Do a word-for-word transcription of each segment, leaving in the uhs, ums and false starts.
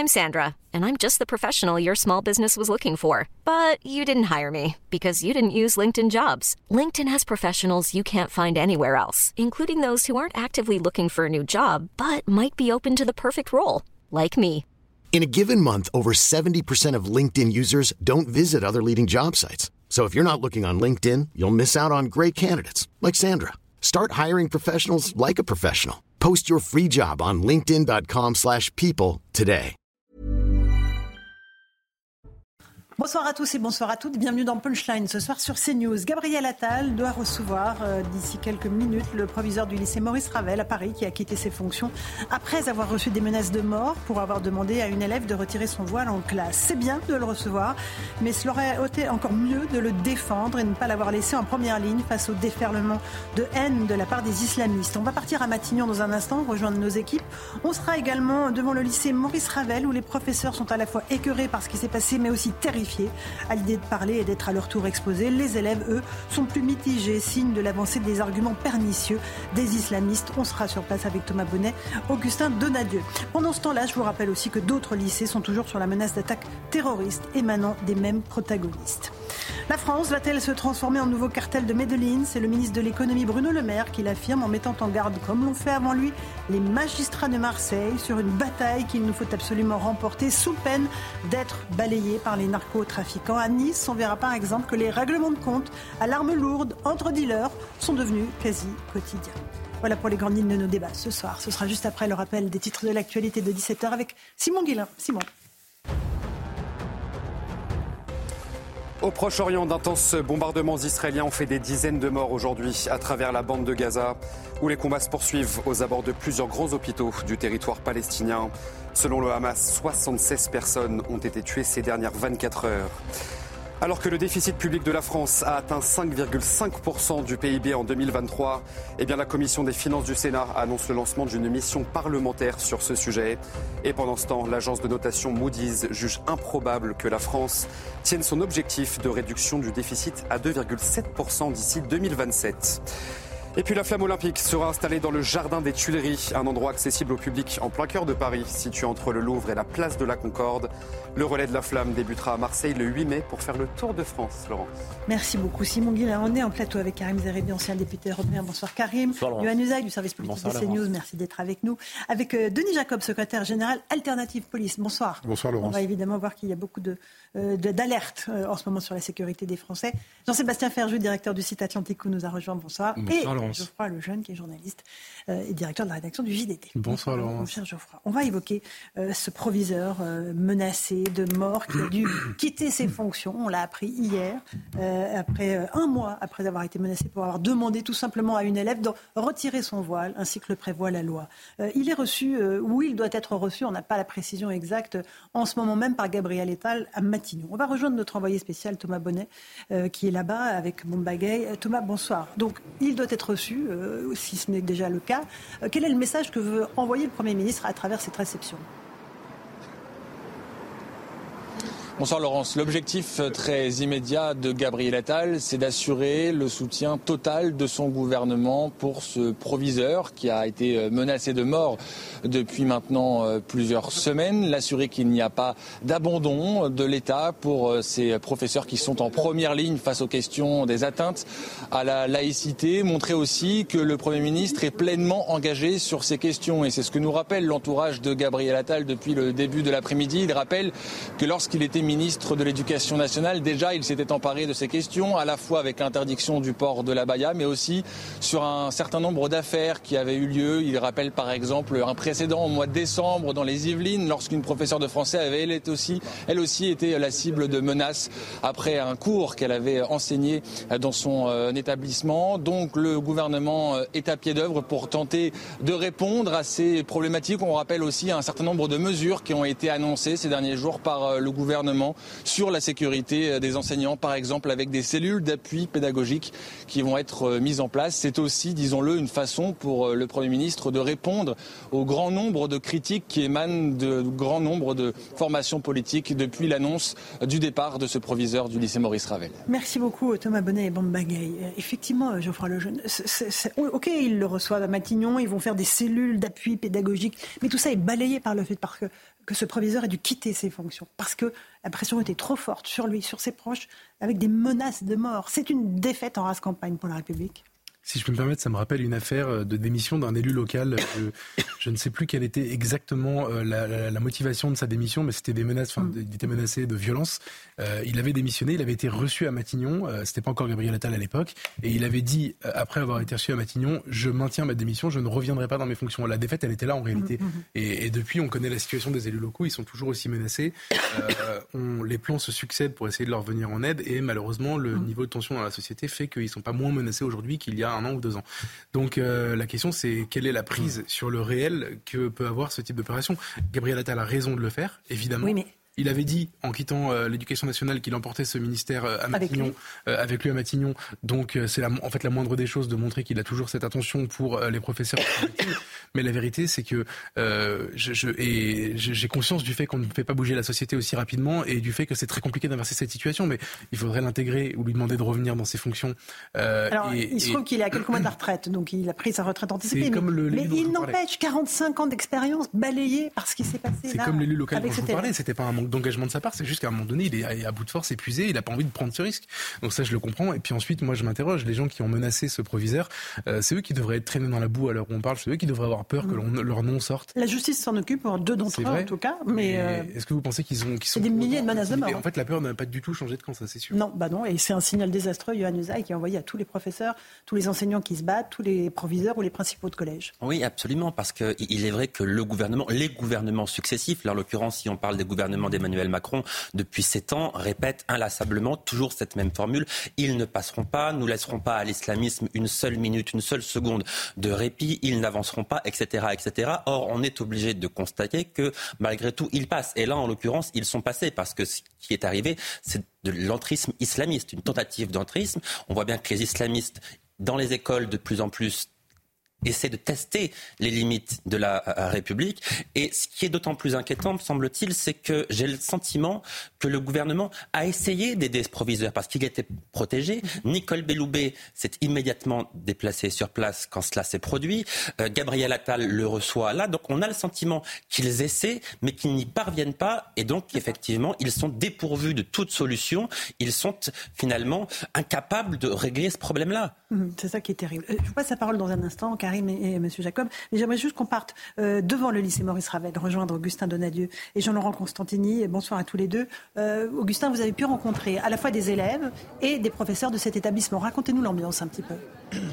I'm Sandra, and I'm just the professional your small business was looking for. But you didn't hire me because you didn't use LinkedIn Jobs. LinkedIn has professionals you can't find anywhere else, including those who aren't actively looking for a new job, but might be open to the perfect role, like me. In a given month, over seventy percent of LinkedIn users don't visit other leading job sites. So if you're not looking on LinkedIn, you'll miss out on great candidates like Sandra. Start hiring professionals like a professional. Post your free job on linkedin.com slash people today. Bonsoir à tous et bonsoir à toutes. Bienvenue dans Punchline ce soir sur CNews. Gabriel Attal doit recevoir euh, d'ici quelques minutes le proviseur du lycée Maurice Ravel à Paris qui a quitté ses fonctions après avoir reçu des menaces de mort pour avoir demandé à une élève de retirer son voile en classe. C'est bien de le recevoir, mais cela aurait été encore mieux de le défendre et ne pas l'avoir laissé en première ligne face au déferlement de haine de la part des islamistes. On va partir à Matignon dans un instant, rejoindre nos équipes. On sera également devant le lycée Maurice Ravel où les professeurs sont à la fois écœurés par ce qui s'est passé mais aussi terrifiés à l'idée de parler et d'être à leur tour exposés. Les élèves, eux, sont plus mitigés, signe de l'avancée des arguments pernicieux des islamistes. On sera sur place avec Thomas Bonnet, Augustin Donadieu. Pendant ce temps-là, je vous rappelle aussi que d'autres lycées sont toujours sur la menace d'attaques terroristes émanant des mêmes protagonistes. La France va-t-elle se transformer en nouveau cartel de Medellín ? C'est le ministre de l'économie Bruno Le Maire qui l'affirme en mettant en garde, comme l'ont fait avant lui, les magistrats de Marseille sur une bataille qu'il nous faut absolument remporter sous peine d'être balayés par les narcotrafiquants. À Nice, on verra par exemple que les règlements de compte à l'arme lourde entre dealers sont devenus quasi quotidiens. Voilà pour les grandes lignes de nos débats ce soir. Ce sera juste après le rappel des titres de l'actualité de dix-sept heures avec Simon Guillain. Simon. Au Proche-Orient, d'intenses bombardements israéliens ont fait des dizaines de morts aujourd'hui à travers la bande de Gaza, où les combats se poursuivent aux abords de plusieurs grands hôpitaux du territoire palestinien. Selon le Hamas, soixante-seize personnes ont été tuées ces dernières vingt-quatre heures. Alors que le déficit public de la France a atteint cinq virgule cinq pour cent du P I B en deux mille vingt-trois, eh bien la Commission des finances du Sénat annonce le lancement d'une mission parlementaire sur ce sujet. Et pendant ce temps, l'agence de notation Moody's juge improbable que la France tienne son objectif de réduction du déficit à deux virgule sept pour cent d'ici deux mille vingt-sept. Et puis la flamme olympique sera installée dans le jardin des Tuileries, un endroit accessible au public en plein cœur de Paris, situé entre le Louvre et la place de la Concorde. Le relais de la flamme débutera à Marseille le huit mai pour faire le tour de France, Laurence. Merci beaucoup Simon Guillain. On est en plateau avec Karim Zerebi, ancien député européen. Bonsoir Karim. Bonsoir Yohann Usaï du service politique de CNews, merci d'être avec nous. Avec euh, Denis Jacob, secrétaire général Alternative Police. Bonsoir. Bonsoir Laurence. On va évidemment voir qu'il y a beaucoup de, euh, de, d'alertes euh, en ce moment sur la sécurité des Français. Jean-Sébastien Ferjou, directeur du site Atlantico, nous a rejoint. Bonsoir. Bonsoir et Laurence. Geoffroy Lejeune, qui est journaliste euh, et directeur de la rédaction du J D T. Bonsoir, bonsoir Laurence. Mon cher Geoffroy. On va évoquer euh, ce proviseur euh, menacé de mort qui a dû quitter ses fonctions. On l'a appris hier, euh, après euh, un mois après avoir été menacé pour avoir demandé tout simplement à une élève de retirer son voile, ainsi que le prévoit la loi. Euh, il est reçu, euh, ou il doit être reçu, on n'a pas la précision exacte, en ce moment même par Gabriel Attal à Matignon. On va rejoindre notre envoyé spécial Thomas Bonnet, euh, qui est là-bas avec Bomba Gay. Euh, Thomas, bonsoir. Donc, il doit être reçu, euh, si ce n'est déjà le cas. Euh, quel est le message que veut envoyer le Premier ministre à travers cette réception ? Bonsoir Laurence. L'objectif très immédiat de Gabriel Attal, c'est d'assurer le soutien total de son gouvernement pour ce proviseur qui a été menacé de mort depuis maintenant plusieurs semaines. L'assurer qu'il n'y a pas d'abandon de l'État pour ces professeurs qui sont en première ligne face aux questions des atteintes à la laïcité. Montrer aussi que le Premier ministre est pleinement engagé sur ces questions. Et c'est ce que nous rappelle l'entourage de Gabriel Attal depuis le début de l'après-midi. Il rappelle que lorsqu'il était ministre de l'Éducation nationale, déjà il s'était emparé de ces questions, à la fois avec l'interdiction du port de l'abaya, mais aussi sur un certain nombre d'affaires qui avaient eu lieu. Il rappelle par exemple un précédent au mois de décembre dans les Yvelines, lorsqu'une professeure de français avait elle aussi, elle aussi été la cible de menaces après un cours qu'elle avait enseigné dans son euh, établissement. Donc le gouvernement est à pied d'œuvre pour tenter de répondre à ces problématiques. On rappelle aussi un certain nombre de mesures qui ont été annoncées ces derniers jours par euh, le gouvernement sur la sécurité des enseignants, par exemple avec des cellules d'appui pédagogique qui vont être mises en place. C'est aussi, disons-le, une façon pour le Premier ministre de répondre au grand nombre de critiques qui émanent de grand nombre de formations politiques depuis l'annonce du départ de ce proviseur du lycée Maurice Ravel. Merci beaucoup Thomas Bonnet et Bomba Gay. Effectivement, Geoffroy Lejeune, c'est, c'est, c'est, ok, ils le reçoivent à Matignon, ils vont faire des cellules d'appui pédagogique, mais tout ça est balayé par le fait parce que que ce proviseur ait dû quitter ses fonctions parce que la pression était trop forte sur lui, sur ses proches, avec des menaces de mort. C'est une défaite en race campagne pour la République. Si je peux me permettre, ça me rappelle une affaire de démission d'un élu local. Je, je ne sais plus quelle était exactement la, la, la motivation de sa démission, mais c'était des menaces, enfin, il était menacé de violence. Euh, il avait démissionné, il avait été reçu à Matignon, euh, c'était pas encore Gabriel Attal à l'époque, et il avait dit, euh, après avoir été reçu à Matignon, je maintiens ma démission, je ne reviendrai pas dans mes fonctions. La défaite, elle était là en réalité. Mmh, mmh. Et, et depuis, on connaît la situation des élus locaux, ils sont toujours aussi menacés. Euh, on, les plans se succèdent pour essayer de leur venir en aide, et malheureusement, le mmh. niveau de tension dans la société fait qu'ils sont pas moins menacés aujourd'hui qu'il y a un an ou deux ans. Donc euh, la question, c'est quelle est la prise sur le réel que peut avoir ce type d'opération. Gabriel Attal a raison de le faire, évidemment. Oui, mais... Il avait dit, en quittant euh, l'éducation nationale, qu'il emportait ce ministère euh, à Matignon, avec lui. Euh, avec lui à Matignon. Donc euh, c'est la, en fait la moindre des choses de montrer qu'il a toujours cette attention pour euh, les professeurs. Mais la vérité, c'est que euh, je, je, et j'ai conscience du fait qu'on ne fait pas bouger la société aussi rapidement et du fait que c'est très compliqué d'inverser cette situation. Mais il faudrait l'intégrer ou lui demander de revenir dans ses fonctions. Euh, Alors, et, il se trouve et... qu'il est à quelques mois de la retraite, donc il a pris sa retraite anticipée. Mais, comme le, mais il n'empêche quarante-cinq ans d'expérience balayés par ce qui s'est passé. C'est là, comme l'élu local dont je vous élèves. parlais. C'était pas un manque d'engagement de sa part, c'est juste qu'à un moment donné, il est à bout de force, épuisé, il n'a pas envie de prendre ce risque. Donc ça, je le comprends. Et puis ensuite, moi, je m'interroge. Les gens qui ont menacé ce proviseur, euh, c'est eux qui devraient être traînés dans la boue à l'heure où on parle. C'est eux qui devraient avoir peur que l'on, leur nom sorte. La justice s'en occupe pour deux d'entre eux, en tout cas. Mais euh... est-ce que vous pensez qu'ils ont, qu'ils sont c'est des milliers de menaces de mort. En fait, la peur n'a pas du tout changé de camp, ça, c'est sûr. Non, bah non. Et c'est un signal désastreux, Yohann Usaï, qui est envoyé à tous les professeurs, tous les enseignants qui se battent, tous les proviseurs ou les principaux de collège. Oui, absolument, parce que il est vrai que le gouvernement, les gouvernements successifs, là, en l'occurrence, si on parle des gouvernements d'Emmanuel Macron, depuis sept ans, répètent inlassablement toujours cette même formule. Ils ne passeront pas, nous laisserons pas à l'islamisme une seule minute, une seule seconde de répit, ils n'avanceront pas, et cetera, et cetera. Or, on est obligé de constater que, malgré tout, ils passent. Et là, en l'occurrence, ils sont passés, parce que ce qui est arrivé, c'est de l'entrisme islamiste, une tentative d'entrisme. On voit bien que les islamistes, dans les écoles, de plus en plus, essaie de tester les limites de la euh, République. Et ce qui est d'autant plus inquiétant, me semble-t-il, c'est que j'ai le sentiment que le gouvernement a essayé d'aider ce proviseur parce qu'il était protégé. Nicole Belloubet s'est immédiatement déplacée sur place quand cela s'est produit. Euh, Gabriel Attal le reçoit là. Donc on a le sentiment qu'ils essaient, mais qu'ils n'y parviennent pas. Et donc, effectivement, ils sont dépourvus de toute solution. Ils sont finalement incapables de régler ce problème-là. Mmh, c'est ça qui est terrible. Euh, je vous passe la parole dans un instant, Karim et, et M. Jacob. Mais j'aimerais juste qu'on parte euh, devant le lycée Maurice Ravel, rejoindre Augustin Donadieu et Jean-Laurent Constantini. Bonsoir à tous les deux. Euh, Augustin, vous avez pu rencontrer à la fois des élèves et des professeurs de cet établissement. Racontez-nous l'ambiance un petit peu.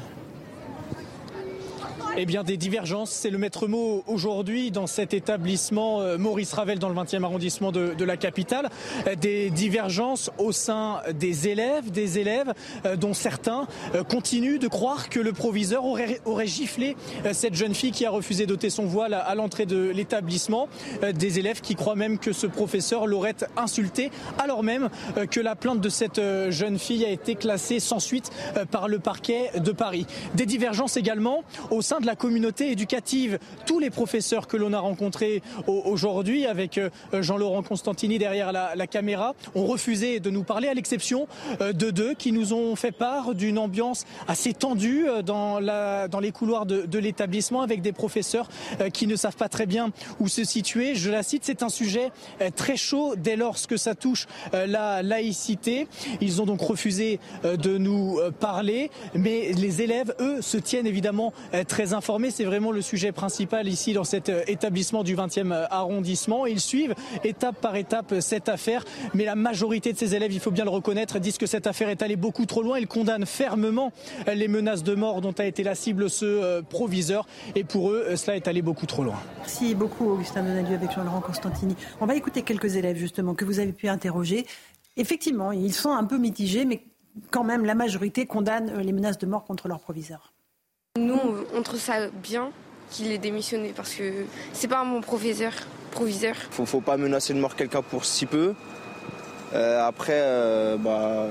Eh bien, des divergences, c'est le maître mot aujourd'hui dans cet établissement euh, Maurice Ravel dans le vingtième arrondissement de, de la capitale. Euh, des divergences au sein des élèves, des élèves euh, dont certains euh, continuent de croire que le proviseur aurait, aurait giflé euh, cette jeune fille qui a refusé d'ôter son voile à, à l'entrée de l'établissement. Euh, des élèves qui croient même que ce professeur l'aurait insulté, alors même euh, que la plainte de cette euh, jeune fille a été classée sans suite euh, par le parquet de Paris. Des divergences également au sein de la communauté éducative. Tous les professeurs que l'on a rencontrés aujourd'hui avec Jean-Laurent Constantini derrière la, la caméra ont refusé de nous parler, à l'exception de deux qui nous ont fait part d'une ambiance assez tendue dans, la, dans les couloirs de, de l'établissement avec des professeurs qui ne savent pas très bien où se situer. Je la cite, c'est un sujet très chaud dès lors que ça touche la laïcité. Ils ont donc refusé de nous parler, mais les élèves, eux, se tiennent évidemment très informés. C'est vraiment le sujet principal ici dans cet établissement du vingtième arrondissement. Ils suivent étape par étape cette affaire, mais la majorité de ces élèves, il faut bien le reconnaître, disent que cette affaire est allée beaucoup trop loin. Ils condamnent fermement les menaces de mort dont a été la cible ce proviseur, et pour eux, cela est allé beaucoup trop loin. Merci beaucoup Augustin Donadieu avec Jean-Laurent Constantini. On va écouter quelques élèves justement que vous avez pu interroger. Effectivement, ils sont un peu mitigés, mais quand même la majorité condamne les menaces de mort contre leur proviseur. Nous, on trouve ça bien qu'il ait démissionné parce que c'est pas un bon professeur, proviseur. Faut, faut pas menacer de mort quelqu'un pour si peu. Euh, après, euh, bah,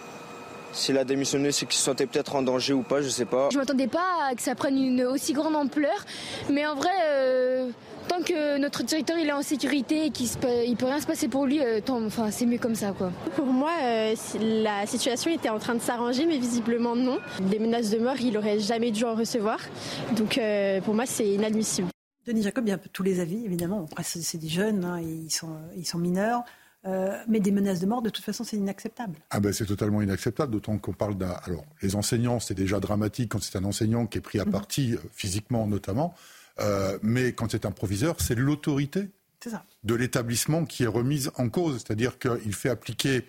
s'il a démissionné, c'est qu'il se sentait peut-être en danger ou pas, je sais pas. Je m'attendais pas à que ça prenne une aussi grande ampleur, mais en vrai, euh, tant que notre directeur il est en sécurité et qu'il ne peut rien se passer pour lui, euh, tant, enfin, c'est mieux comme ça, quoi. Pour moi, euh, la situation était en train de s'arranger, mais visiblement non. Les menaces de mort, il n'aurait jamais dû en recevoir. Donc euh, pour moi, c'est inadmissible. Denis Jacob, il y a un peu tous les avis, évidemment. Après, c'est, c'est des jeunes, hein, ils, sont, ils sont mineurs. Euh, mais des menaces de mort, de toute façon, c'est inacceptable. Ah ben, c'est totalement inacceptable, d'autant qu'on parle d'un... Alors, les enseignants, c'est déjà dramatique quand c'est un enseignant qui est pris à partie, mmh. physiquement notamment. Euh, mais quand c'est un proviseur, c'est l'autorité c'est ça. de l'établissement qui est remise en cause. C'est-à-dire qu'il fait appliquer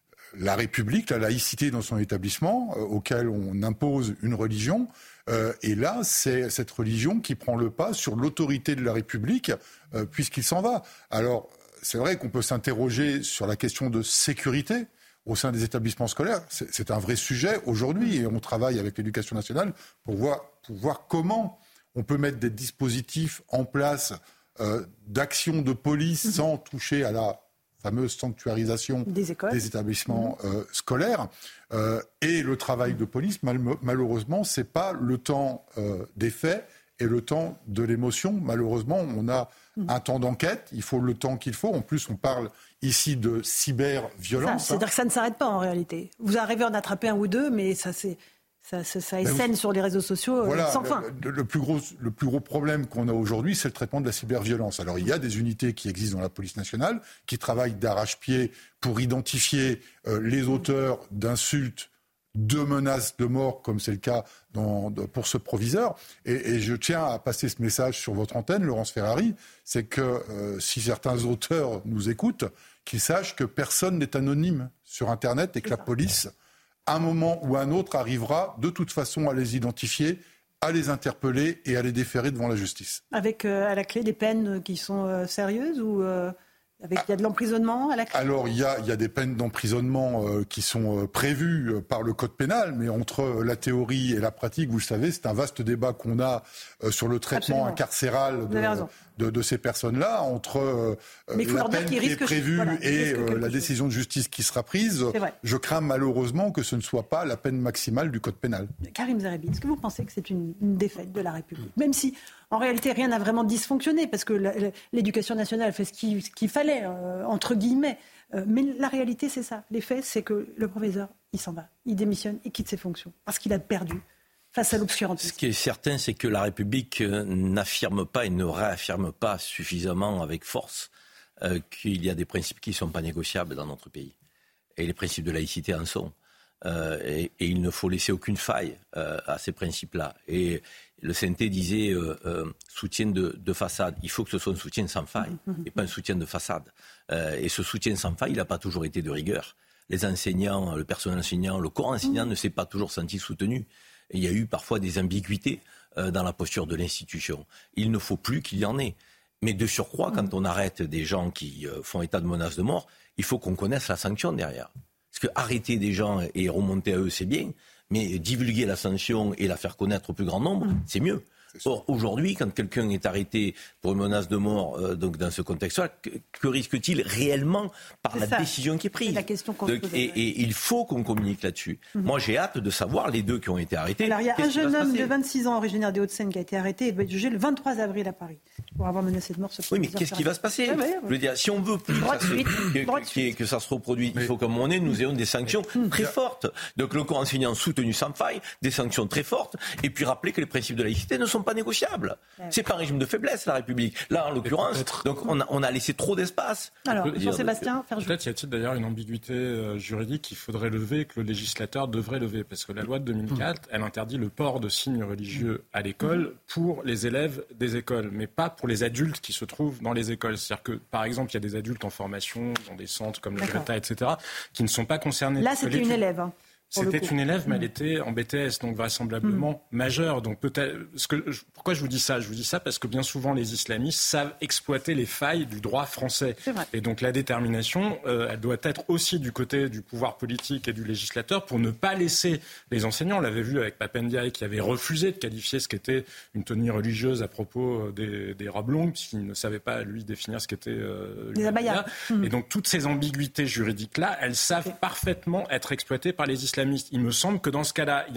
la République, la laïcité dans son établissement, euh, auquel on impose une religion. Euh, et là, c'est cette religion qui prend le pas sur l'autorité de la République, euh, puisqu'il s'en va. Alors, c'est vrai qu'on peut s'interroger sur la question de sécurité au sein des établissements scolaires. C'est, c'est un vrai sujet aujourd'hui, et on travaille avec l'Éducation nationale pour voir, pour voir comment on peut mettre des dispositifs en place euh, d'action de police mmh. sans toucher à la fameuse sanctuarisation des, écoles. des établissements mmh. euh, scolaires. Euh, et le travail de police, mal, malheureusement, c'est pas le temps euh, des faits et le temps de l'émotion. Malheureusement, on a mmh. un temps d'enquête, il faut le temps qu'il faut. En plus, on parle ici de cyberviolence. Ça, c'est-à-dire hein. que ça ne s'arrête pas en réalité. Vous arrivez à en attraper un ou deux, mais ça c'est... Ça, ça, ça essaime vous... sur les réseaux sociaux voilà, sans fin. Le, le, plus gros, le plus gros problème qu'on a aujourd'hui, c'est le traitement de la cyberviolence. Alors, il y a des unités qui existent dans la police nationale, qui travaillent d'arrache-pied pour identifier euh, les auteurs d'insultes, de menaces de mort, comme c'est le cas dans, de, pour ce proviseur. Et, et je tiens à passer ce message sur votre antenne, Laurence Ferrari, c'est que euh, si certains auteurs nous écoutent, qu'ils sachent que personne n'est anonyme sur Internet et que la police... à un moment ou à un autre, arrivera de toute façon à les identifier, à les interpeller et à les déférer devant la justice. Avec euh, à la clé des peines qui sont euh, sérieuses ou euh, avec, il y a de l'emprisonnement à la clé ? Alors, il y a, il y a des peines d'emprisonnement euh, qui sont euh, prévues euh, par le Code pénal, mais entre euh, la théorie et la pratique, vous le savez, c'est un vaste débat qu'on a euh, sur le traitement Absolument. incarcéral de, de, de ces personnes-là, entre euh, la peine qui est prévue voilà, et euh, la décision de justice qui sera prise. Je crains malheureusement que ce ne soit pas la peine maximale du Code pénal. Karim Zerebi, est-ce que vous pensez que c'est une, une défaite de la République ? Même si, en réalité, rien n'a vraiment dysfonctionné, parce que la, la, l'éducation nationale fait ce qu'il, ce qu'il fallait, euh, entre guillemets. Euh, mais la réalité, c'est ça. Les faits, c'est que le proviseur, il s'en va, il démissionne, il quitte ses fonctions, parce qu'il a perdu. Face à l'obscurantisme. Ce qui est certain, c'est que la République n'affirme pas et ne réaffirme pas suffisamment avec force euh, qu'il y a des principes qui ne sont pas négociables dans notre pays. Et les principes de laïcité en sont. Euh, et, et il ne faut laisser aucune faille euh, à ces principes-là. Et le C N T disait euh, euh, soutien de, de façade. Il faut que ce soit un soutien sans faille et pas un soutien de façade. Euh, et ce soutien sans faille, il n'a pas toujours été de rigueur. Les enseignants, le personnel enseignant, le corps enseignant mmh. ne s'est pas toujours senti soutenu. Il y a eu parfois des ambiguïtés euh, dans la posture de l'institution. Il ne faut plus qu'il y en ait. Mais de surcroît, quand on arrête des gens qui euh, font état de menace de mort, il faut qu'on connaisse la sanction derrière. Parce que arrêter des gens et remonter à eux, c'est bien, mais divulguer la sanction et la faire connaître au plus grand nombre, c'est mieux. Or, aujourd'hui, quand quelqu'un est arrêté pour une menace de mort, euh, donc dans ce contexte-là, que, que risque-t-il réellement par c'est la ça. décision qui est prise ? C'est la question qu'on de, se et, et il faut qu'on communique là-dessus. Mm-hmm. Moi, j'ai hâte de savoir les deux qui ont été arrêtés. Alors, il y a un jeune homme de vingt-six ans, originaire des Hauts-de-Seine, qui a été arrêté et doit être jugé le vingt-trois avril à Paris pour avoir menacé de mort ce Oui, mais qu'est-ce qui va se passer ? ouais, ouais, ouais. Je veux dire, si on veut plus que ça, se, que, que, que ça se reproduise, mais... il faut qu'à un moment donné, nous ayons des sanctions mais... très fortes. Donc, le corps enseignant soutenu sans faille, des sanctions très fortes, et puis rappeler que les principes de laïcité ne sont pas négociables. C'est pas un régime de faiblesse, la République. Là, en l'occurrence, donc on a, on a laissé trop d'espace. Alors, Jean-Sébastien, faire peut-être y a-t-il d'ailleurs une ambiguïté euh, juridique qu'il faudrait lever, que le législateur devrait lever, parce que la loi de deux mille quatre, mmh. elle interdit le port de signes religieux à l'école pour les élèves des écoles, mais pas pour les adultes qui se trouvent dans les écoles. C'est-à-dire que, par exemple, il y a des adultes en formation dans des centres comme le Greta, et cetera, qui ne sont pas concernés. Là, c'était une élève. Hein. C'était une élève, mais elle était en B T S, donc vraisemblablement mmh. majeure. Donc peut-être, ce que, pourquoi je vous dis ça ? Je vous dis ça parce que bien souvent les islamistes savent exploiter les failles du droit français. Et donc la détermination, euh, elle doit être aussi du côté du pouvoir politique et du législateur pour ne pas laisser les enseignants. On l'avait vu avec Pape Ndiaye qui avait refusé de qualifier ce qu'était une tenue religieuse à propos des, des robes longues, puisqu'il ne savait pas lui définir ce qu'était euh, les abayas. Mmh. Et donc toutes ces ambiguïtés juridiques-là, elles savent okay. parfaitement être exploitées par les islamistes. Il me semble que dans ce cas-là, il y en a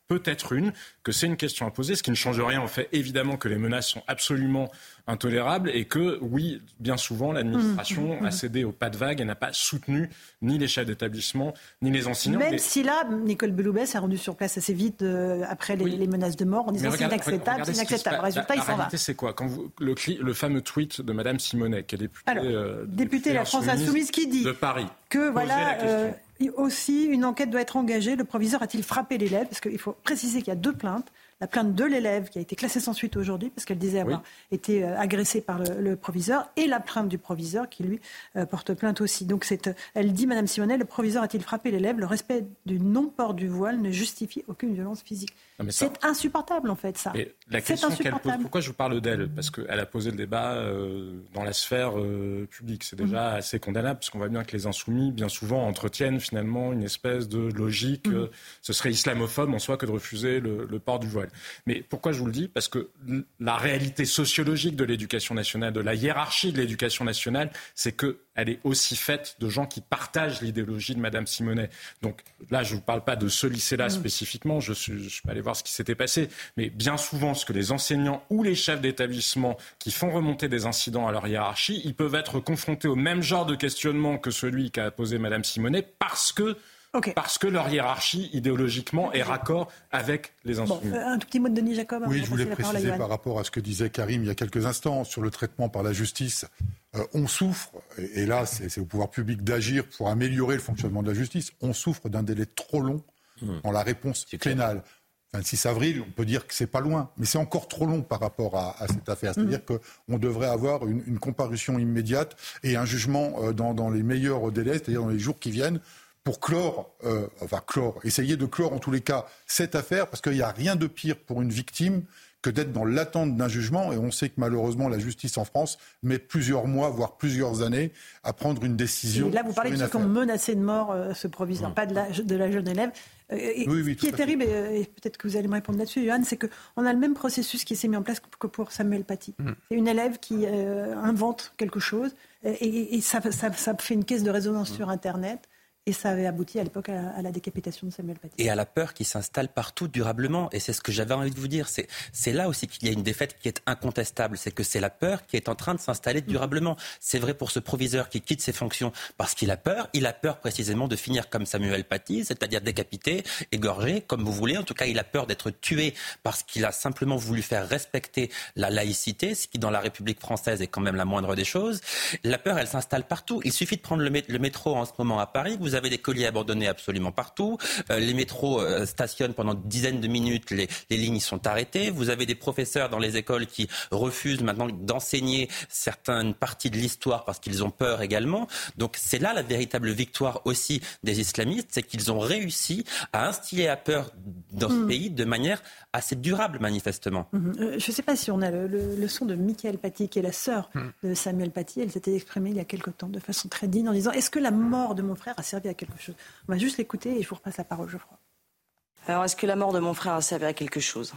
peut être une, que c'est une question à poser, ce qui ne change rien en fait évidemment que les menaces sont absolument intolérables et que, oui, bien souvent, l'administration mmh, mmh. a cédé au pas de vague et n'a pas soutenu ni les chefs d'établissement, ni les enseignants. Même mais... si là, Nicole Belloubet s'est rendue sur place assez vite euh, après les, oui. les menaces de mort en disant c'est inacceptable, c'est inacceptable. Résultat, il s'en va. La réalité, c'est quoi? Quand vous, le, le fameux tweet de Mme Simonet, qui est députée, Alors, euh, députée de la France Insoumise, qui dit de Paris, que voilà, euh, aussi une enquête doit être engagée. Le proviseur a-t-il frappé l'élève? Parce qu'il faut préciser qu'il y a deux plaintes. La plainte de l'élève qui a été classée sans suite aujourd'hui parce qu'elle disait avoir oui. été euh, agressée par le, le proviseur, et la plainte du proviseur qui lui euh, porte plainte aussi. Donc c'est, elle dit, Madame Simonet, le proviseur a-t-il frappé l'élève? Le respect du non-port du voile ne justifie aucune violence physique. Non, ça... C'est insupportable en fait ça. Et la question qu'elle pose, pourquoi je vous parle d'elle? Parce qu'elle a posé le débat euh, dans la sphère euh, publique. C'est déjà mmh. assez condamnable parce qu'on voit bien que les insoumis, bien souvent, entretiennent finalement une espèce de logique. Mmh. Euh, ce serait islamophobe en soi que de refuser le, le port du voile. Mais pourquoi je vous le dis? Parce que la réalité sociologique de l'éducation nationale, de la hiérarchie de l'éducation nationale, c'est qu'elle est aussi faite de gens qui partagent l'idéologie de Mme Simonet. Donc là, je ne vous parle pas de ce lycée-là mmh. spécifiquement, je suis, je suis allé voir ce qui s'était passé, mais bien souvent, ce que les enseignants ou les chefs d'établissement qui font remonter des incidents à leur hiérarchie, ils peuvent être confrontés au même genre de questionnement que celui qu'a posé Mme Simonet parce que Okay. Parce que leur hiérarchie, idéologiquement, est raccord avec les insoumis. Bon, euh, un tout petit mot de Denis Jacob. Oui, je voulais préciser par rapport à ce que disait Karim il y a quelques instants sur le traitement par la justice. Euh, on souffre, et, et là, c'est, c'est au pouvoir public d'agir pour améliorer le fonctionnement de la justice, on souffre d'un délai trop long mmh. dans la réponse pénale. vingt-six avril, on peut dire que c'est pas loin, mais c'est encore trop long par rapport à, à cette affaire. C'est-à-dire mmh. qu'on devrait avoir une, une comparution immédiate et un jugement euh, dans, dans les meilleurs délais, c'est-à-dire dans les jours qui viennent, pour clore, euh, enfin clore, essayer de clore en tous les cas cette affaire, parce qu'il n'y a rien de pire pour une victime que d'être dans l'attente d'un jugement, et on sait que malheureusement la justice en France met plusieurs mois, voire plusieurs années à prendre une décision. Et là vous parlez de ceux qui ont menacé de mort euh, ce proviseur, mmh. pas de la, de la jeune élève. Euh, et oui, oui, ce qui est terrible, et, et peut-être que vous allez me répondre là-dessus, Johan, c'est qu'on a le même processus qui s'est mis en place que pour Samuel Paty. Mmh. C'est une élève qui euh, invente quelque chose, et, et, et ça, ça, ça fait une caisse de résonance mmh. sur Internet. Et ça avait abouti à l'époque à la, à la décapitation de Samuel Paty. Et à la peur qui s'installe partout durablement. Et c'est ce que j'avais envie de vous dire. C'est, c'est là aussi qu'il y a une défaite qui est incontestable. C'est que c'est la peur qui est en train de s'installer durablement. C'est vrai pour ce proviseur qui quitte ses fonctions parce qu'il a peur. Il a peur précisément de finir comme Samuel Paty, c'est-à-dire décapité, égorgé, comme vous voulez. En tout cas, il a peur d'être tué parce qu'il a simplement voulu faire respecter la laïcité, ce qui dans la République française est quand même la moindre des choses. La peur, elle s'installe partout. Il suffit de prendre le, mé- le métro en ce moment à Paris. Vous avez des colis abandonnés absolument partout. Euh, les métros euh, stationnent pendant une dizaine de minutes. Les, les lignes sont arrêtées. Vous avez des professeurs dans les écoles qui refusent maintenant d'enseigner certaines parties de l'histoire parce qu'ils ont peur également. Donc c'est là la véritable victoire aussi des islamistes, c'est qu'ils ont réussi à instiller la peur dans ce mmh. pays de manière assez durable, manifestement. Mmh. Euh, je ne sais pas si on a le, le, le son de Mickaël Paty, qui est la sœur mmh. de Samuel Paty. Elle s'était exprimée il y a quelque temps de façon très digne en disant « Est-ce que la mort de mon frère a servi à quelque chose ?» On va juste l'écouter et je vous repasse la parole, Geoffroy. Alors, est-ce que la mort de mon frère a servi à quelque chose?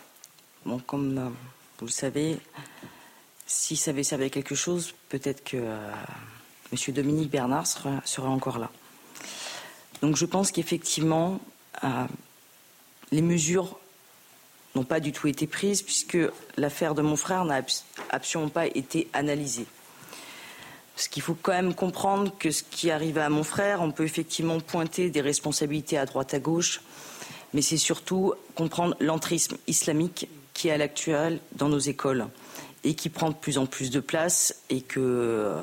Bon, comme euh, vous le savez, si ça avait servi à quelque chose, peut-être que euh, M. Dominique Bernard serait, serait encore là. Donc je pense qu'effectivement, euh, les mesures n'ont pas du tout été prises puisque l'affaire de mon frère n'a absolument pas été analysée. Parce qu'il faut quand même comprendre que ce qui arrive à mon frère, on peut effectivement pointer des responsabilités à droite à gauche, mais c'est surtout comprendre l'entrisme islamique qui est à l'actuel dans nos écoles et qui prend de plus en plus de place et que euh,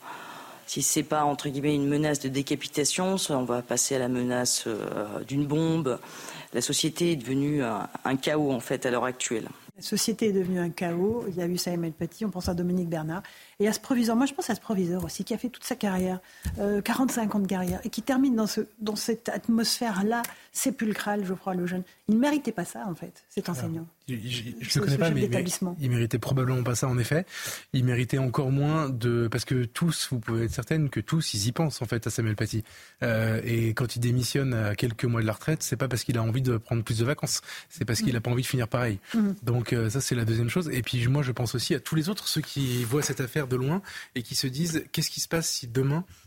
si ce n'est pas entre guillemets une menace de décapitation, ça, on va passer à la menace euh, d'une bombe. La société est devenue un, un chaos en fait à l'heure actuelle. La société est devenue un chaos. Il y a eu Samuel Paty, on pense à Dominique Bernard. Et à ce proviseur, moi je pense à ce proviseur aussi, qui a fait toute sa carrière, euh, quarante-cinq ans de carrière, et qui termine dans, ce, dans cette atmosphère-là sépulcrale, je crois, le jeune. Il ne méritait pas ça, en fait, cet enseignant. Je ne le connais pas, mais, mais il méritait probablement pas ça, en effet. Il méritait encore moins de... Parce que tous, vous pouvez être certaine que tous, ils y pensent, en fait, à Samuel Paty. Euh, et quand il démissionne à quelques mois de la retraite, c'est pas parce qu'il a envie de prendre plus de vacances, c'est parce mmh. qu'il n'a pas envie de finir pareil. Mmh. Donc euh, ça, c'est la deuxième chose. Et puis moi, je pense aussi à tous les autres, ceux qui voient cette affaire de loin et qui se disent, qu'est-ce qui se passe si demain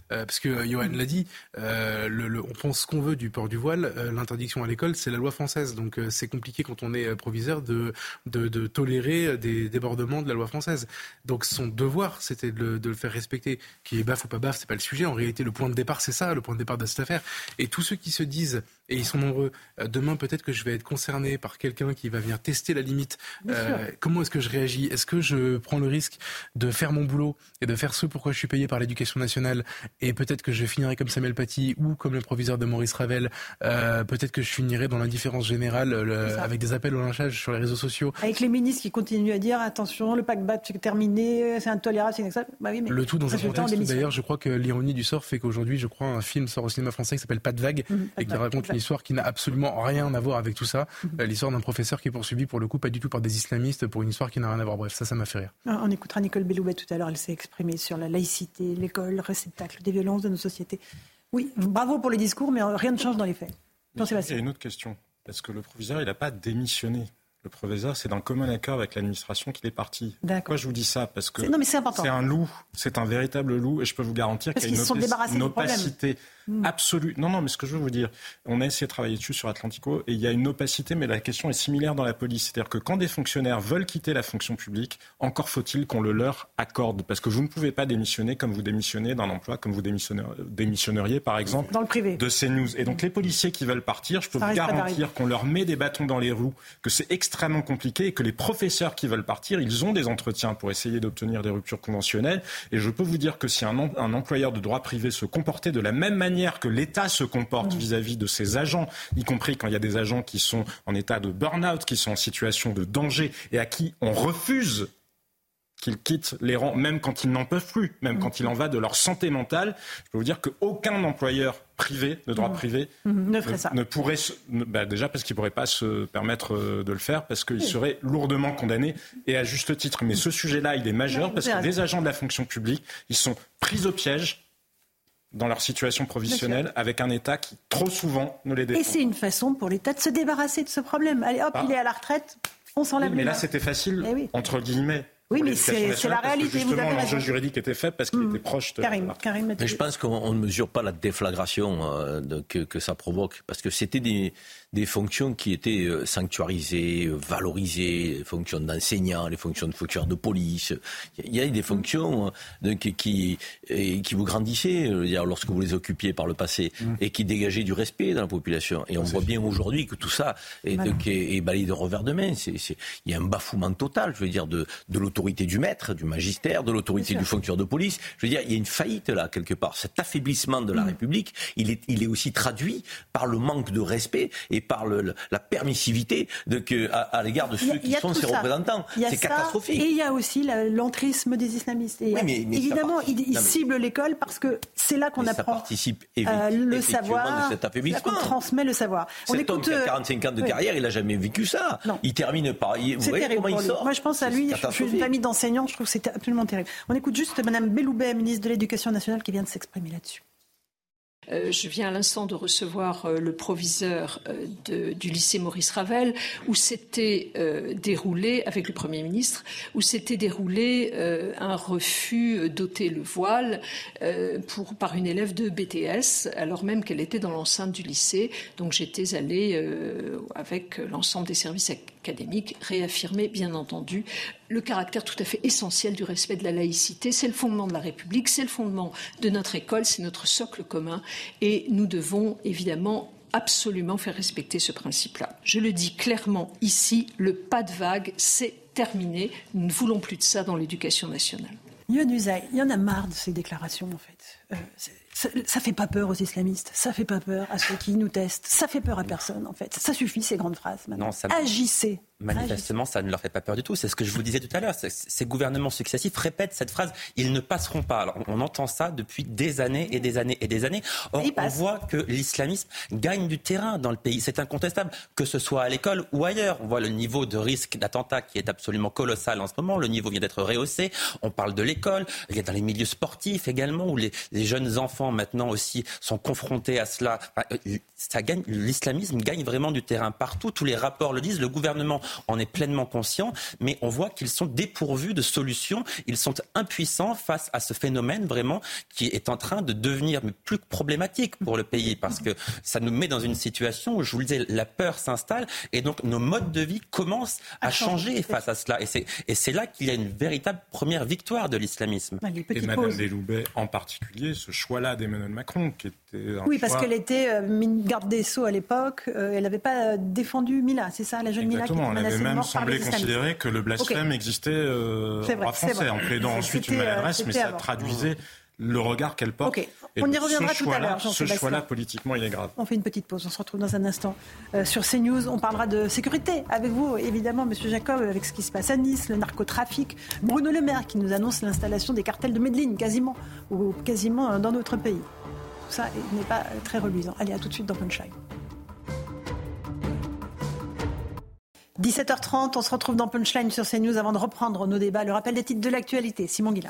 euh, parce que Johan l'a dit, euh, le, le, on pense ce qu'on veut du port du voile, euh, l'interdiction à l'école, c'est la loi française. Donc euh, c'est compliqué quand on est proviseur de, de, de tolérer des débordements de la loi française. Donc son devoir, c'était de le, de le faire respecter. Qui est baffe ou pas baffe, c'est pas le sujet. En réalité, le point de départ, c'est ça, le point de départ de cette affaire. Et tous ceux qui se disent, et ils sont nombreux, euh, demain peut-être que je vais être concerné par quelqu'un qui va venir tester la limite. Euh, comment est-ce que je réagis ? Est-ce que je prends le risque de faire mon boulot et de faire ce pourquoi je suis payé par l'éducation nationale, et peut-être que je finirai comme Samuel Paty ou comme le proviseur de Maurice Ravel, euh, peut-être que je finirai dans l'indifférence générale le, avec des appels au lynchage sur les réseaux sociaux. Avec les ministres qui continuent à dire attention, le paquebot c'est terminé, c'est intolérable, c'est ça. Bah oui, mais le tout dans un contexte où d'ailleurs je crois que l'ironie du sort fait qu'aujourd'hui je crois un film sort au cinéma français qui s'appelle Pas de vague mmh, et qui raconte une histoire qui n'a absolument rien à voir avec tout ça. Mmh. L'histoire d'un professeur qui est poursuivi pour le coup pas du tout par des islamistes pour une histoire qui n'a rien à voir. Bref, ça, ça m'a fait rire. On écoutera Nicole Belloubet tout à l'heure, elle s'est exprimée sur la laïcité, l'école, réceptacle des violences de nos sociétés. Oui, bravo pour les discours, mais rien ne change dans les faits. Il y a une autre question, parce que le proviseur, il n'a pas démissionné. Le proviseur, c'est d'un commun accord avec l'administration qu'il est parti. D'accord. Pourquoi je vous dis ça ? Parce que c'est... Non, mais c'est important. C'est un loup, c'est un véritable loup, et je peux vous garantir parce qu'il y a une, opacité, une opacité absolue. Non, non, mais ce que je veux vous dire, on a essayé de travailler dessus sur Atlantico, et il y a une opacité, mais la question est similaire dans la police. C'est-à-dire que quand des fonctionnaires veulent quitter la fonction publique, encore faut-il qu'on le leur accorde. Parce que vous ne pouvez pas démissionner comme vous démissionnez d'un emploi, comme vous démissionneriez, par exemple, dans le privé. De CNews. Et donc les policiers qui veulent partir, je peux ça vous garantir qu'on leur met des bâtons dans les roues, que c'est extrêmement compliqué, et que les professeurs qui veulent partir, ils ont des entretiens pour essayer d'obtenir des ruptures conventionnelles. Et je peux vous dire que si un, un employeur de droit privé se comportait de la même manière que l'État se comporte mmh. vis-à-vis de ses agents, y compris quand il y a des agents qui sont en état de burn-out, qui sont en situation de danger et à qui on refuse qu'ils quittent les rangs, même quand ils n'en peuvent plus, même mmh. quand il en va de leur santé mentale, je peux vous dire qu'aucun employeur privé, de droit mmh. privé, mmh. ne, ferait ne, ça. ne pourrait, se, ne, bah déjà parce qu'il ne pourrait pas se permettre de le faire, parce qu'il oui. serait lourdement condamné, et à juste titre. Mais ce sujet-là, il est majeur, parce que les agents de la fonction publique, ils sont pris au piège dans leur situation professionnelle, avec un État qui, trop souvent, ne les défend. Et c'est une façon pour l'État de se débarrasser de ce problème. Allez, hop, ah. il est à la retraite, on s'en lave oui, les mais mains. là, c'était facile, eh oui. entre guillemets. Oui, mais c'est, c'est la réalité. Justement, l'enjeu juridique était fait parce qu'il mmh. était proche de... Karim, Karim mais je pense qu'on ne mesure pas la déflagration euh, de, que, que ça provoque. Parce que c'était des, des fonctions qui étaient euh, sanctuarisées, euh, valorisées, les fonctions d'enseignants, les fonctions de fonctionnaires de police. Il y a des fonctions euh, qui, qui, et, qui vous grandissaient euh, lorsque vous les occupiez par le passé mmh. et qui dégageaient du respect dans la population. Et on voit bien aujourd'hui que tout ça est, de, est, est balayé de revers de main. C'est, c'est, il y a un bafouement total, je veux dire, de, de l'autorité. L'autorité du maître, du magistère, de l'autorité du fonctionnaire de police. Je veux dire, il y a une faillite là, quelque part. Cet affaiblissement de la mmh. République, il est, il est aussi traduit par le manque de respect et par le, le, la permissivité de, que, à, à l'égard de ceux qui sont ses ça. représentants. C'est ça, catastrophique. Et il y a aussi la, l'entrisme des islamistes. Et oui, mais, mais évidemment, ils il ciblent l'école parce que c'est là qu'on mais apprend ça participe euh, le savoir, de cet affaiblissement. C'est là qu'on transmet le savoir. Cet On écoute, homme qui a quarante-cinq ans de oui. carrière, il n'a jamais vécu ça. Non. Il termine par... Vous c'est voyez comment il sort. Moi, je pense à lui, je suis une famille d'enseignants, je trouve que c'était absolument terrible. On écoute juste Mme Belloubet, ministre de l'Éducation nationale, qui vient de s'exprimer là-dessus. Euh, je viens à l'instant de recevoir euh, le proviseur euh, de, du lycée Maurice Ravel, où s'était euh, déroulé, avec le Premier ministre, où s'était déroulé euh, un refus d'ôter le voile euh, pour, par une élève de B T S, alors même qu'elle était dans l'enceinte du lycée. Donc j'étais allée, euh, avec l'ensemble des services académiques, réaffirmer, bien entendu, le caractère tout à fait essentiel du respect de la laïcité. C'est le fondement de la République, c'est le fondement de notre école, c'est notre socle commun. Et nous devons évidemment absolument faire respecter ce principe-là. Je le dis clairement ici, le pas de vague, c'est terminé. Nous ne voulons plus de ça dans l'éducation nationale. Yohann Usaï, il y en a marre de ces déclarations, en fait. Euh, ça, ça fait pas peur aux islamistes, ça fait pas peur à ceux qui nous testent, ça fait peur à personne, en fait. Ça suffit, ces grandes phrases, maintenant. Non, ça... Agissez. Manifestement, ça ne leur fait pas peur du tout. C'est ce que je vous disais tout à l'heure. Ces gouvernements successifs répètent cette phrase. Ils ne passeront pas. Alors, on entend ça depuis des années et des années et des années. Or, on voit que l'islamisme gagne du terrain dans le pays. C'est incontestable. Que ce soit à l'école ou ailleurs. On voit le niveau de risque d'attentat qui est absolument colossal en ce moment. Le niveau vient d'être rehaussé. On parle de l'école. l'école, il y a dans les milieux sportifs également, où les, les jeunes enfants maintenant aussi sont confrontés à cela. Enfin, ça gagne, l'islamisme gagne vraiment du terrain partout. Tous les rapports le disent, le gouvernement en est pleinement conscient, mais on voit qu'ils sont dépourvus de solutions. Ils sont impuissants face à ce phénomène vraiment qui est en train de devenir plus problématique pour le pays, parce que ça nous met dans une situation où, je vous le disais, la peur s'installe et donc nos modes de vie commencent à changer face à cela. Et c'est, et c'est là qu'il y a une véritable première victoire de l'islamisme. Et Madame Belloubet en particulier, ce choix-là d'Emmanuel Macron, qui était un Oui, choix... parce qu'elle était euh, garde des Sceaux à l'époque, euh, elle n'avait pas défendu Mila, c'est ça, la jeune Mila qui était menacée de mort par les islamistes. Elle avait même semblé considérer que le blasphème okay. existait euh, vrai, en droit français, en plaidant ensuite une maladresse, mais ça avant. traduisait le regard qu'elle porte. Okay. Et on y reviendra tout à l'heure, Ce choix-là, politiquement, il est grave. On fait une petite pause, on se retrouve dans un instant. Euh, sur CNews, on parlera de sécurité avec vous, évidemment, Monsieur Jacob, avec ce qui se passe à Nice, le narcotrafic. Bruno Le Maire qui nous annonce l'installation des cartels de Medellín, quasiment, ou quasiment dans notre pays. Tout ça n'est pas très reluisant. Allez, à tout de suite dans Punchline. dix-sept heures trente, on se retrouve dans Punchline sur CNews avant de reprendre nos débats. Le rappel des titres de l'actualité, Simon Guillain.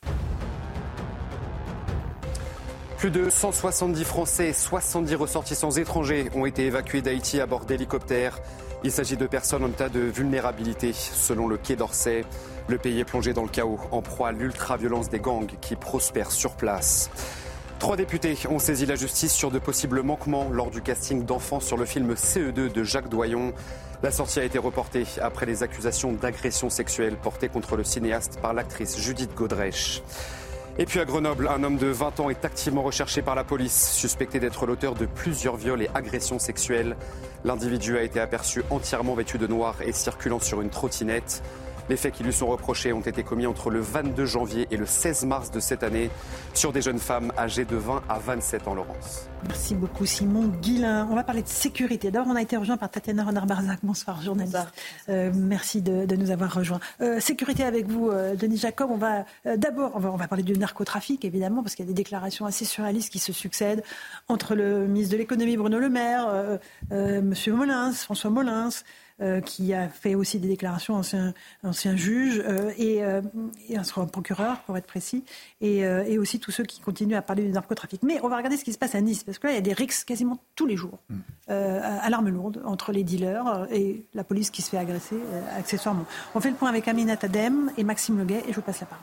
Plus de cent soixante-dix Français et soixante-dix ressortissants étrangers ont été évacués d'Haïti à bord d'hélicoptères. Il s'agit de personnes en état de vulnérabilité. Selon le Quai d'Orsay, le pays est plongé dans le chaos, en proie à l'ultra-violence des gangs qui prospèrent sur place. Trois députés ont saisi la justice sur de possibles manquements lors du casting d'enfants sur le film C E deux de Jacques Doyon. La sortie a été reportée après les accusations d'agression sexuelle portées contre le cinéaste par l'actrice Judith Godrèche. Et puis à Grenoble, un homme de vingt ans est activement recherché par la police, suspecté d'être l'auteur de plusieurs viols et agressions sexuelles. L'individu a été aperçu entièrement vêtu de noir et circulant sur une trottinette. Les faits qui lui sont reprochés ont été commis entre le vingt-deux janvier et le seize mars de cette année sur des jeunes femmes âgées de vingt à vingt-sept ans, Laurence. Merci beaucoup Simon Guillain. On va parler de sécurité. D'abord, on a été rejoint par Tatiana Renard-Barzac. Bonsoir, journaliste. Euh, merci de, de nous avoir rejoints. Euh, sécurité avec vous, euh, Denis Jacob. On va euh, d'abord, on va, on va parler du narcotrafic, évidemment, parce qu'il y a des déclarations assez surréalistes qui se succèdent entre le ministre de l'économie Bruno Le Maire, euh, euh, Monsieur Molins, François Molins, Euh, qui a fait aussi des déclarations, ancien, ancien juge euh, et, euh, et un procureur, pour être précis, et, euh, et aussi tous ceux qui continuent à parler du narcotrafic. Mais on va regarder ce qui se passe à Nice, parce que là, il y a des rixes quasiment tous les jours, euh, à l'arme lourde, entre les dealers et la police qui se fait agresser euh, accessoirement. On fait le point avec Aminata Dem et Maxime Leguet, et je vous passe la parole.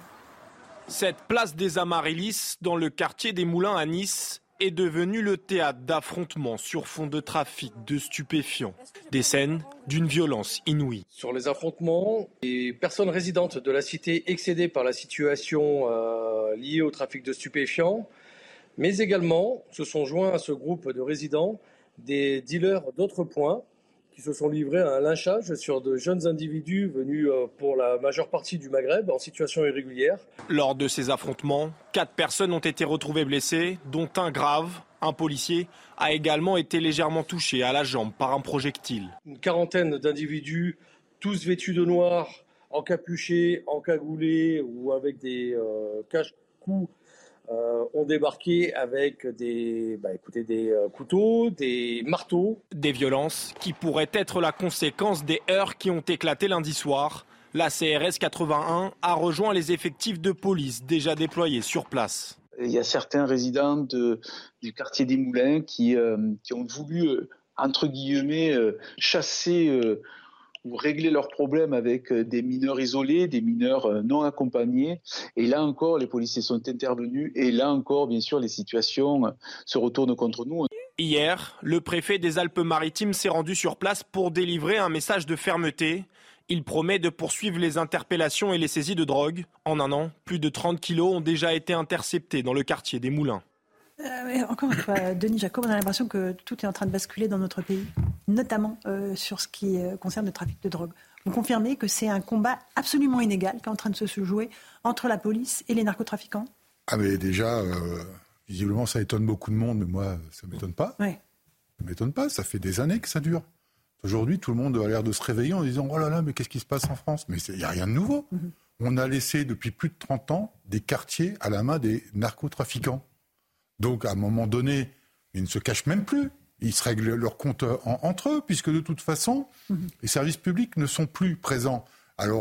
Cette place des Amaryllis, dans le quartier des Moulins à Nice, est devenue le théâtre d'affrontements sur fond de trafic de stupéfiants. Des scènes d'une violence inouïe. Sur les affrontements, les personnes résidentes de la cité excédées par la situation euh, liée au trafic de stupéfiants, mais également se sont joints à ce groupe de résidents des dealers d'autres points qui se sont livrés à un lynchage sur de jeunes individus venus pour la majeure partie du Maghreb en situation irrégulière. Lors de ces affrontements, quatre personnes ont été retrouvées blessées, dont un grave. Un policier a également été légèrement touché à la jambe par un projectile. Une quarantaine d'individus, tous vêtus de noir, encapuchés, encagoulés ou avec des euh, cache-coups, Euh, ont débarqué avec des, bah, écoutez, des euh, couteaux, des marteaux. Des violences qui pourraient être la conséquence des heurts qui ont éclaté lundi soir. La C R S quatre-vingt-un a rejoint les effectifs de police déjà déployés sur place. Il y a certains résidents de, du quartier des Moulins qui, euh, qui ont voulu, euh, entre guillemets, euh, chasser euh, ou régler leurs problèmes avec des mineurs isolés, des mineurs non accompagnés. Et là encore, les policiers sont intervenus. Et là encore, bien sûr, les situations se retournent contre nous. Hier, le préfet des Alpes-Maritimes s'est rendu sur place pour délivrer un message de fermeté. Il promet de poursuivre les interpellations et les saisies de drogue. En un an, plus de trente kilos ont déjà été interceptés dans le quartier des Moulins. Euh, encore une fois, Denis Jacob, on a l'impression que tout est en train de basculer dans notre pays, notamment euh, sur ce qui euh, concerne le trafic de drogue. Vous confirmez que c'est un combat absolument inégal qui est en train de se jouer entre la police et les narcotrafiquants ? Ah mais déjà, euh, visiblement ça étonne beaucoup de monde, mais moi ça ne m'étonne pas. Ouais. Ça ne m'étonne pas, ça fait des années que ça dure. Aujourd'hui, tout le monde a l'air de se réveiller en disant « Oh là là, mais qu'est-ce qui se passe en France ?» Mais il n'y a rien de nouveau. Mm-hmm. On a laissé depuis plus de trente ans des quartiers à la main des narcotrafiquants. Donc, à un moment donné, ils ne se cachent même plus. Ils se règlent leurs comptes en, entre eux, puisque de toute façon, mmh. les services publics ne sont plus présents. Alors,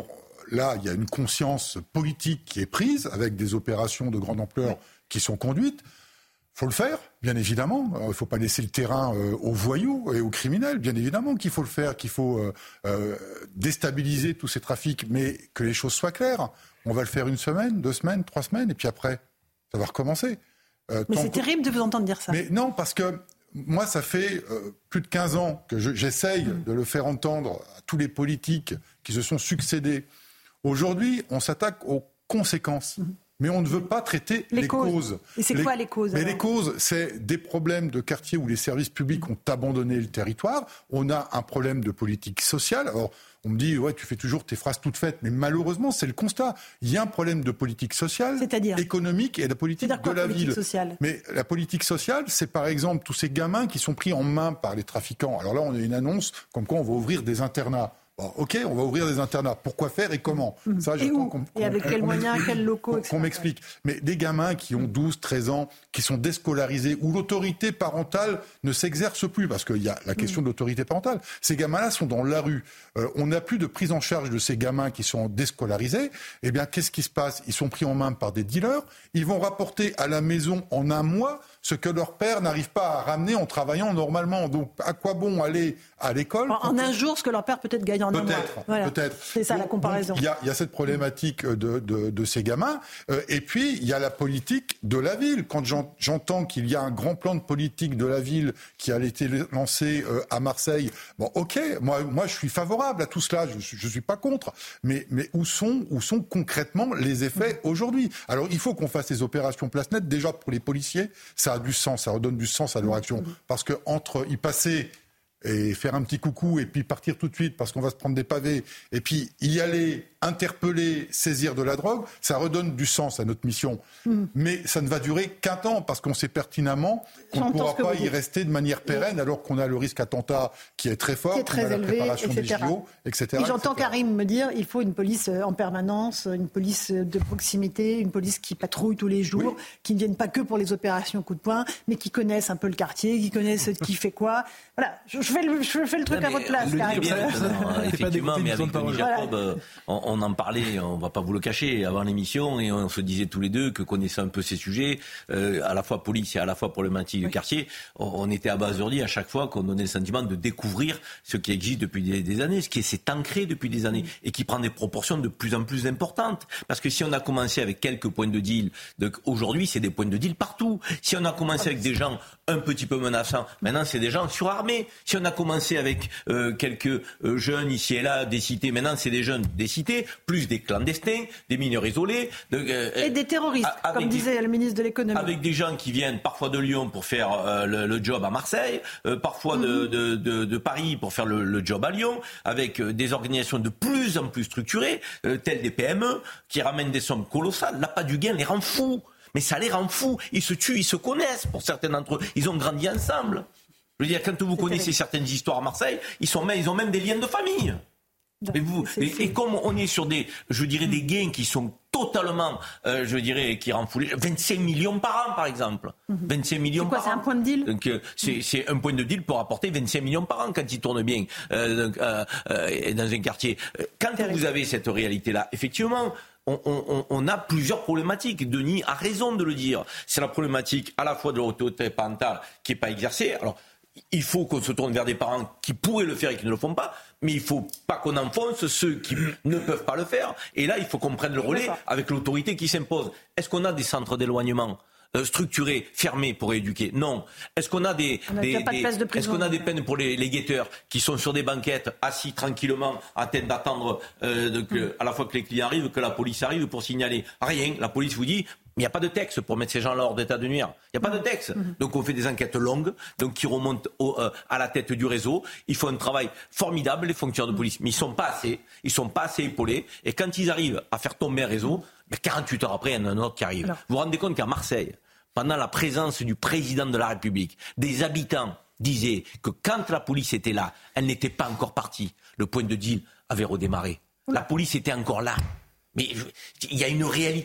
là, il y a une conscience politique qui est prise avec des opérations de grande ampleur oui. qui sont conduites. Il faut le faire, bien évidemment. Il ne faut pas laisser le terrain euh, aux voyous et aux criminels, bien évidemment qu'il faut le faire, qu'il faut euh, euh, déstabiliser tous ces trafics, mais que les choses soient claires. On va le faire une semaine, deux semaines, trois semaines, et puis après, ça va recommencer. Euh, mais c'est que... terrible de vous entendre dire ça. Mais non, parce que moi, ça fait euh, plus de quinze ans que je, j'essaye mmh. de le faire entendre à tous les politiques qui se sont succédés. Aujourd'hui, on s'attaque aux conséquences. Mmh. Mais on ne veut pas traiter les, les causes. causes. Et c'est les... quoi les causes Mais alors ? les causes, c'est des problèmes de quartier où les services publics ont abandonné le territoire. On a un problème de politique sociale. Alors, on me dit, ouais, tu fais toujours tes phrases toutes faites. Mais malheureusement, c'est le constat. Il y a un problème de politique sociale, c'est-à-dire économique et de politique C'est-à-dire quoi, de la politique ville. Sociale Mais la politique sociale, c'est par exemple tous ces gamins qui sont pris en main par les trafiquants. Alors là, on a une annonce comme quoi on va ouvrir des internats. Bon, ok, on va ouvrir des internats. Pourquoi faire et comment ? Mmh. Ça, et où ? qu'on, et avec qu'on, quels qu'on moyens, quels locaux, et cetera. Qu'on m'explique. Mais des gamins qui ont douze, treize ans, qui sont déscolarisés, où l'autorité parentale ne s'exerce plus, parce qu'il y a la question mmh. de l'autorité parentale. Ces gamins-là sont dans la rue. Euh, on n'a plus de prise en charge de ces gamins qui sont déscolarisés. Eh bien, qu'est-ce qui se passe ? Ils sont pris en main par des dealers. Ils vont rapporter à la maison en un mois ce que leur père n'arrive pas à ramener en travaillant normalement. Donc, à quoi bon aller à l'école ? En, en un jour, ce que leur père peut-être gagne en un mois. Voilà. Peut-être. C'est ça donc, la comparaison. Il y, y a cette problématique de, de, de ces gamins. Euh, et puis, il y a la politique de la ville. Quand j'ent, j'entends qu'il y a un grand plan de politique de la ville qui a été lancé euh, à Marseille, bon, ok, moi, moi, je suis favorable à tout cela. Je ne suis pas contre. Mais, mais où sont, où sont concrètement les effets aujourd'hui ? Alors, il faut qu'on fasse ces opérations place nette. Déjà, pour les policiers, ça a du sens, ça redonne du sens à leur action. Parce que entre y passer et faire un petit coucou et puis partir tout de suite parce qu'on va se prendre des pavés et puis y aller, interpeller, saisir de la drogue, ça redonne du sens à notre mission. Mm. Mais ça ne va durer qu'un temps parce qu'on sait pertinemment qu'on J'entends ne pourra pas y rester de manière pérenne alors qu'on a le risque attentat qui est très fort, qui est très on a élevé, la préparation et cetera. des J O, et cetera. Et j'entends et cetera. Karim me dire il faut une police en permanence, une police de proximité, une police qui patrouille tous les jours, oui. qui ne vienne pas que pour les opérations coup de poing, mais qui connaissent un peu le quartier, qui connaissent qui fait quoi. Voilà, je fais le, je fais le truc non, à votre place, le Karim. Bien, non, effectivement, mais avec Denis Jacob, voilà. on, on en parlait, on ne va pas vous le cacher, avant l'émission, et on se disait tous les deux que connaissant un peu ces sujets, euh, à la fois police et à la fois problématique oui. du quartier, on, on était abasourdis à chaque fois qu'on donnait le sentiment de découvrir ce qui existe depuis des, des années, ce qui s'est ancré depuis des années, et qui prend des proportions de plus en plus importantes. Parce que si on a commencé avec quelques points de deal, donc aujourd'hui c'est des points de deal partout. Si on a commencé avec des gens un petit peu menaçants, maintenant c'est des gens surarmés. Si on a commencé avec euh, quelques euh, jeunes ici et là, des cités, maintenant c'est des jeunes des cités, plus des clandestins, des mineurs isolés. De, euh, et des terroristes, comme des, disait le ministre de l'économie. Avec des gens qui viennent parfois de Lyon pour faire euh, le, le job à Marseille, euh, parfois de, mm-hmm. de, de, de Paris pour faire le, le job à Lyon, avec euh, des organisations de plus en plus structurées, euh, telles des P M E, qui ramènent des sommes colossales. L'appât du gain les rend fous. Mais ça les rend fous. Ils se tuent, ils se connaissent pour certains d'entre eux. Ils ont grandi ensemble. Je veux dire, quand vous c'est connaissez terrible. Certaines histoires à Marseille, ils, sont même, ils ont même des liens de famille. Et, vous, et, et comme on est sur des, je dirais, des gains qui sont totalement, euh, je dirais, qui rendent fou, vingt-cinq millions par an, par exemple. Mm-hmm. vingt-cinq millions c'est quoi, par c'est an. un point de deal. Donc, euh, c'est, mm-hmm. c'est un point de deal pour apporter vingt-cinq millions par an quand il tourne bien euh, donc, euh, euh, dans un quartier. Quand terrible. Vous avez cette réalité-là, effectivement, On, on, on a plusieurs problématiques. Denis a raison de le dire. C'est la problématique à la fois de l'autorité parentale qui n'est pas exercée. Alors, il faut qu'on se tourne vers des parents qui pourraient le faire et qui ne le font pas, mais il ne faut pas qu'on enfonce ceux qui ne peuvent pas le faire. Et là, il faut qu'on prenne le relais avec l'autorité qui s'impose. Est-ce qu'on a des centres d'éloignement structurés, fermés pour éduquer? Non. Est-ce qu'on a des, on a des, pas de place de est-ce qu'on a des peines pour les, les guetteurs qui sont sur des banquettes, assis tranquillement, en train d'attendre euh, de, que, à la fois que les clients arrivent, que la police arrive pour signaler? Rien. La police vous dit, il n'y a pas de texte pour mettre ces gens-là hors d'état de nuire. Il n'y a pas de texte. Mmh. Donc on fait des enquêtes longues, donc qui remontent au, euh, à la tête du réseau. Ils font un travail formidable, les fonctionnaires de police, mais ils ne sont pas assez. Ils sont pas assez épaulés. Et quand ils arrivent à faire tomber un réseau, ben quarante-huit heures après, il y en a un autre qui arrive. Alors. Vous vous rendez compte qu'à Marseille, pendant la présence du président de la République, des habitants disaient que quand la police était là, elle n'était pas encore partie. Le point de deal avait redémarré. La police était encore là. Mais il y a une réalité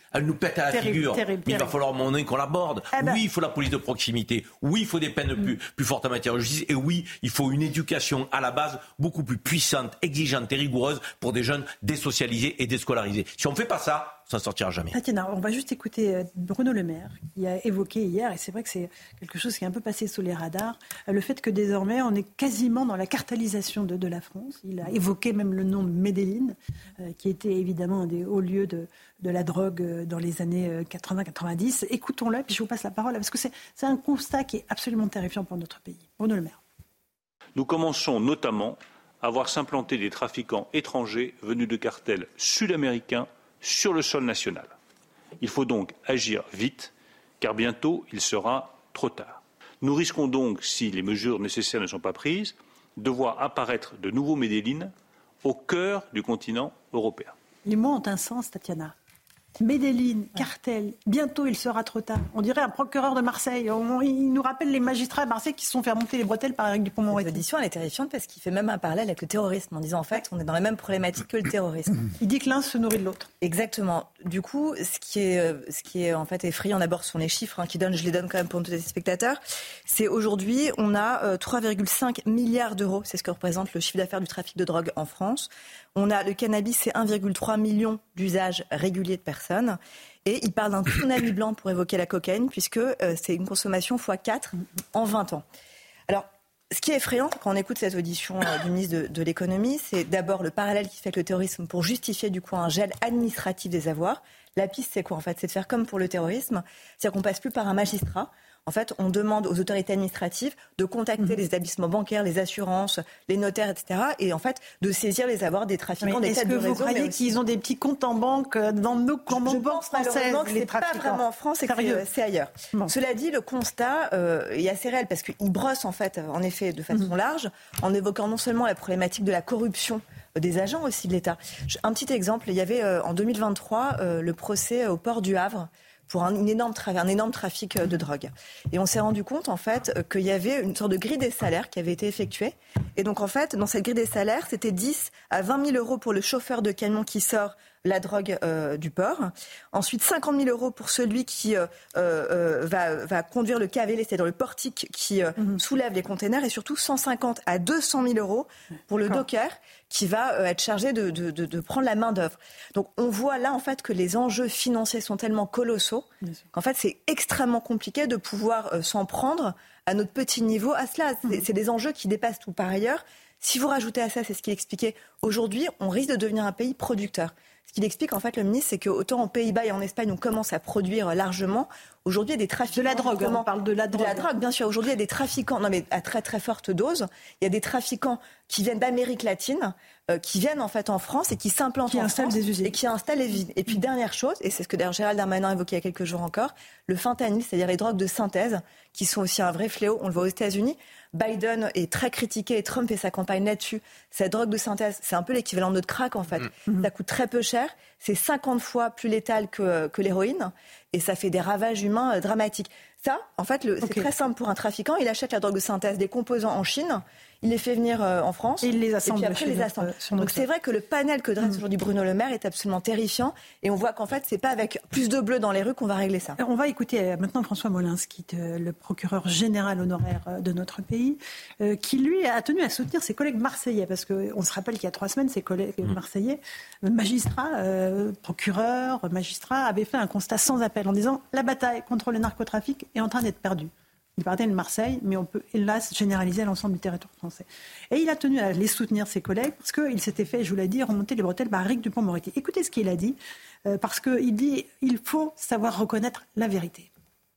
Elle nous pète à la terrible, figure. terrible, Mais terrible. il va falloir à un moment donné qu'on l'aborde. Eh ben... Oui, il faut la police de proximité. Oui, il faut des peines mm. plus, plus fortes en matière de justice. Et oui, il faut une éducation à la base beaucoup plus puissante, exigeante et rigoureuse pour des jeunes désocialisés et déscolarisés. Si on ne fait pas ça, ça ne sortira jamais. Tatiana, on va juste écouter Bruno Le Maire qui a évoqué hier, et c'est vrai que c'est quelque chose qui est un peu passé sous les radars, le fait que désormais on est quasiment dans la cartélisation de, de la France. Il a évoqué même le nom de Medellín, euh, qui était évidemment un des hauts lieux de, de la drogue dans les années quatre-vingts quatre-vingt-dix. Écoutons-le, puis je vous passe la parole, parce que c'est, c'est un constat qui est absolument terrifiant pour notre pays. Bruno Le Maire. Nous commençons notamment à voir s'implanter des trafiquants étrangers venus de cartels sud-américains sur le sol national. Il faut donc agir vite, car bientôt il sera trop tard. Nous risquons donc, si les mesures nécessaires ne sont pas prises, de voir apparaître de nouveaux Medellín au cœur du continent européen. Les mots ont un sens, Tatiana. Medellín, cartel, bientôt il sera trop tard. On dirait un procureur de Marseille. On, il nous rappelle les magistrats de Marseille qui se sont fait remonter les bretelles par Éric Dupond-Moretti. Cette audition, elle est terrifiante parce qu'il fait même un parallèle avec le terrorisme en disant en fait on est dans la même problématique que le terrorisme. Il dit que l'un se nourrit de l'autre. Exactement. Du coup, ce qui est, ce qui est en fait effrayant d'abord sont les chiffres hein, qui donnent, je les donne quand même pour tous les spectateurs. C'est aujourd'hui on a euh, trois virgule cinq milliards d'euros, c'est ce que représente le chiffre d'affaires du trafic de drogue en France. On a le cannabis, c'est un virgule trois million d'usages réguliers de personnes. Et il parle d'un tsunami blanc pour évoquer la cocaïne, puisque euh, c'est une consommation fois quatre en vingt ans. Alors, ce qui est effrayant quand on écoute cette audition euh, du ministre de, de l'économie, c'est d'abord le parallèle qu'il fait avec le terrorisme pour justifier du coup un gel administratif des avoirs. La piste, c'est quoi en fait ? C'est de faire comme pour le terrorisme, c'est-à-dire qu'on passe plus par un magistrat. En fait, on demande aux autorités administratives de contacter mmh. les établissements bancaires, les assurances, les notaires, et cetera. Et en fait, de saisir les avoirs des trafiquants, mais des têtes de réseau. Est-ce que vous croyez aussi... qu'ils ont des petits comptes en banque dans nos comptes en banque françaises, que les c'est pas vraiment en France et que c'est, c'est ailleurs. Bon. Cela dit, le constat euh, est assez réel parce qu'ils brossent en fait, en effet, de façon mmh. large, en évoquant non seulement la problématique de la corruption des agents aussi de l'État. Un petit exemple, il y avait euh, en deux mille vingt-trois euh, le procès au port du Havre pour un, une énorme tra- un énorme trafic de drogue. Et on s'est rendu compte, en fait, qu'il y avait une sorte de grille des salaires qui avait été effectuée. Et donc, en fait, dans cette grille des salaires, c'était dix à vingt mille euros pour le chauffeur de camion qui sort la drogue euh, du port. Ensuite, cinquante mille euros pour celui qui euh, euh, va, va conduire le cavélé, c'est-à-dire le portique qui euh, mmh. soulève les containers. Et surtout, cent cinquante à deux cent mille euros pour le D'accord. docker qui va euh, être chargé de, de, de, de prendre la main d'œuvre. Donc, on voit là, en fait, que les enjeux financiers sont tellement colossaux qu'en fait, c'est extrêmement compliqué de pouvoir euh, s'en prendre à notre petit niveau à cela. C'est, mmh. c'est des enjeux qui dépassent tout par ailleurs. Si vous rajoutez à ça, c'est ce qu'il expliquait, aujourd'hui, on risque de devenir un pays producteur. Ce qu'il explique, en fait, le ministre, c'est qu'autant aux Pays-Bas et en Espagne, on commence à produire largement. Aujourd'hui, il y a des trafiquants... De la drogue, on parle de la drogue. De la drogue, bien sûr. Aujourd'hui, il y a des trafiquants, non mais à très très forte dose, il y a des trafiquants qui viennent d'Amérique latine, euh, qui viennent en fait en France et qui s'implantent qui en France des usines. et qui installent les villes. Et puis, dernière chose, et c'est ce que d'ailleurs Gérald Darmanin évoquait il y a quelques jours encore, le fentanyl, c'est-à-dire les drogues de synthèse, qui sont aussi un vrai fléau. On le voit aux États-Unis. Biden est très critiqué et Trump fait sa campagne là-dessus. Cette drogue de synthèse, c'est un peu l'équivalent de notre crack en fait. Mmh. Ça coûte très peu cher, c'est cinquante fois plus létal que, que l'héroïne et ça fait des ravages humains euh, dramatiques. Ça, en fait, le, okay. c'est très simple pour un trafiquant. Il achète la drogue de synthèse, des composants en Chine, il les fait venir euh, en France et il les assemble. Et puis après, les assemble. Euh, Donc c'est vrai que le panel que dresse mmh. aujourd'hui Bruno Le Maire est absolument terrifiant et on voit qu'en fait, c'est pas avec plus de bleu dans les rues qu'on va régler ça. Alors, on va écouter maintenant François Molinski, le procureur général honoraire de notre pays, euh, qui lui a tenu à soutenir ses collègues marseillais parce qu'on se rappelle qu'il y a trois semaines, ses collègues mmh. marseillais, magistrats, euh, procureurs, magistrats, avaient fait un constat sans appel en disant la bataille contre le narcotrafic est en train d'être perdue. Il parlait de Marseille, mais on peut hélas généraliser à l'ensemble du territoire français. Et il a tenu à les soutenir, ses collègues, parce qu'il s'était fait, je vous l'ai dit, remonter les bretelles par Éric Dupond-Moretti. Écoutez ce qu'il a dit, euh, parce qu'il dit il faut savoir reconnaître la vérité.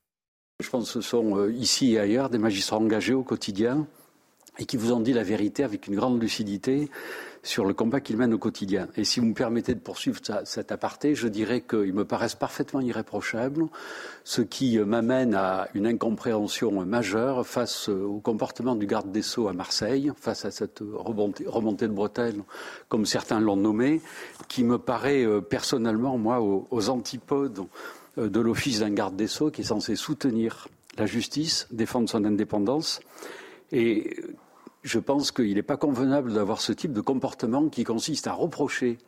Je pense que ce sont euh, ici et ailleurs des magistrats engagés au quotidien et qui vous ont dit la vérité avec une grande lucidité sur le combat qu'ils mènent au quotidien. Et si vous me permettez de poursuivre cet aparté, je dirais qu'ils me paraissent parfaitement irréprochables, ce qui m'amène à une incompréhension majeure face au comportement du garde des Sceaux à Marseille, face à cette remontée, remontée de bretelles, comme certains l'ont nommé, qui me paraît personnellement, moi, aux, aux antipodes de l'office d'un garde des Sceaux qui est censé soutenir la justice, défendre son indépendance. Et je pense qu'il n'est pas convenable d'avoir ce type de comportement qui consiste à reprocher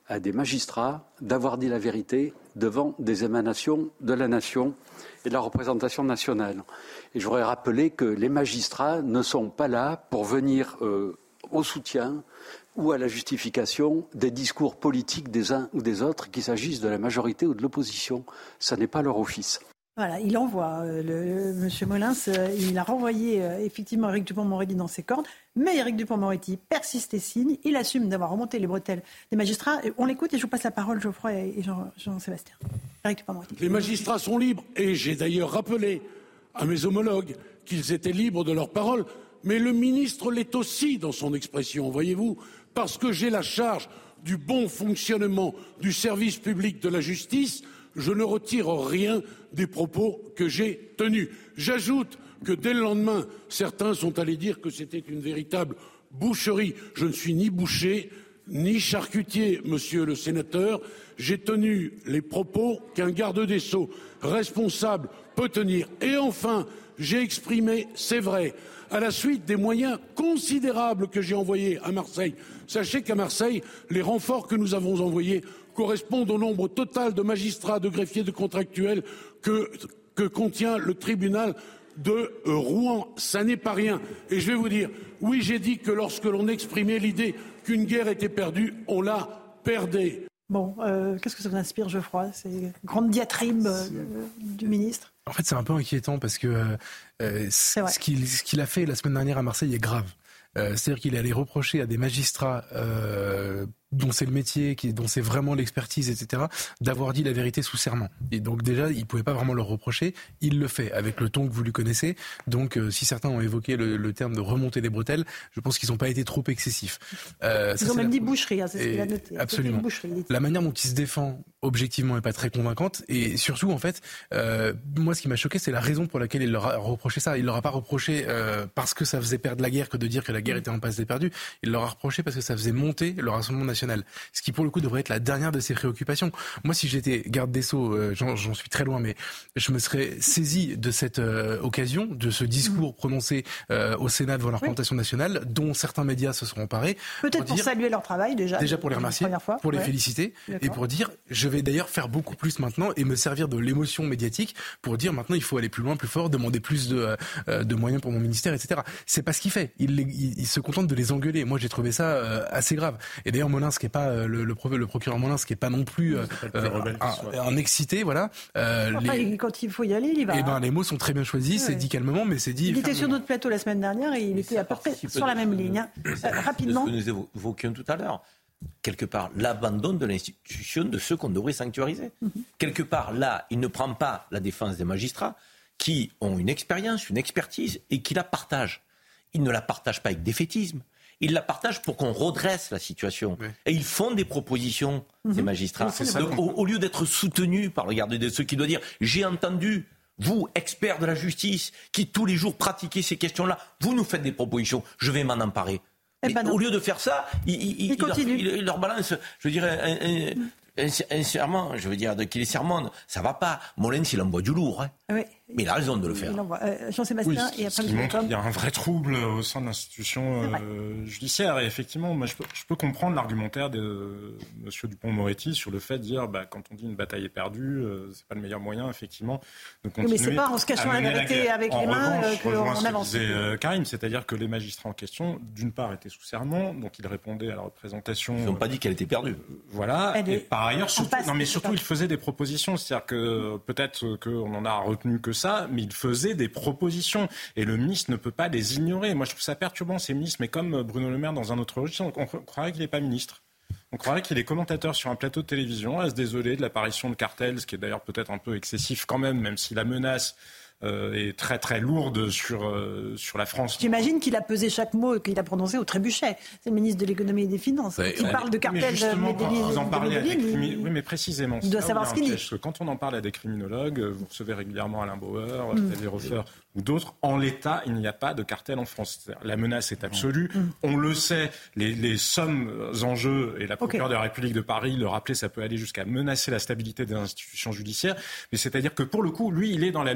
à des magistrats d'avoir dit la vérité devant des émanations de la nation et de la représentation nationale. Et je voudrais rappeler que les magistrats ne sont pas là pour venir euh, au soutien ou à la justification des discours politiques des uns ou des autres, qu'il s'agisse de la majorité ou de l'opposition. Ça n'est pas leur office. Voilà, il envoie, euh, le, le, M. Molins, euh, il a renvoyé euh, effectivement Éric Dupond-Moretti dans ses cordes, mais Éric Dupond-Moretti persiste et signe, il assume d'avoir remonté les bretelles des magistrats. On l'écoute et je vous passe la parole, Geoffroy et Jean, Jean-Sébastien. Éric Dupond-Moretti. Les magistrats sont libres et j'ai d'ailleurs rappelé à mes homologues qu'ils étaient libres de leur parole, mais le ministre l'est aussi dans son expression, voyez-vous, parce que j'ai la charge du bon fonctionnement du service public de la justice. Je ne retire rien des propos que j'ai tenus. J'ajoute que dès le lendemain, certains sont allés dire que c'était une véritable boucherie. Je ne suis ni boucher, ni charcutier, monsieur le sénateur. J'ai tenu les propos qu'un garde des Sceaux responsable peut tenir. Et enfin, j'ai exprimé, c'est vrai, à la suite des moyens considérables que j'ai envoyés à Marseille. Sachez qu'à Marseille, les renforts que nous avons envoyés correspondent au nombre total de magistrats, de greffiers, de contractuels que, que contient le tribunal de Rouen. Ça n'est pas rien. Et je vais vous dire, oui, j'ai dit que lorsque l'on exprimait l'idée qu'une guerre était perdue, on la perdait. Bon, euh, qu'est-ce que ça vous inspire, Geoffroy, ces grandes diatribes euh, du ministre? En fait, c'est un peu inquiétant parce que euh, ce qu'il, ce qu'il a fait la semaine dernière à Marseille est grave. Euh, c'est-à-dire qu'il allait reprocher à des magistrats euh, dont c'est le métier, qui, dont c'est vraiment l'expertise, et cetera, d'avoir dit la vérité sous serment. Et donc déjà, il ne pouvait pas vraiment leur reprocher. Il le fait avec le ton que vous lui connaissez. Donc euh, si certains ont évoqué le, le terme de remonter les bretelles, je pense qu'ils n'ont pas été trop excessifs. Euh, Ils ça, ont même la... dit boucherie, hein, c'est ce qu'il a noté. Absolument. Boucherie, la manière dont il se défend objectivement n'est pas très convaincante. Et surtout, en fait, euh, moi, ce qui m'a choqué, c'est la raison pour laquelle il leur a reproché ça. Il leur a pas reproché euh, parce que ça faisait perdre la guerre que de dire que la guerre était en passe d'être perdue. Il leur a reproché parce que ça faisait monter le Rassemblement national. Ce qui, pour le coup, devrait être la dernière de ses préoccupations. Moi, si j'étais garde des Sceaux, euh, j'en, j'en suis très loin, mais je me serais saisi de cette euh, occasion, de ce discours mmh. prononcé euh, au Sénat devant la représentation oui. nationale, dont certains médias se sont emparés. Peut-être pour, pour dire, saluer leur travail, déjà. Déjà pour les remercier, fois. pour les ouais. féliciter, D'accord. et pour dire, je vais d'ailleurs faire beaucoup plus maintenant et me servir de l'émotion médiatique pour dire maintenant il faut aller plus loin, plus fort, demander plus de, euh, de moyens pour mon ministère, et cetera. C'est pas ce qu'il fait. Il, il, il se contente de les engueuler. Moi, j'ai trouvé ça euh, assez grave. Et d'ailleurs, Molins, qui est pas euh, le, le, le procureur Molins, qui est pas non plus euh, euh, un, un excité, voilà. Euh, enfin, les... Quand il faut y aller, il y va. Eh ben, les mots sont très bien choisis. Ouais. C'est dit calmement, mais c'est dit. Il était sur notre plateau la semaine dernière et il mais était à peu près sur la même ligne. Hein. Euh, rapidement. Ce que nous évoquions tout à l'heure. Quelque part, l'abandon de l'institution de ceux qu'on devrait sanctuariser. Mm-hmm. Quelque part, là, il ne prend pas la défense des magistrats qui ont une expérience, une expertise et qui la partagent. Il ne la partage pas avec défaitisme. Ils la partagent pour qu'on redresse la situation. Oui. Et ils font des propositions, mmh. ces magistrats. Donc, au, au lieu d'être soutenus par le garde des Sceaux qui doit dire « J'ai entendu, vous, experts de la justice, qui tous les jours pratiquez ces questions-là, vous nous faites des propositions, je vais m'en emparer. » Eh ben au lieu de faire ça, il, il, il, il, leur, il, il leur balance, je dirais, un, un, un, un serment, je veux dire, qu'il est sermon, ça va pas. Molins, il envoie du lourd, hein. Oui. Mais il a raison de le faire. Euh, Jean-Sébastien, oui, et après ce qui montre qu'il y a un vrai trouble au sein de l'institution euh, judiciaire. Et effectivement, moi, je peux, je peux comprendre l'argumentaire de euh, M. Dupond-Moretti sur le fait de dire, bah, quand on dit une bataille est perdue, euh, c'est pas le meilleur moyen, effectivement, de continuer. Mais c'est pas en se cachant la vérité avec en les mains revanche, euh, qu'on avance. Ce que disait euh, Karim, c'est-à-dire que les magistrats en question, d'une part, étaient sous serment, donc ils répondaient à la représentation. Ils n'ont pas dit qu'elle était perdue. Euh, voilà. Elle et est... par ailleurs, surtout, non, mais surtout, ils faisaient des propositions. C'est-à-dire que peut-être qu'on en a retenu que ça, mais ils faisaient des propositions et le ministre ne peut pas les ignorer. Moi, je trouve ça perturbant, ces ministres, mais comme Bruno Le Maire dans un autre registre, on croirait qu'il n'est pas ministre. On croirait qu'il est commentateur sur un plateau de télévision à se désoler de l'apparition de cartels, ce qui est d'ailleurs peut-être un peu excessif quand même, même si la menace euh, est très très lourde sur, euh, sur la France. J'imagine qu'il a pesé chaque mot qu'il a prononcé au trébuchet. C'est le ministre de l'économie et des Finances. Ouais, il ouais, parle de cartels de Medellín. Vous en parlez à des crimi... Oui, mais précisément. Il doit savoir ce qu'il dit. Que quand on en parle à des criminologues, vous recevez régulièrement Alain Bauer, mm. Xavier Hofer ou d'autres, en l'état, il n'y a pas de cartel en France. La menace est absolue. Mm. On le sait, les, les sommes en jeu, et la procureure okay. de la République de Paris le rappelait, ça peut aller jusqu'à menacer la stabilité des institutions judiciaires. Mais c'est-à-dire que pour le coup, lui, il est dans la logique que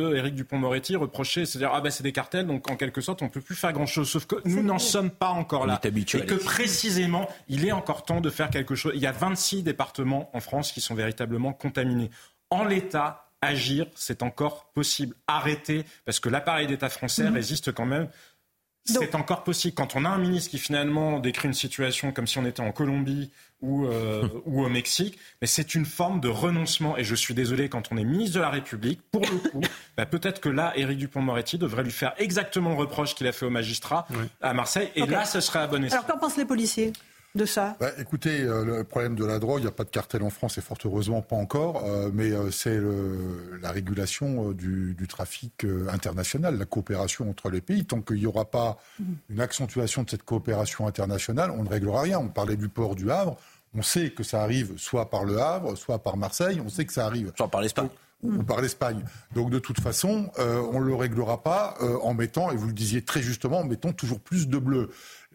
que Éric Dupond-Moretti reprochait, c'est-à-dire ah ben c'est des cartels, donc en quelque sorte on peut plus faire grand-chose. Sauf que nous n'en sommes pas encore là, et que précisément il est encore temps de faire quelque chose. Il y a vingt-six départements en France qui sont véritablement contaminés. En l'état, agir, c'est encore possible. Arrêter, parce que l'appareil d'État français mmh. résiste quand même. C'est Donc, encore possible. Quand on a un ministre qui finalement décrit une situation comme si on était en Colombie ou, euh, ou au Mexique, mais c'est une forme de renoncement. Et je suis désolé, quand on est ministre de la République, pour le coup, bah, peut-être que là, Éric Dupond-Moretti devrait lui faire exactement le reproche qu'il a fait aux magistrats oui. à Marseille. Et okay. là, ce serait à bon escient. Alors qu'en pensent les policiers de ça? bah, Écoutez, euh, le problème de la drogue, il n'y a pas de cartel en France, et fort heureusement pas encore, euh, mais euh, c'est le, la régulation euh, du, du trafic euh, international, la coopération entre les pays. Tant qu'il n'y aura pas mmh. une accentuation de cette coopération internationale, on ne réglera rien. On parlait du port du Havre, on sait que ça arrive soit par le Havre, soit par Marseille, on sait que ça arrive. Soit par l'Espagne. Ou, ou par l'Espagne. Donc de toute façon, euh, on ne le réglera pas euh, en mettant, et vous le disiez très justement, en mettant toujours plus de bleu.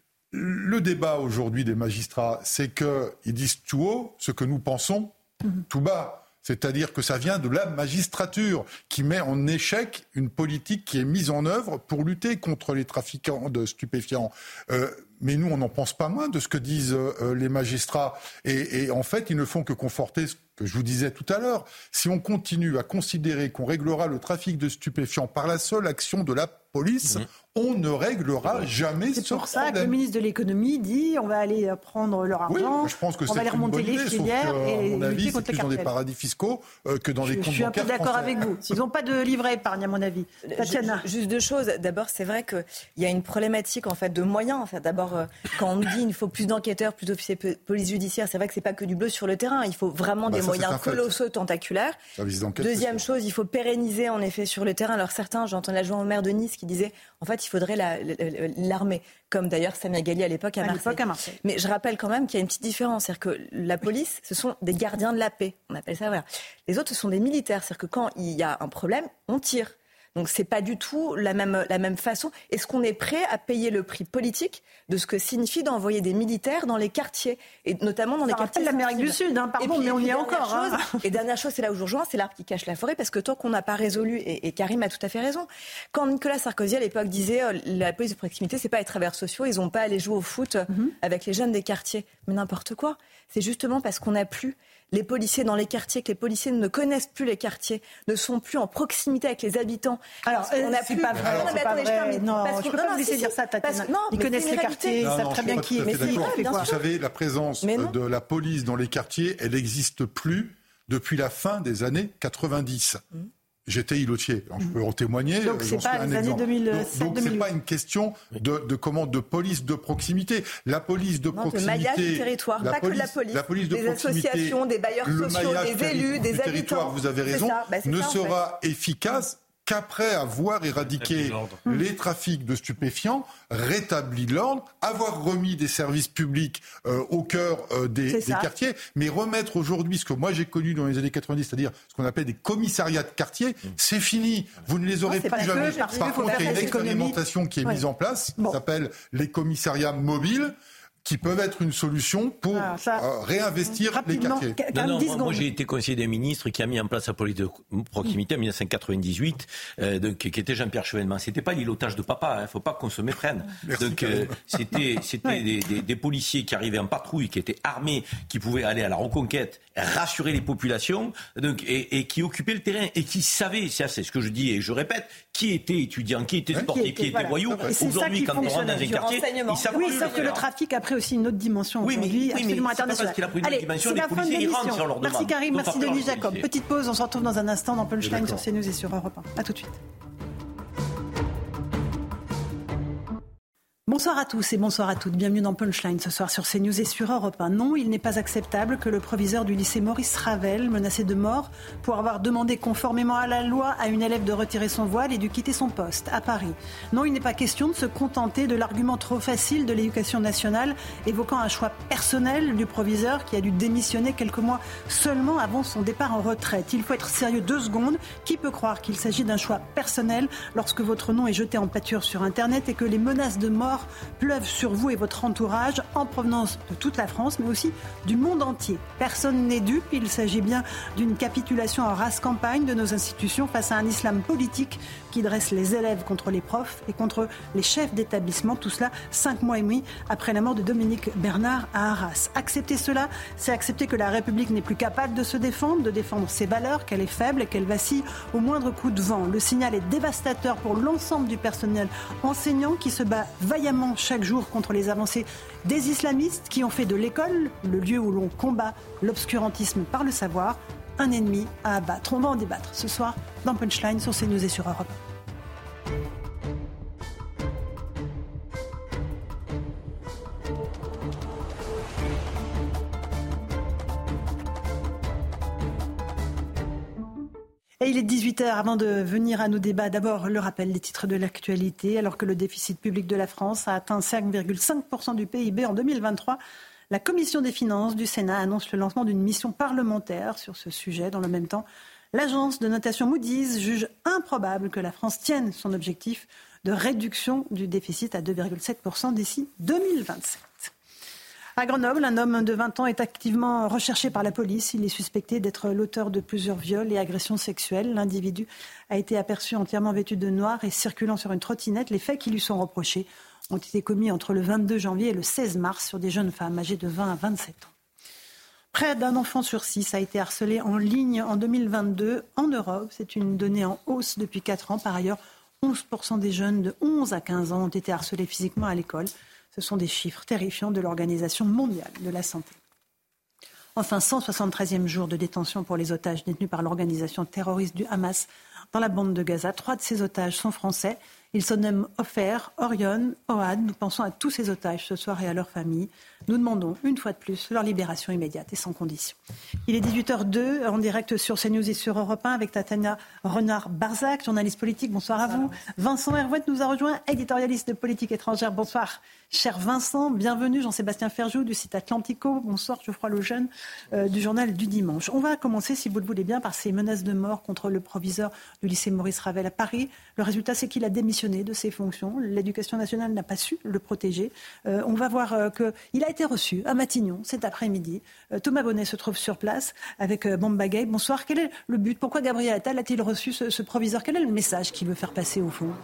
Le débat aujourd'hui des magistrats, c'est qu'ils disent tout haut ce que nous pensons mmh. tout bas. C'est-à-dire que ça vient de la magistrature qui met en échec une politique qui est mise en œuvre pour lutter contre les trafiquants de stupéfiants. Euh, mais nous, on n'en pense pas moins de ce que disent euh, les magistrats. Et, et en fait, ils ne font que conforter ce que je vous disais tout à l'heure. Si on continue à considérer qu'on réglera le trafic de stupéfiants par la seule action de la police, mmh. on ne réglera jamais ce problème. C'est pour ça que le ministre de l'économie dit on va aller prendre leur argent, oui, je pense que on va aller remonter les filières et lutter avis, contre les cartels. C'est plus dans des paradis fiscaux euh, que dans je, les comptes bancaires. Je suis un peu d'accord français. avec vous. Ils n'ont pas de livret épargne, à mon avis. Tatiana. Juste deux choses. D'abord, c'est vrai qu'il y a une problématique en fait, de moyens. En fait. D'abord, euh, quand on nous dit qu'il faut plus d'enquêteurs, plus d'officiers de police judiciaire, c'est vrai que ce n'est pas que du bleu sur le terrain. Il faut vraiment bah, des ça, moyens colossaux, tentaculaires. Deuxième chose, il faut pérenniser en effet sur le terrain. Alors certains, j'entends l'adjoint au maire de Nice qui disait en fait, il faudrait la, la, l'armée, comme d'ailleurs Samia Ghali à l'époque à, à Marseille. l'époque à Marseille. Mais je rappelle quand même qu'il y a une petite différence. C'est-à-dire que la police, ce sont des gardiens de la paix. On appelle ça, voilà. Les autres, ce sont des militaires. C'est-à-dire que quand il y a un problème, on tire. Donc c'est pas du tout la même, la même façon. Est-ce qu'on est prêt à payer le prix politique de ce que signifie d'envoyer des militaires dans les quartiers, et notamment dans ça les quartiers de l'Amérique du Sud, hein, pardon, puis, mais on y est encore. Chose, hein. Et dernière chose, c'est là où je rejoins, c'est l'arbre qui cache la forêt, parce que tant qu'on n'a pas résolu, et, et Karim a tout à fait raison, quand Nicolas Sarkozy à l'époque disait euh, la police de proximité, c'est pas les travailleurs sociaux, ils n'ont pas à aller jouer au foot mm-hmm. avec les jeunes des quartiers, mais n'importe quoi. C'est justement parce qu'on n'a plus les policiers dans les quartiers, que les policiers ne connaissent plus les quartiers, ne sont plus en proximité avec les habitants. Alors, euh, c'est plus... pas vrai. Non, mais attendez, je termine. Non, parce je ne peux pas vous laisser si, dire ça, Tatiana. Que... Non, ils connaissent les quartiers, ils savent très bien qui... Mais si, vous savez, la présence de la police dans les quartiers, elle n'existe plus depuis la fin des années quatre-vingt-dix. Mmh. J'étais îlotier, alors je peux en témoigner. Donc c'est pas les années deux mille sept Donc, donc c'est pas une question de, de comment de police de proximité. La police de non, proximité, le maillage du territoire, la pas police, que la police, la police de des proximité, associations, des bailleurs sociaux, des élus, des habitants. Vous avez raison. Ça, bah, ne ça, sera fait. efficace qu'après avoir éradiqué les trafics de stupéfiants, rétabli l'ordre, avoir remis des services publics euh, au cœur euh, des, des quartiers, mais remettre aujourd'hui ce que moi j'ai connu dans les années quatre-vingt-dix, c'est-à-dire ce qu'on appelle des commissariats de quartier, mmh. c'est fini. Vous ne les aurez non, plus jamais. Que, Par contre, il y a une expérimentation qui est ouais. mise en place, bon. qui s'appelle les commissariats mobiles, qui peuvent être une solution pour ah, ça, euh, réinvestir rapidement. les quartiers. Non, non, moi, moi j'ai été conseiller des ministres qui a mis en place la police de proximité en dix-neuf cent quatre-vingt-dix-huit, euh, donc, qui était Jean-Pierre Chevènement. C'était pas l'îlotage de papa, il hein, ne faut pas qu'on se méprenne. Merci donc euh, c'était, c'était ouais. des, des, des policiers qui arrivaient en patrouille, qui étaient armés, qui pouvaient aller à la reconquête, rassurer les populations, donc, et, et qui occupaient le terrain, et qui savaient, ça c'est ce que je dis et je répète, qui était étudiant, qui était sportif, qui était, qui était voilà. voyou. Aujourd'hui, quand on rentre dans un quartier, ils savent oui, sauf que le trafic a pris aussi une autre dimension oui, aujourd'hui, oui, absolument internationale. Allez, c'est la fin de l'émission. Merci Karim, merci Denis Jacob. Petite pause, on se retrouve dans un instant dans Punchline sur CNews et sur Europe un. A tout de suite. Bonsoir à tous et bonsoir à toutes. Bienvenue dans Punchline ce soir sur CNews et sur Europe un. Non, il n'est pas acceptable que le proviseur du lycée Maurice Ravel, menacé de mort pour avoir demandé conformément à la loi à une élève de retirer son voile et de quitter son poste à Paris. Non, il n'est pas question de se contenter de l'argument trop facile de l'éducation nationale évoquant un choix personnel du proviseur qui a dû démissionner quelques mois seulement avant son départ en retraite. Il faut être sérieux deux secondes. Qui peut croire qu'il s'agit d'un choix personnel lorsque votre nom est jeté en pâture sur Internet et que les menaces de mort pleuvent sur vous et votre entourage en provenance de toute la France, mais aussi du monde entier. Personne n'est dupe, il s'agit bien d'une capitulation en race campagne de nos institutions face à un islam politique qui dresse les élèves contre les profs et contre les chefs d'établissement. Tout cela cinq mois et demi après la mort de Dominique Bernard à Arras. Accepter cela, c'est accepter que la République n'est plus capable de se défendre, de défendre ses valeurs, qu'elle est faible et qu'elle vacille au moindre coup de vent. Le signal est dévastateur pour l'ensemble du personnel enseignant qui se bat vaillamment chaque jour contre les avancées des islamistes qui ont fait de l'école le lieu où l'on combat l'obscurantisme par le savoir, un ennemi à abattre. On va en débattre ce soir dans Punchline sur CNews et sur Europe. Et il est dix-huit heures avant de venir à nos débats. D'abord, le rappel des titres de l'actualité. Alors que le déficit public de la France a atteint cinq virgule cinq pour cent du P I B en deux mille vingt-trois, la Commission des finances du Sénat annonce le lancement d'une mission parlementaire sur ce sujet. Dans le même temps, l'agence de notation Moody's juge improbable que la France tienne son objectif de réduction du déficit à deux virgule sept pour cent d'ici deux mille vingt-sept. À Grenoble, un homme de vingt ans est activement recherché par la police. Il est suspecté d'être l'auteur de plusieurs viols et agressions sexuelles. L'individu a été aperçu entièrement vêtu de noir et circulant sur une trottinette. Les faits qui lui sont reprochés ont été commis entre le vingt-deux janvier et le seize mars sur des jeunes femmes âgées de vingt à vingt-sept ans. Près d'un enfant sur six a été harcelé en ligne en deux mille vingt-deux en Europe. C'est une donnée en hausse depuis quatre ans. Par ailleurs, onze pour cent des jeunes de onze à quinze ans ont été harcelés physiquement à l'école. Ce sont des chiffres terrifiants de l'Organisation mondiale de la santé. Enfin, cent soixante-treizième jour de détention pour les otages détenus par l'organisation terroriste du Hamas dans la bande de Gaza. Trois de ces otages sont français. Ils se nomment Ofer, Orion, Ohad. Nous pensons à tous ces otages ce soir et à leurs familles. Nous demandons une fois de plus leur libération immédiate et sans condition. Il est dix-huit heures deux en direct sur CNews et sur Europe un avec Tatiana Renard-Barzac, journaliste politique. Bonsoir à vous. Vincent Hervouet nous a rejoint, éditorialiste de politique étrangère. Bonsoir, cher Vincent. Bienvenue, Jean-Sébastien Ferjou du site Atlantico. Bonsoir, Geoffroy Lejeune euh, du journal du dimanche. On va commencer, si vous le voulez bien, par ces menaces de mort contre le proviseur du lycée Maurice Ravel à Paris. Le résultat, c'est qu'il a démissionné de ses fonctions. L'éducation nationale n'a pas su le protéger. Euh, on va voir euh, qu'il a été reçu à Matignon cet après-midi. Euh, Thomas Bonnet se trouve sur place avec euh, Bamba Gaye. Bonsoir. Quel est le but? Pourquoi Gabriel Attal a-t-il reçu ce, ce proviseur? Quel est le message qu'il veut faire passer au fond?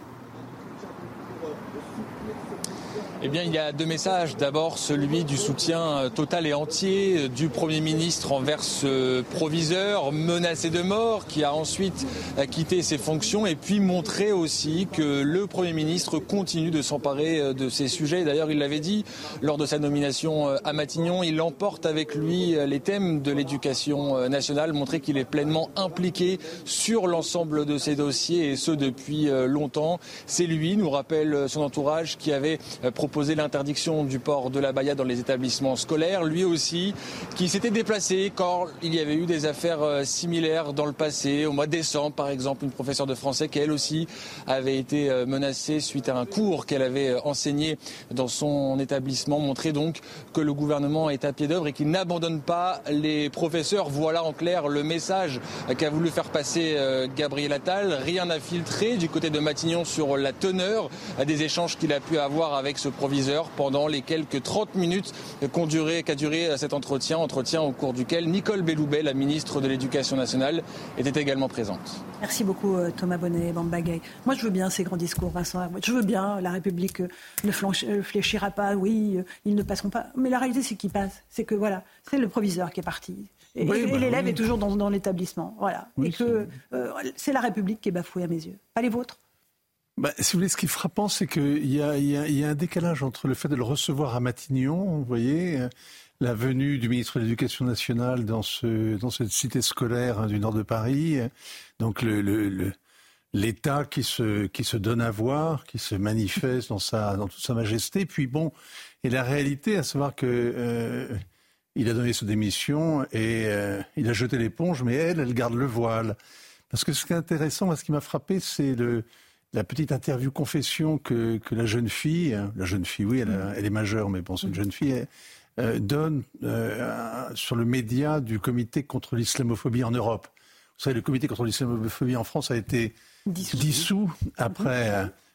Eh bien, il y a deux messages. D'abord, celui du soutien total et entier du Premier ministre envers ce proviseur menacé de mort qui a ensuite quitté ses fonctions, et puis montrer aussi que le Premier ministre continue de s'emparer de ces sujets. D'ailleurs, il l'avait dit lors de sa nomination à Matignon, il emporte avec lui les thèmes de l'éducation nationale, montrer qu'il est pleinement impliqué sur l'ensemble de ces dossiers, et ce depuis longtemps. C'est lui, nous rappelle son entourage, qui avait proposé l'interdiction du port de l'abaya dans les établissements scolaires, lui aussi, qui s'était déplacé quand il y avait eu des affaires similaires dans le passé. Au mois de décembre, par exemple, une professeure de français qui, elle aussi, avait été menacée suite à un cours qu'elle avait enseigné dans son établissement, montrait donc que le gouvernement est à pied d'œuvre et qu'il n'abandonne pas les professeurs. Voilà en clair le message qu'a voulu faire passer Gabriel Attal. Rien n'a filtré du côté de Matignon sur la teneur des échanges qu'il a pu avoir avec ce proviseur pendant les quelques trente minutes qu'a duré, qu'a duré cet entretien, entretien au cours duquel Nicole Belloubet, la ministre de l'Éducation nationale, était également présente. Merci beaucoup Thomas Bonnet et Bamba Gaye. Moi je veux bien ces grands discours, Vincent. Je veux bien, la République ne fléchira pas, oui, ils ne passeront pas. Mais la réalité c'est qu'ils passent. C'est que voilà, c'est le proviseur qui est parti. Et, oui, et bah, l'élève oui. est toujours dans, dans l'établissement. Voilà. Oui, et que c'est... Euh, c'est la République qui est bafouée à mes yeux. Pas les vôtres. Bah, si vous voulez, ce qui est frappant, c'est qu'il y a, il y a, il y a un décalage entre le fait de le recevoir à Matignon, vous voyez, la venue du ministre de l'Éducation nationale dans, ce, dans cette cité scolaire hein, du nord de Paris, donc le, le, le, l'État qui se, qui se donne à voir, qui se manifeste dans, sa, dans toute sa majesté, puis bon, et la réalité, à savoir que euh, il a donné sa démission et euh, il a jeté l'éponge, mais elle, elle garde le voile. Parce que ce qui est intéressant, ce qui m'a frappé, c'est le... la petite interview confession que, que la jeune fille, la jeune fille, oui, elle, a, elle est majeure, mais bon, c'est une jeune fille, elle, euh, donne euh, sur le média du comité contre l'islamophobie en Europe. Vous savez, le comité contre l'islamophobie en France a été dissous, dissous après, euh,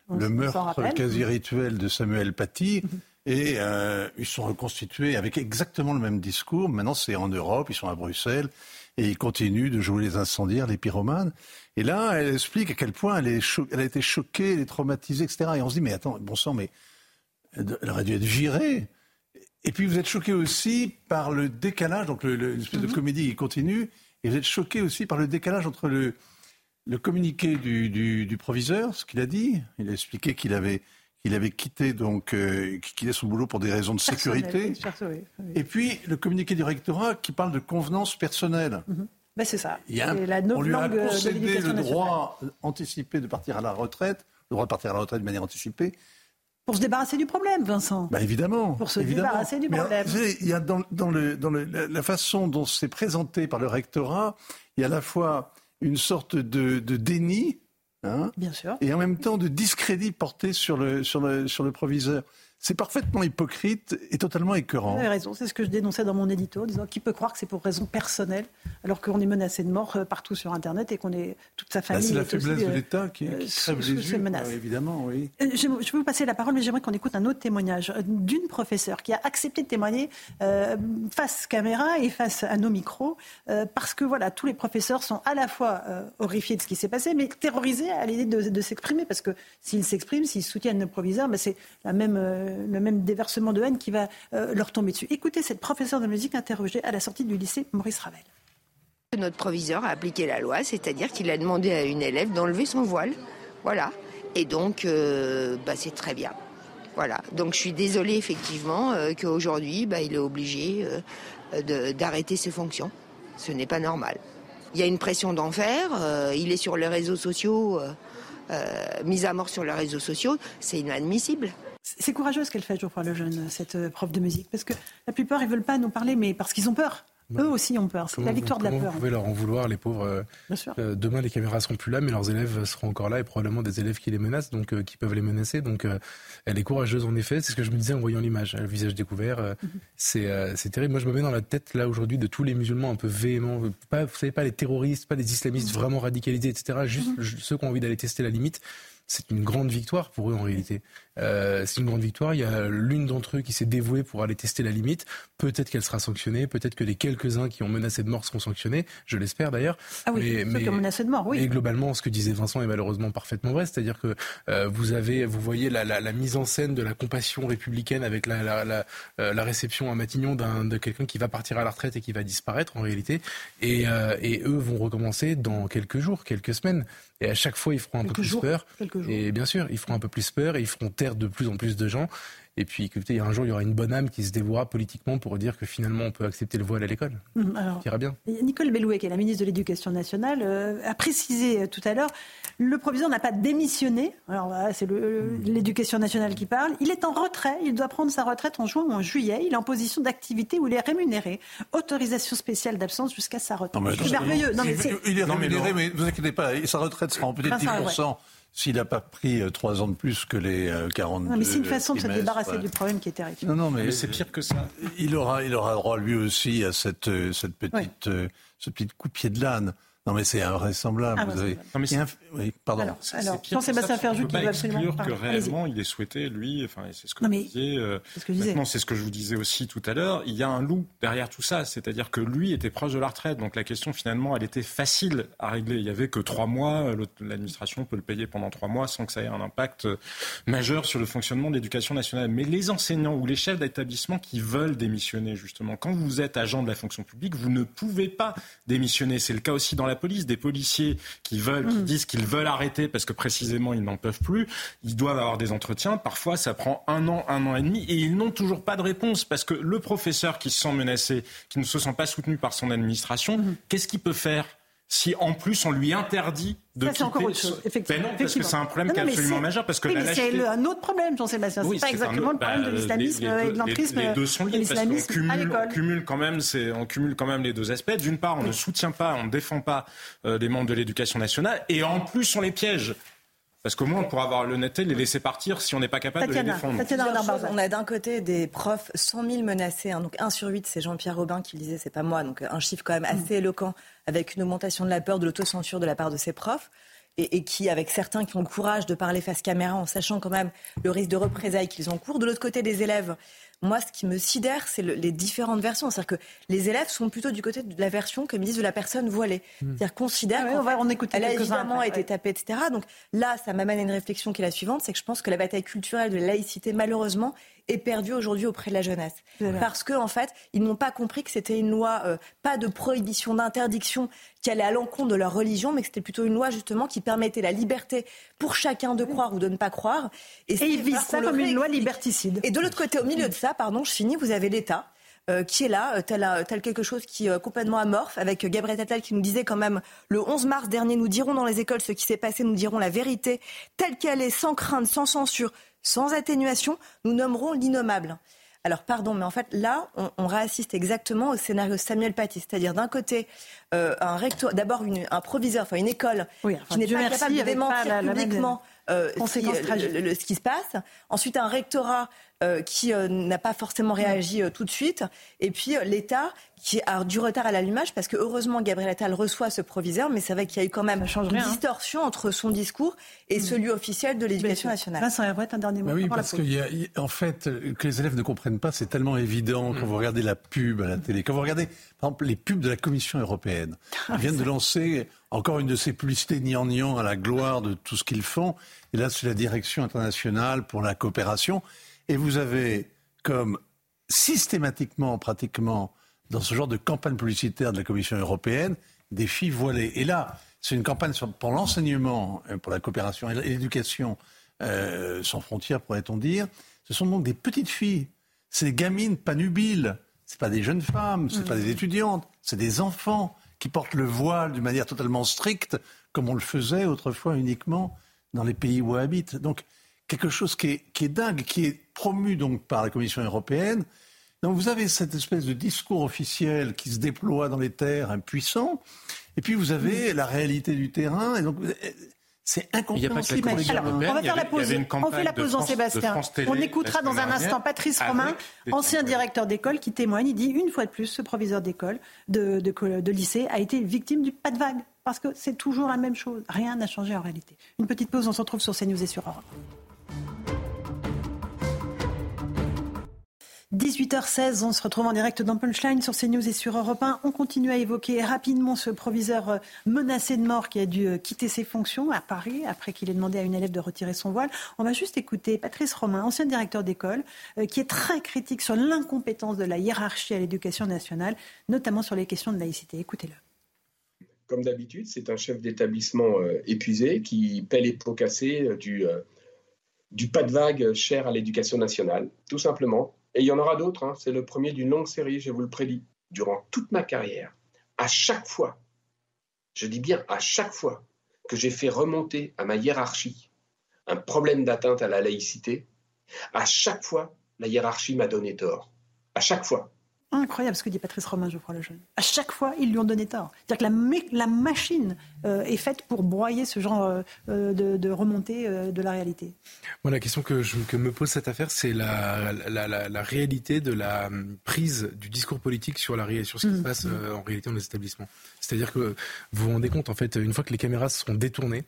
le meurtre quasi rituel de Samuel Paty. Mm-hmm. Et euh, ils sont reconstitués avec exactement le même discours. Maintenant, c'est en Europe, ils sont à Bruxelles. Et ils continuent de jouer les incendiaires, les pyromanes. Et là, elle explique à quel point elle, est cho- elle a été choquée, elle est traumatisée, et cetera. Et on se dit, mais attends, bon sang, mais elle aurait dû être virée. Et puis vous êtes choqué aussi par le décalage, donc le, le, l'espèce mm-hmm. de comédie qui continue. Et vous êtes choqué aussi par le décalage entre le, le communiqué du, du, du proviseur, ce qu'il a dit. Il a expliqué qu'il avait... qu'il avait quitté, donc, euh, qu'il quittait son boulot pour des raisons de sécurité. Oui, oui. Et puis, le communiqué du rectorat qui parle de convenance personnelle. Mm-hmm. Ben c'est ça. Il y a un, la on lui a concédé le nationale. droit anticipé de partir à la retraite, le droit de partir à la retraite de manière anticipée. Pour se débarrasser du problème, Vincent. Ben évidemment. Pour se évidemment. débarrasser du Mais problème. Alors, il y a dans, dans, le, dans le, la, la façon dont c'est présenté par le rectorat, il y a à la fois une sorte de, de déni, hein, bien sûr, et en même temps de discrédit porté sur le, sur le, sur le proviseur. C'est parfaitement hypocrite et totalement écœurant. Vous avez raison, c'est ce que je dénonçais dans mon édito, en disant qui peut croire que c'est pour raison personnelle, alors qu'on est menacé de mort partout sur Internet et qu'on est toute sa famille. Bah, c'est la est faiblesse aussi, de l'État qui, euh, qui crève sous, les sous yeux, menace. quoi, évidemment, oui. Je, je vais vous passer la parole, mais j'aimerais qu'on écoute un autre témoignage d'une professeure qui a accepté de témoigner euh, face caméra et face à nos micros, euh, parce que voilà, tous les professeurs sont à la fois euh, horrifiés de ce qui s'est passé, mais terrorisés à l'idée de, de s'exprimer, parce que s'ils s'expriment, s'ils soutiennent le proviseur, ben c'est la même, euh, le même déversement de haine qui va euh, leur tomber dessus. Écoutez cette professeure de musique interrogée à la sortie du lycée Maurice Ravel. Notre proviseur a appliqué la loi, c'est-à-dire qu'il a demandé à une élève d'enlever son voile. Voilà. Et donc, euh, bah, c'est très bien. Voilà. Donc, je suis désolée, effectivement, euh, qu'aujourd'hui, bah, il est obligé euh, de, d'arrêter ses fonctions. Ce n'est pas normal. Il y a une pression d'enfer. Euh, il est sur les réseaux sociaux, euh, euh, mis à mort sur les réseaux sociaux. C'est inadmissible. C'est courageux ce qu'elle fait, Geoffroy Lejeune, cette prof de musique, parce que la plupart, ils ne veulent pas nous parler, mais parce qu'ils ont peur. Eux aussi ont peur. C'est comment, la victoire de la peur. Vous pouvez leur en vouloir, les pauvres. Euh, demain, les caméras seront plus là, mais leurs élèves seront encore là, et probablement des élèves qui les menacent, donc euh, qui peuvent les menacer. Donc, euh, elle est courageuse en effet. C'est ce que je me disais en voyant l'image, le visage découvert. Euh, mm-hmm. c'est, euh, c'est terrible. Moi, je me mets dans la tête là aujourd'hui de tous les musulmans un peu véhéments, pas, vous savez pas les terroristes, pas les islamistes mm-hmm. vraiment radicalisés, et cetera. Juste mm-hmm. ceux qui ont envie d'aller tester la limite. C'est une grande victoire pour eux en réalité. Euh, c'est une grande victoire. Il y a l'une d'entre eux qui s'est dévouée pour aller tester la limite. Peut-être qu'elle sera sanctionnée. Peut-être que les quelques-uns qui ont menacé de mort seront sanctionnés. Je l'espère d'ailleurs. Ah oui, mais, ceux mais, qui ont menacé de mort, oui. Et globalement, ce que disait Vincent est malheureusement parfaitement vrai. C'est-à-dire que euh, vous avez, vous voyez la, la, la mise en scène de la compassion républicaine avec la, la, la, euh, la réception à Matignon d'un, de quelqu'un qui va partir à la retraite et qui va disparaître en réalité. Et, euh, et eux vont recommencer dans quelques jours, quelques semaines. Et à chaque fois, ils feront un quelques peu plus jours, peur. Jours. Et bien sûr, ils feront un peu plus peur et ils feront taire de plus en plus de gens. Et puis, écoutez, il y a un jour, il y aura une bonne âme qui se dévouera politiquement pour dire que finalement, on peut accepter le voile à l'école. Mmh, alors, ça ira bien. Nicole Bellouet, qui est la ministre de l'Éducation nationale, euh, a précisé euh, tout à l'heure, le proviseur n'a pas démissionné. Alors voilà, c'est le, mmh. l'Éducation nationale qui parle. Il est en retrait. Il doit prendre sa retraite en juin ou en juillet. Il est en position d'activité où il est rémunéré. Autorisation spéciale d'absence jusqu'à sa retraite. Non, c'est merveilleux. Non, mais c'est... Il est rémunéré, mais ne vous inquiétez pas, sa retraite sera en peut-être dix pour cent. Ouais. S'il n'a pas pris trois ans de plus que les euh, quarante-deux. Non, mais c'est une façon de se débarrasser ouais. du problème qui est terrifiant. Non, non, mais, mais c'est pire que ça. Il aura, il aura droit lui aussi à cette, cette petite, ouais. euh, ce petit coup de pied de l'âne. Non, mais c'est invraisemblable. Ah, vous avez... non, mais c'est... Un... Oui, pardon. Alors, alors Jean-Sébastien Ferjou qui veut absolument exclure parler. que réellement il est souhaité, lui, enfin, c'est ce que non, je disais. Euh, c'est ce que je disais. Maintenant, c'est ce que je vous disais aussi tout à l'heure. Il y a un loup derrière tout ça, c'est-à-dire que lui était proche de la retraite. Donc la question, finalement, elle était facile à régler. Il y avait que trois mois. L'administration peut le payer pendant trois mois sans que ça ait un impact majeur sur le fonctionnement de l'éducation nationale. Mais les enseignants ou les chefs d'établissement qui veulent démissionner, justement, quand vous êtes agent de la fonction publique, vous ne pouvez pas démissionner. C'est le cas aussi dans la police. Des policiers qui veulent, qui disent qu'ils veulent arrêter parce que précisément ils n'en peuvent plus, ils doivent avoir des entretiens. Parfois, ça prend un an, un an et demi, et ils n'ont toujours pas de réponse parce que le professeur qui se sent menacé, qui ne se sent pas soutenu par son administration, mmh. qu'est-ce qu'il peut faire si en plus on lui interdit de ça, quitter... c'est encore autre chose, effectivement. Ben non, parce que c'est un problème non, non, qui est absolument c'est... majeur. Parce que oui, la mais lâcheté... c'est un autre problème, Jean-Sébastien. Oui, c'est pas c'est exactement un... le problème bah, de l'islamisme les, les et de l'entrisme les, les deux sont liés, parce qu'on cumule, à on cumule quand même, c'est, on cumule quand même les deux aspects. D'une part, on oui. ne soutient pas, on ne défend pas euh, les membres de l'éducation nationale, et en plus, on les piège. Parce qu'au moins, on pourra avoir l'honnêteté de les laisser partir si on n'est pas capable Tatiana, de les défendre. Tatiana, on a d'un côté des profs, cent mille menacés, hein, donc un sur huit, c'est Jean-Pierre Robin qui le disait, c'est pas moi, donc un chiffre quand même assez mmh. éloquent, avec une augmentation de la peur, de l'autocensure de la part de ces profs. et, et qui, avec certains qui ont le courage de parler face caméra en sachant quand même le risque de représailles qu'ils encourent. De l'autre côté des élèves, moi, ce qui me sidère, c'est le, les différentes versions. C'est-à-dire que les élèves sont plutôt du côté de la version, comme ils disent, de la personne voilée. Mmh. C'est-à-dire considèrent ah ouais, qu'elle elle a évidemment après, été ouais. tapée, et cetera. Donc là, ça m'amène à une réflexion qui est la suivante, c'est que je pense que la bataille culturelle de la laïcité, malheureusement, est perdue aujourd'hui auprès de la jeunesse. Parce qu'en en fait, ils n'ont pas compris que c'était une loi, euh, pas de prohibition, d'interdiction, qui allait à l'encontre de leur religion, mais que c'était plutôt une loi, justement, qui permettait la liberté pour chacun de croire ou de ne pas croire. Et, et ils visent ça comme une loi liberticide. Et de l'autre côté, au milieu de ça, pardon, je finis, vous avez l'État. Euh, qui est là, euh, tel, euh, tel quelque chose qui est euh, complètement amorphe, avec euh, Gabriel Attal qui nous disait quand même le onze mars dernier, nous dirons dans les écoles ce qui s'est passé, nous dirons la vérité telle qu'elle est, sans crainte, sans censure, sans atténuation, nous nommerons l'innommable. Alors pardon, mais en fait là, on, on réassiste exactement au scénario Samuel Paty, c'est-à-dire d'un côté euh, un recteur, d'abord une, un proviseur, enfin une école oui, enfin, qui n'est pas capable de démentir la, publiquement euh, ce, qui, le, le, ce qui se passe. Ensuite un rectorat Euh, qui euh, n'a pas forcément réagi euh, tout de suite. Et puis euh, l'État qui a du retard à l'allumage parce que heureusement Gabriel Attal reçoit ce proviseur, mais c'est vrai qu'il y a eu quand même une rien, distorsion hein. entre son discours et mmh. celui officiel de l'Éducation nationale. Vincent Herouet, un dernier mot. Bah oui, parce que y a, y, en fait, que les élèves ne comprennent pas, c'est tellement évident mmh. quand vous regardez la pub à la télé, quand vous regardez par exemple les pubs de la Commission européenne. Ils viennent de lancer encore une de ces publicités gnangnan à la gloire de tout ce qu'ils font. Et là, c'est la Direction internationale pour la coopération. Et vous avez comme systématiquement, pratiquement, dans ce genre de campagne publicitaire de la Commission européenne, des filles voilées. Et là, c'est une campagne pour l'enseignement, pour la coopération et l'éducation euh, sans frontières, pourrait-on dire. Ce sont donc des petites filles. C'est des gamines pas nubiles. Ce pas des jeunes femmes, ce n'est mmh. pas des étudiantes. C'est des enfants qui portent le voile d'une manière totalement stricte, comme on le faisait autrefois uniquement dans les pays où elles habitent. Donc, quelque chose qui est, qui est dingue, qui est promu donc par la Commission européenne. Donc vous avez cette espèce de discours officiel qui se déploie dans les terres impuissant, et puis vous avez la réalité du terrain, et donc c'est incompréhensible. Alors, on va faire la pause. On fait la pause, Jean-Sébastien. On écoutera dans un instant Patrice Romain, ancien directeur d'école, qui témoigne. Il dit une fois de plus, ce proviseur d'école, de, de, de lycée, a été victime du pas de vague. Parce que c'est toujours la même chose. Rien n'a changé en réalité. Une petite pause, on se retrouve sur CNews et sur Europe. dix-huit heures seize, on se retrouve en direct dans Punchline sur CNews et sur Europe un. On continue à évoquer rapidement ce proviseur menacé de mort qui a dû quitter ses fonctions à Paris après qu'il ait demandé à une élève de retirer son voile. On va juste écouter Patrice Romain, ancien directeur d'école, qui est très critique sur l'incompétence de la hiérarchie à l'éducation nationale, notamment sur les questions de laïcité. Écoutez-le. Comme d'habitude, c'est un chef d'établissement euh, épuisé qui paie les pots cassés euh, du, euh, du pas de vague cher à l'éducation nationale, tout simplement. Et il y en aura d'autres, hein. C'est le premier d'une longue série, je vous le prédis. Durant toute ma carrière, à chaque fois, je dis bien à chaque fois, que j'ai fait remonter à ma hiérarchie un problème d'atteinte à la laïcité, à chaque fois, la hiérarchie m'a donné tort. À chaque fois. Incroyable ce que dit Patrice Romain, Geoffroy Lejeune. À chaque fois, ils lui ont donné tort. C'est-à-dire que la, mé- la machine euh, est faite pour broyer ce genre euh, de, de remontée euh, de la réalité. Moi, la question que, je, que me pose cette affaire, c'est la, la, la, la réalité de la prise du discours politique sur, la, sur ce qui mmh. se passe euh, en réalité dans les établissements. C'est-à-dire que vous vous rendez compte, en fait, une fois que les caméras seront détournées,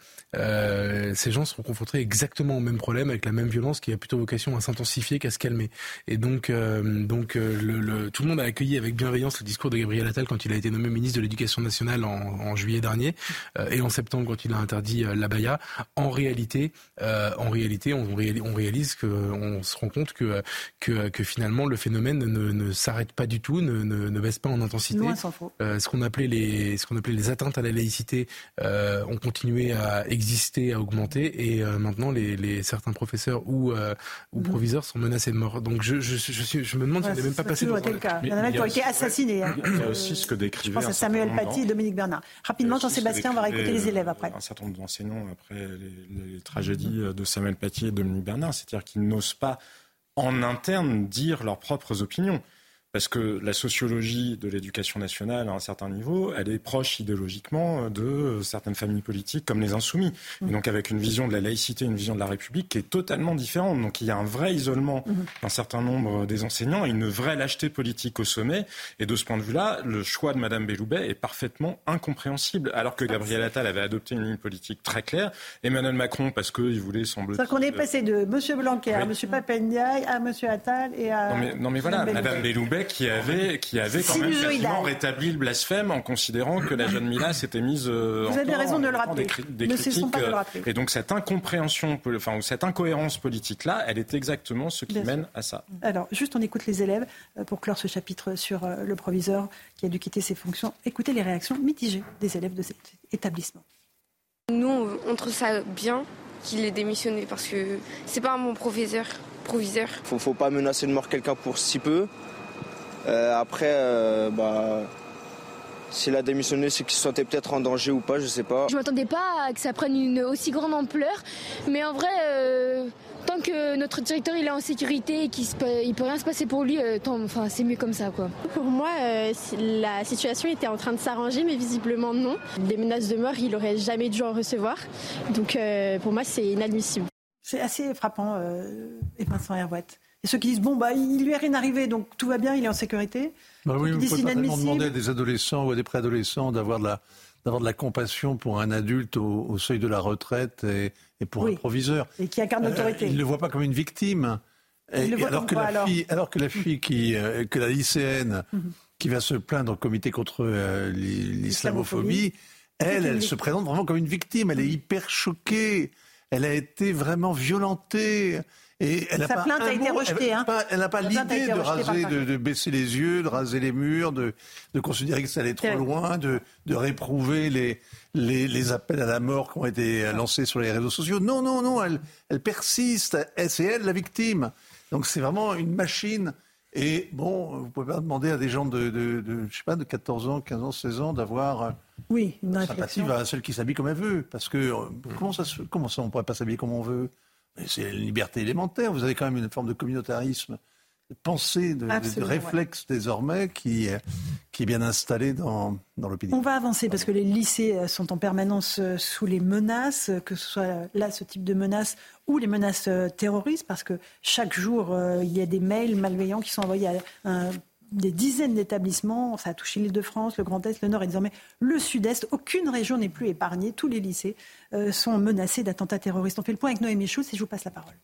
euh, ces gens seront confrontés exactement au même problème, avec la même violence qui a plutôt vocation à s'intensifier qu'à se calmer. Et donc, euh, donc euh, le, le, tout le monde a accueilli avec bienveillance le discours de Gabriel Attal quand il a été nommé ministre de l'Éducation nationale en, en juillet dernier euh, et en septembre quand il a interdit euh, l'abaya. En réalité, euh, en réalité, on, on réalise que, on se rend compte que que, que finalement le phénomène ne, ne s'arrête pas du tout, ne, ne, ne baisse pas en intensité. Loin s'en faut. Euh, ce qu'on appelait les ce qu'on appelait les atteintes à la laïcité euh, ont continué à exister, à augmenter, et euh, maintenant les, les certains professeurs ou euh, ou mmh. proviseurs sont menacés de mort. Donc je je je, je, je me demande ouais, si on n'est même pas passé devant. Il y en a même qui ont été assassinés. Il y a aussi ce que décrivait. Je pense à Samuel Paty et Dominique Bernard. Rapidement, Jean-Sébastien, on va écouter les élèves après. Un certain nombre d'enseignants après les, les tragédies de Samuel Paty et Dominique Bernard, c'est-à-dire qu'ils n'osent pas en interne dire leurs propres opinions. Parce que la sociologie de l'éducation nationale, à un certain niveau, elle est proche idéologiquement de certaines familles politiques comme les Insoumis. Mmh. Et donc avec une vision de la laïcité, une vision de la République qui est totalement différente. Donc il y a un vrai isolement mmh. d'un certain nombre des enseignants et une vraie lâcheté politique au sommet. Et de ce point de vue-là, le choix de Mme Belloubet est parfaitement incompréhensible. Alors que Gabriel Attal avait adopté une ligne politique très claire. Emmanuel Macron, parce qu'il voulait sembler... C'est-à-dire qu'on est passé de M. Blanquer oui. à M. Papendiaï à M. Attal et à... Non mais, non mais voilà, Mme Belloubet qui avait, qui avait quand même quasiment rétabli le blasphème en considérant que la jeune Mila s'était mise euh, Vous en avez raison de le rappeler. Des, des critiques, pas de le rappeler. Et donc cette incompréhension, enfin cette incohérence politique-là, elle est exactement ce qui Bien mène sûr. à ça. Alors, juste on écoute les élèves pour clore ce chapitre sur le proviseur qui a dû quitter ses fonctions. Écoutez les réactions mitigées des élèves de cet établissement. Nous, on trouve ça bien qu'il ait démissionné parce que c'est pas un bon proviseur. proviseur. Faut, faut pas menacer de mort quelqu'un pour si peu. Euh, après, euh, bah, s'il a démissionné, c'est qu'il se sentait peut-être en danger ou pas, je sais pas. Je m'attendais pas à que ça prenne une aussi grande ampleur, mais en vrai, euh, tant que notre directeur il est en sécurité et qu'il ne peut rien se passer pour lui, euh, tant, enfin, c'est mieux comme ça, quoi. Pour moi, euh, la situation était en train de s'arranger, mais visiblement non. Les menaces de mort, il aurait jamais dû en recevoir, donc euh, pour moi, c'est inadmissible. C'est assez frappant, euh, et Vincent Herouette. Et ceux qui disent, bon, bah, il lui est rien arrivé, donc tout va bien, il est en sécurité. Bah oui, vous ne pouvez pas tellement demander à des adolescents ou à des préadolescents d'avoir de la, d'avoir de la compassion pour un adulte au, au seuil de la retraite et, et pour oui. un proviseur. Et qui incarne l'autorité. Euh, il ne le voit pas comme une victime. Et, et alors, que quoi, alors, fille, alors que la fille, qui, euh, que la lycéenne, mm-hmm. qui va se plaindre au comité contre euh, l'islamophobie, elle, elle se présente vraiment comme une victime. Elle est hyper choquée. Elle a été vraiment violentée. Et elle Sa a plainte pas a été mot, rejetée. Elle n'a pas, elle n'a pas l'idée de, raser, de, de baisser les yeux, de raser les murs, de, de considérer que ça allait trop oui. loin, de, de réprouver les, les, les appels à la mort qui ont été lancés sur les réseaux sociaux. Non, non, non, elle, elle persiste. Elle, c'est elle la victime. Donc c'est vraiment une machine. Et bon, vous ne pouvez pas demander à des gens de, de, de, je sais pas, de quatorze ans, quinze ans, seize ans d'avoir oui, une sympathie à celle qui s'habille comme elle veut. Parce que comment ça, comment ça on ne pourrait pas s'habiller comme on veut ? C'est une liberté élémentaire. Vous avez quand même une forme de communautarisme, de pensée, de, de, de réflexe ouais. désormais qui, qui est bien installé dans, dans l'opinion. On va avancer parce que les lycées sont en permanence sous les menaces, que ce soit là ce type de menaces ou les menaces terroristes, parce que chaque jour, euh, il y a des mails malveillants qui sont envoyés à un des dizaines d'établissements, ça a touché l'Île-de-France, le Grand Est, le Nord et désormais le Sud-Est. Aucune région n'est plus épargnée. Tous les lycées euh, sont menacés d'attentats terroristes. On fait le point avec Noémie Schulz et je vous passe la parole.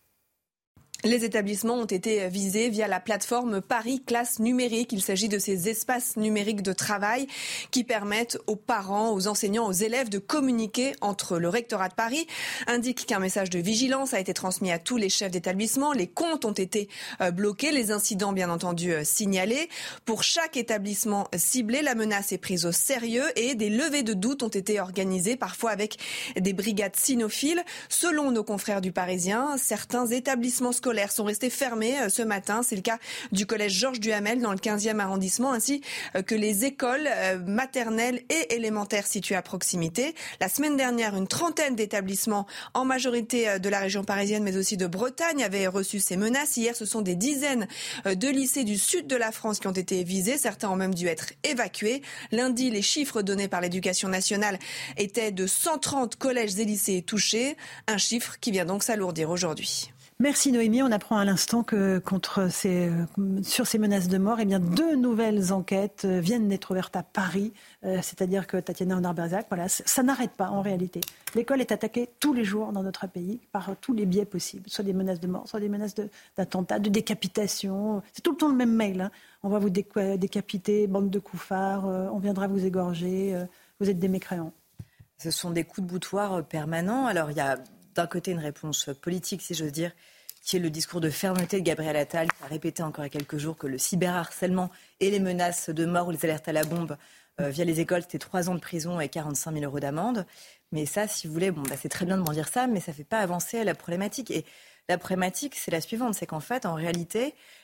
Les établissements ont été visés via la plateforme Paris Classe Numérique. Il s'agit de ces espaces numériques de travail qui permettent aux parents, aux enseignants, aux élèves de communiquer entre le rectorat de Paris. Indique qu'un message de vigilance a été transmis à tous les chefs d'établissement. Les comptes ont été bloqués, les incidents bien entendu signalés. Pour chaque établissement ciblé, la menace est prise au sérieux et des levées de doute ont été organisées, parfois avec des brigades cynophiles. Selon nos confrères du Parisien, certains établissements scolaires sont restés fermés ce matin. C'est le cas du collège Georges Duhamel dans le quinzième arrondissement, ainsi que les écoles maternelles et élémentaires situées à proximité. La semaine dernière, une trentaine d'établissements, en majorité de la région parisienne, mais aussi de Bretagne, avaient reçu ces menaces. Hier, ce sont des dizaines de lycées du sud de la France qui ont été visés. Certains ont même dû être évacués. Lundi, les chiffres donnés par l'Éducation nationale étaient de cent trente collèges et lycées touchés. Un chiffre qui vient donc s'alourdir aujourd'hui. Merci Noémie. On apprend à l'instant que contre ces, sur ces menaces de mort, eh bien, deux nouvelles enquêtes viennent d'être ouvertes à Paris. Euh, c'est-à-dire que Tatiana Honard-Berzac, voilà, ça n'arrête pas en réalité. L'école est attaquée tous les jours dans notre pays par tous les biais possibles. Soit des menaces de mort, soit des menaces de, d'attentats, de décapitation. C'est tout le temps le même mail. Hein. On va vous dé- décapiter, bande de couffards, euh, on viendra vous égorger, euh, vous êtes des mécréants. Ce sont des coups de boutoir permanents. Alors il y a d'un côté une réponse politique, si j'ose dire, qui est le discours de fermeté de Gabriel Attal, qui a répété encore il y a quelques jours que le cyberharcèlement et les menaces de mort ou les alertes à la bombe euh, via les écoles, c'était trois ans de prison et quarante-cinq mille euros d'amende. Mais ça, si vous voulez, bon, bah, c'est très bien de m'en dire ça, mais ça ne fait pas avancer la problématique. Et la problématique, c'est la suivante, c'est qu'en fait, en réalité,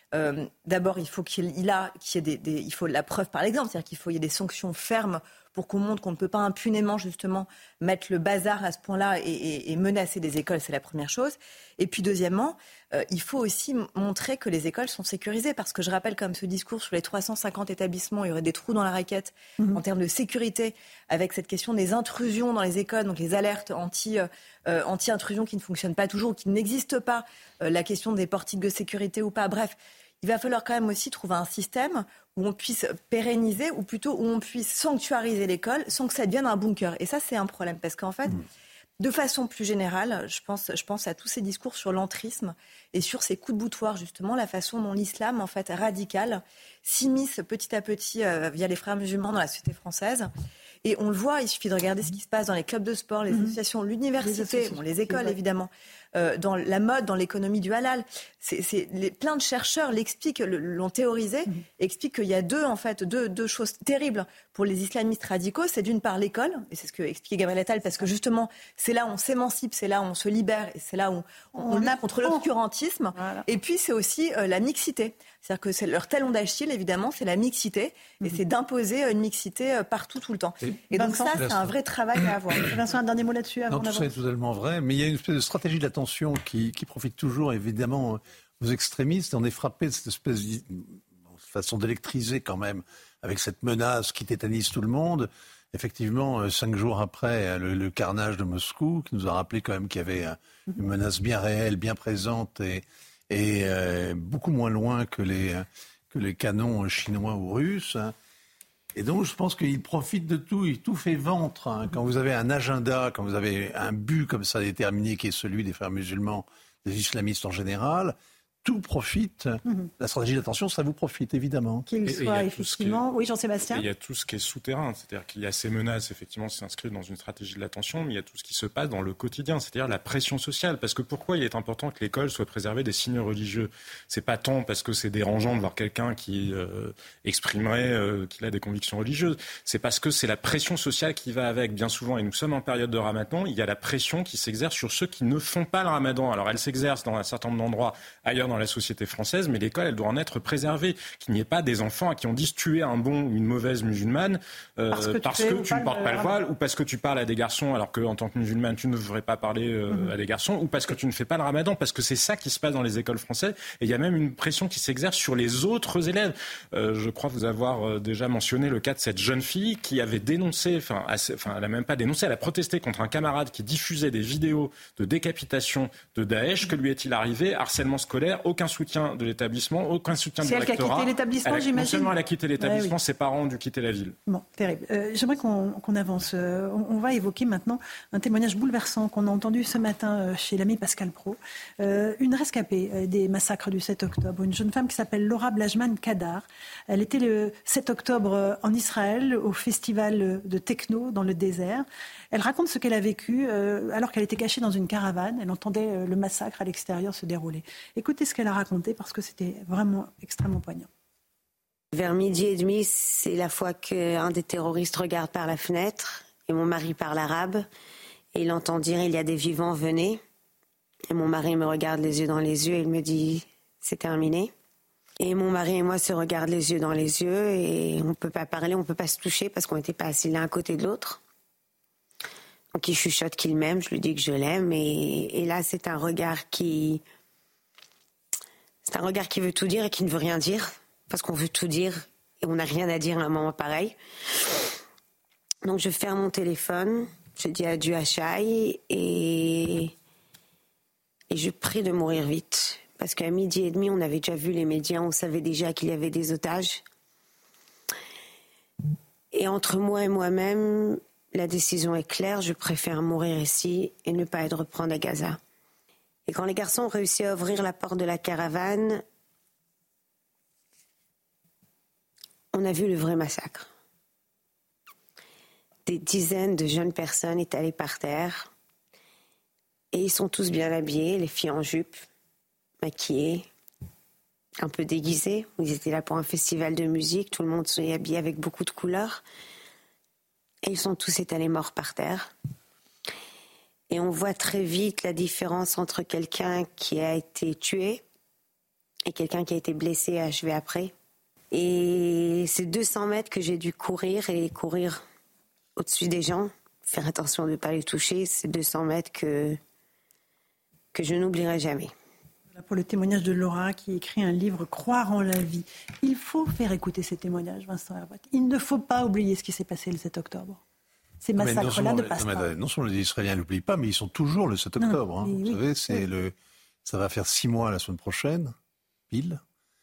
Euh, d'abord, il faut qu'il, il a, qu'il y ait des, des, il faut la preuve par l'exemple, c'est-à-dire qu'il faut qu'il y ait des sanctions fermes pour qu'on montre qu'on ne peut pas impunément justement mettre le bazar à ce point-là et, et, et menacer des écoles, c'est la première chose. Et puis deuxièmement, euh, il faut aussi montrer que les écoles sont sécurisées, parce que je rappelle comme ce discours sur les trois cent cinquante établissements, il y aurait des trous dans la raquette mmh. en termes de sécurité, avec cette question des intrusions dans les écoles, donc les alertes anti, euh, anti-intrusion qui ne fonctionnent pas toujours, ou qui n'existent pas, euh, la question des portiques de sécurité ou pas, bref. Il va falloir quand même aussi trouver un système où on puisse pérenniser, ou plutôt où on puisse sanctuariser l'école sans que ça devienne un bunker. Et ça, c'est un problème, parce qu'en fait, mmh. de façon plus générale, je pense, je pense à tous ces discours sur l'entrisme et sur ces coups de boutoir, justement, la façon dont l'islam, en fait, radical, s'immisce petit à petit euh, via les frères musulmans dans la société française. Et on le voit, il suffit de regarder ce qui se passe dans les clubs de sport, les mmh. associations, l'université, les, associations, bon, les écoles, évidemment. Euh, dans la mode, dans l'économie du halal. C'est, c'est, les, plein de chercheurs l'expliquent, l'ont théorisé, mmh. expliquent qu'il y a deux, en fait, deux, deux choses terribles pour les islamistes radicaux. C'est d'une part l'école, et c'est ce que expliquait Gabriel Attal, parce que justement, c'est là où on s'émancipe, c'est là où on se libère, et c'est là où on, on, on lutte contre l'obscurantisme. Voilà. Et puis, c'est aussi euh, la mixité. C'est-à-dire que c'est leur talon d'Achille, évidemment, c'est la mixité, et mmh. c'est d'imposer une mixité partout, tout le temps. Et, et donc ça, c'est un vrai travail à avoir. Vincent, un dernier mot là-dessus avant Non, tout ça est totalement vrai, mais il y a une espèce de stratégie de l'attention qui, qui profite toujours, évidemment, aux extrémistes. On est frappé de cette espèce de façon d'électriser quand même, avec cette menace qui tétanise tout le monde. Effectivement, cinq jours après le, le carnage de Moscou, qui nous a rappelé quand même qu'il y avait une menace bien réelle, bien présente, et et euh, beaucoup moins loin que les, que les canons chinois ou russes. Et donc, je pense qu'il profite de tout, il tout fait ventre. Hein. Quand vous avez un agenda, quand vous avez un but comme ça déterminé, qui est celui des frères musulmans, des islamistes en général, tout profite. Mmh. La stratégie d'attention, ça vous profite, évidemment. Qu'il soit effectivement... Est... Oui, Jean-Sébastien. Il y a tout ce qui est souterrain, c'est-à-dire qu'il y a ces menaces, effectivement, qui s'inscrivent dans une stratégie de l'attention, mais il y a tout ce qui se passe dans le quotidien, c'est-à-dire la pression sociale. Parce que pourquoi il est important que l'école soit préservée des signes religieux ? C'est pas tant parce que c'est dérangeant de voir quelqu'un qui euh, exprimerait euh, qu'il a des convictions religieuses, c'est parce que c'est la pression sociale qui va avec. Bien souvent, et nous sommes en période de ramadan, il y a la pression qui s'exerce sur ceux qui ne font pas le ramadan. Alors elle s'exerce dans un certain nombre d'endroits ailleurs dans la société française, mais l'école, elle doit en être préservée. Qu'il n'y ait pas des enfants à qui on dise tu es un bon ou une mauvaise musulmane euh, parce que parce tu, que tu ne portes pas le voile, ou parce que tu parles à des garçons alors qu'en tant que musulmane, tu ne devrais pas parler euh, mmh. à des garçons, ou parce que tu ne fais pas le ramadan, parce que c'est ça qui se passe dans les écoles françaises. Et il y a même une pression qui s'exerce sur les autres élèves. Euh, je crois vous avoir euh, déjà mentionné le cas de cette jeune fille qui avait dénoncé, enfin, enfin elle n'a même pas dénoncé, elle a protesté contre un camarade qui diffusait des vidéos de décapitation de Daesh. Que lui est-il arrivé ? Harcèlement scolaire, aucun soutien de l'établissement, aucun soutien c'est du rectorat. C'est elle qui a quitté l'établissement, a, j'imagine. Non seulement elle a quitté l'établissement, ouais, oui. ses parents ont dû quitter la ville. Bon, terrible. Euh, j'aimerais qu'on, qu'on avance. Euh, on, on va évoquer maintenant un témoignage bouleversant qu'on a entendu ce matin euh, chez l'ami Pascal Praud. Euh, une rescapée euh, des massacres du sept octobre, une jeune femme qui s'appelle Laura Blajman Kadar. Elle était le sept octobre euh, en Israël, au festival de techno dans le désert. Elle raconte ce qu'elle a vécu euh, alors qu'elle était cachée dans une caravane. Elle entendait euh, le massacre à l'extérieur se dérouler. Écoutez ce qu'elle a raconté parce que c'était vraiment extrêmement poignant. Vers midi et demi, c'est la fois qu'un des terroristes regarde par la fenêtre et mon mari parle arabe et il entend dire « il y a des vivants, venez ». Et mon mari me regarde les yeux dans les yeux et il me dit « c'est terminé ». Et mon mari et moi se regardent les yeux dans les yeux et on ne peut pas parler, on ne peut pas se toucher parce qu'on n'était pas assis l'un à côté de l'autre. Donc il chuchote qu'il m'aime, je lui dis que je l'aime et, et là c'est un regard qui... C'est un regard qui veut tout dire et qui ne veut rien dire, parce qu'on veut tout dire et on n'a rien à dire à un moment pareil. Donc je ferme mon téléphone, je dis adieu à Shai et, et je prie de mourir vite. Parce qu'à midi et demi, on avait déjà vu les médias, on savait déjà qu'il y avait des otages. Et entre moi et moi-même, la décision est claire, je préfère mourir ici et ne pas être reprendre à Gaza. Et quand les garçons ont réussi à ouvrir la porte de la caravane, on a vu le vrai massacre. Des dizaines de jeunes personnes étalées par terre. Et ils sont tous bien habillés, les filles en jupe, maquillées, un peu déguisées. Ils étaient là pour un festival de musique, tout le monde s'est habillé avec beaucoup de couleurs. Et ils sont tous étalés morts par terre. Et on voit très vite la différence entre quelqu'un qui a été tué et quelqu'un qui a été blessé et achevé après. Et c'est deux cents mètres que j'ai dû courir et courir au-dessus des gens, faire attention de ne pas les toucher. C'est deux cents mètres que, que je n'oublierai jamais. Voilà pour le témoignage de Laura qui écrit un livre « Croire en la vie ». Il faut faire écouter ces témoignages, Vincent Hervouet. Il ne faut pas oublier ce qui s'est passé le sept octobre. Ces massacres-là ne passent pas. Non seulement les Israéliens ne l'oublient pas, mais ils sont toujours le sept octobre. Hein. Vous oui, savez, c'est oui. le, ça va faire six mois la semaine prochaine, pile.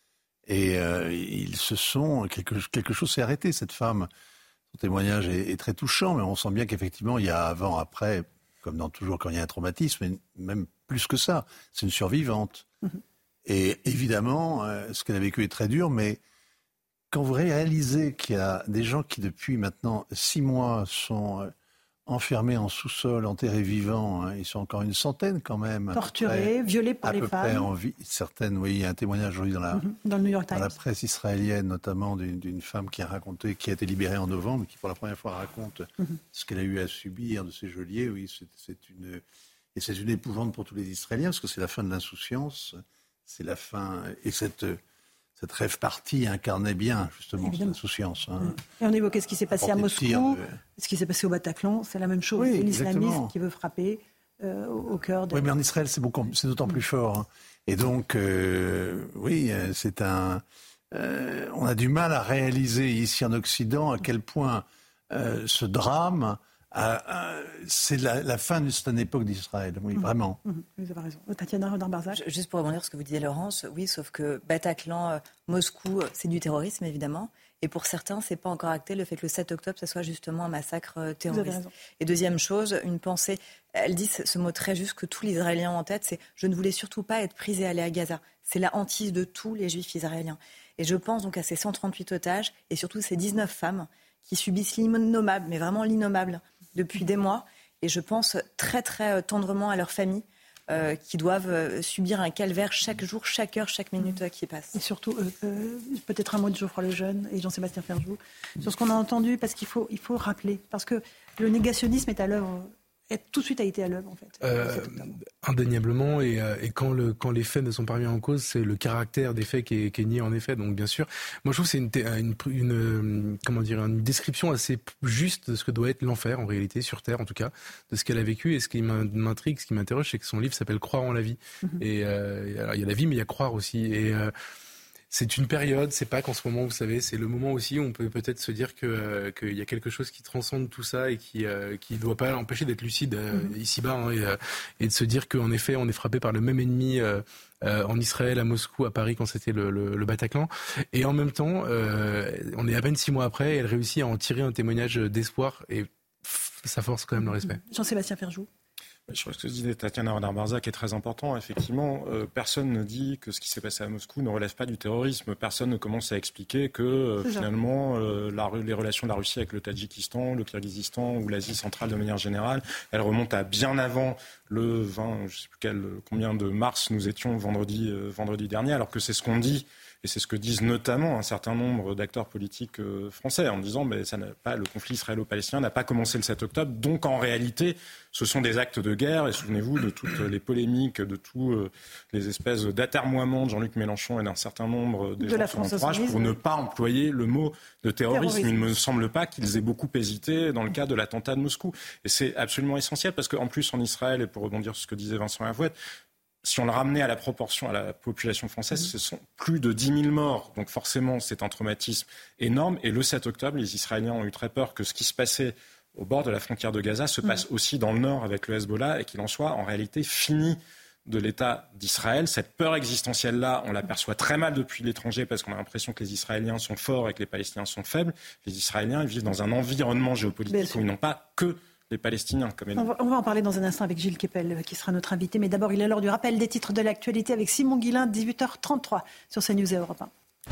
Et euh, ils se sont... Quelque, quelque chose s'est arrêté, cette femme. Son témoignage est, est très touchant, mais on sent bien qu'effectivement, il y a avant, après, comme dans toujours quand il y a un traumatisme, mais même plus que ça. C'est une survivante. Mm-hmm. Et évidemment, euh, ce qu'elle a vécu est très dur, mais quand vous réalisez qu'il y a des gens qui, depuis maintenant six mois, sont... Euh, enfermés en sous-sol, enterrés vivants, hein, ils sont encore une centaine quand même. Torturés, près, violés par à les peu femmes. Près en vie, certaines, oui, il y a un témoignage aujourd'hui dans la, mm-hmm. dans le New York Times. Dans la presse israélienne, notamment d'une, d'une femme qui a raconté, qui a été libérée en novembre, qui pour la première fois raconte mm-hmm. ce qu'elle a eu à subir de ces geôliers. Oui, c'est, c'est une et c'est une épouvante pour tous les Israéliens parce que c'est la fin de l'insouciance, c'est la fin et cette Cette rêve partie incarnait bien, justement, Évidemment. cette insouciance. Hein. Et on évoquait ce qui s'est passé à Moscou, de... ce qui s'est passé au Bataclan, c'est la même chose. Oui, c'est l'islamisme qui veut frapper euh, au cœur de... Oui, mais en Israël, c'est, beaucoup, c'est d'autant plus fort. Hein. Et donc, euh, oui, c'est un... Euh, on a du mal à réaliser ici en Occident à quel point euh, ce drame... Ah, ah, c'est la, la fin d'une certaine époque d'Israël, oui, mmh. vraiment. Mmh. Vous avez raison. Tatiana Renard-Barzac. Juste pour rebondir sur ce que vous disiez, Laurence, oui, sauf que Bataclan, euh, Moscou, c'est du terrorisme, évidemment. Et pour certains, c'est pas encore acté le fait que le sept octobre, ça soit justement un massacre euh, terroriste. Et deuxième chose, une pensée, elle dit ce mot très juste que tous les Israéliens ont en tête, c'est « je ne voulais surtout pas être prise et aller à Gaza ». C'est la hantise de tous les Juifs israéliens. Et je pense donc à ces cent trente-huit otages et surtout ces dix-neuf femmes qui subissent l'innommable, mais vraiment l'innommable, depuis des mois. Et je pense très, très tendrement à leurs familles euh, qui doivent euh, subir un calvaire chaque jour, chaque heure, chaque minute euh, qui passe. Et surtout, euh, euh, peut-être un mot de Geoffroy Lejeune et Jean-Sébastien Ferjou sur ce qu'on a entendu, parce qu'il faut, il faut rappeler. Parce que le négationnisme est à l'œuvre. Et tout de suite a été à l'œuvre, en fait. Euh, indéniablement, et, et quand, le, quand les faits ne sont pas mis en cause, c'est le caractère des faits qui est, qui est nié, en effet. Donc, bien sûr, moi, je trouve que c'est une, une, une, comment dire, une description assez juste de ce que doit être l'enfer, en réalité, sur Terre, en tout cas, de ce qu'elle a vécu. Et ce qui m'intrigue, ce qui m'interroge, c'est que son livre s'appelle « Croire en la vie mm-hmm. ». Et euh, alors, il y a la vie, mais il y a croire aussi. Et... Euh, c'est une période, c'est pas qu'en ce moment, vous savez, c'est le moment aussi où on peut peut-être se dire que euh, qu'il y a quelque chose qui transcende tout ça et qui euh, qui doit pas empêcher d'être lucide euh, mm-hmm. ici-bas hein, et, euh, et de se dire qu'en effet, on est frappé par le même ennemi euh, euh, en Israël, à Moscou, à Paris quand c'était le, le, le Bataclan. Et en même temps, euh, on est à peine six mois après, et elle réussit à en tirer un témoignage d'espoir et pff, ça force quand même le respect. Jean-Sébastien Ferjou. Je crois que ce que disait Tatiana Renard-Barzac est très important. Effectivement, euh, personne ne dit que ce qui s'est passé à Moscou ne relève pas du terrorisme. Personne ne commence à expliquer que euh, finalement, euh, la, les relations de la Russie avec le Tadjikistan, le Kirghizistan ou l'Asie centrale de manière générale, elles remontent à bien avant le vingt, je ne sais plus quel, combien de mars nous étions vendredi, euh, vendredi dernier, alors que c'est ce qu'on dit. Et c'est ce que disent notamment un certain nombre d'acteurs politiques euh, français en disant mais ça n'a pas, le conflit israélo-palestinien n'a pas commencé le sept octobre. Donc en réalité, ce sont des actes de guerre. Et souvenez-vous de toutes les polémiques, de tous euh, les espèces d'atermoiements de Jean-Luc Mélenchon et d'un certain nombre des de gens de son entourage pour ne pas employer le mot de terrorisme. terrorisme. Il ne me semble pas qu'ils aient beaucoup hésité dans le cas de l'attentat de Moscou. Et c'est absolument essentiel parce qu'en plus en Israël, et pour rebondir sur ce que disait Vincent Hervouet, si on le ramenait à la proportion à la population française, ce sont plus de dix mille morts. Donc forcément, c'est un traumatisme énorme. Et le sept octobre, les Israéliens ont eu très peur que ce qui se passait au bord de la frontière de Gaza se passe aussi dans le nord avec le Hezbollah et qu'il en soit en réalité fini de l'État d'Israël. Cette peur existentielle-là, on l'aperçoit très mal depuis l'étranger parce qu'on a l'impression que les Israéliens sont forts et que les Palestiniens sont faibles. Les Israéliens ils vivent dans un environnement géopolitique où ils n'ont pas que les Palestiniens. Comme on, va, on va en parler dans un instant avec Gilles Kepel, qui sera notre invité. Mais d'abord, il est l'heure du rappel des titres de l'actualité avec Simon Guillain, dix-huit heures trente-trois sur CNews et Europe un.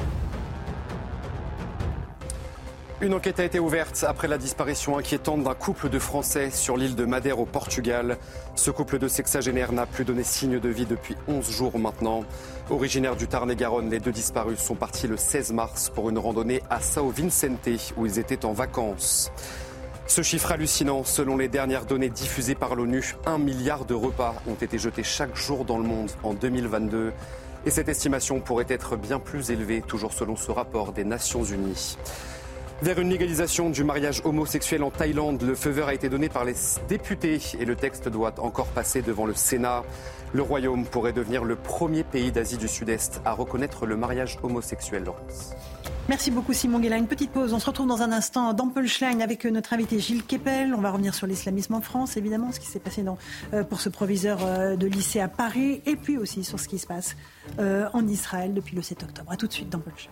Une enquête a été ouverte après la disparition inquiétante d'un couple de Français sur l'île de Madère au Portugal. Ce couple de sexagénaires n'a plus donné signe de vie depuis onze jours maintenant. Originaires du Tarn-et-Garonne, les deux disparus sont partis le seize mars pour une randonnée à São Vicente où ils étaient en vacances. Ce chiffre hallucinant, selon les dernières données diffusées par l'ONU, un milliard de repas ont été jetés chaque jour dans le monde en deux mille vingt-deux. Et cette estimation pourrait être bien plus élevée, toujours selon ce rapport des Nations Unies. Vers une légalisation du mariage homosexuel en Thaïlande, le feu vert a été donné par les députés et le texte doit encore passer devant le Sénat. Le Royaume pourrait devenir le premier pays d'Asie du Sud-Est à reconnaître le mariage homosexuel. Laurence. Merci beaucoup Simon Guella. Une petite pause. On se retrouve dans un instant dans Punchline avec notre invité Gilles Kepel. On va revenir sur l'islamisme en France, évidemment, ce qui s'est passé dans, euh, pour ce proviseur euh, de lycée à Paris, et puis aussi sur ce qui se passe euh, en Israël depuis le sept octobre. A tout de suite dans Punchline.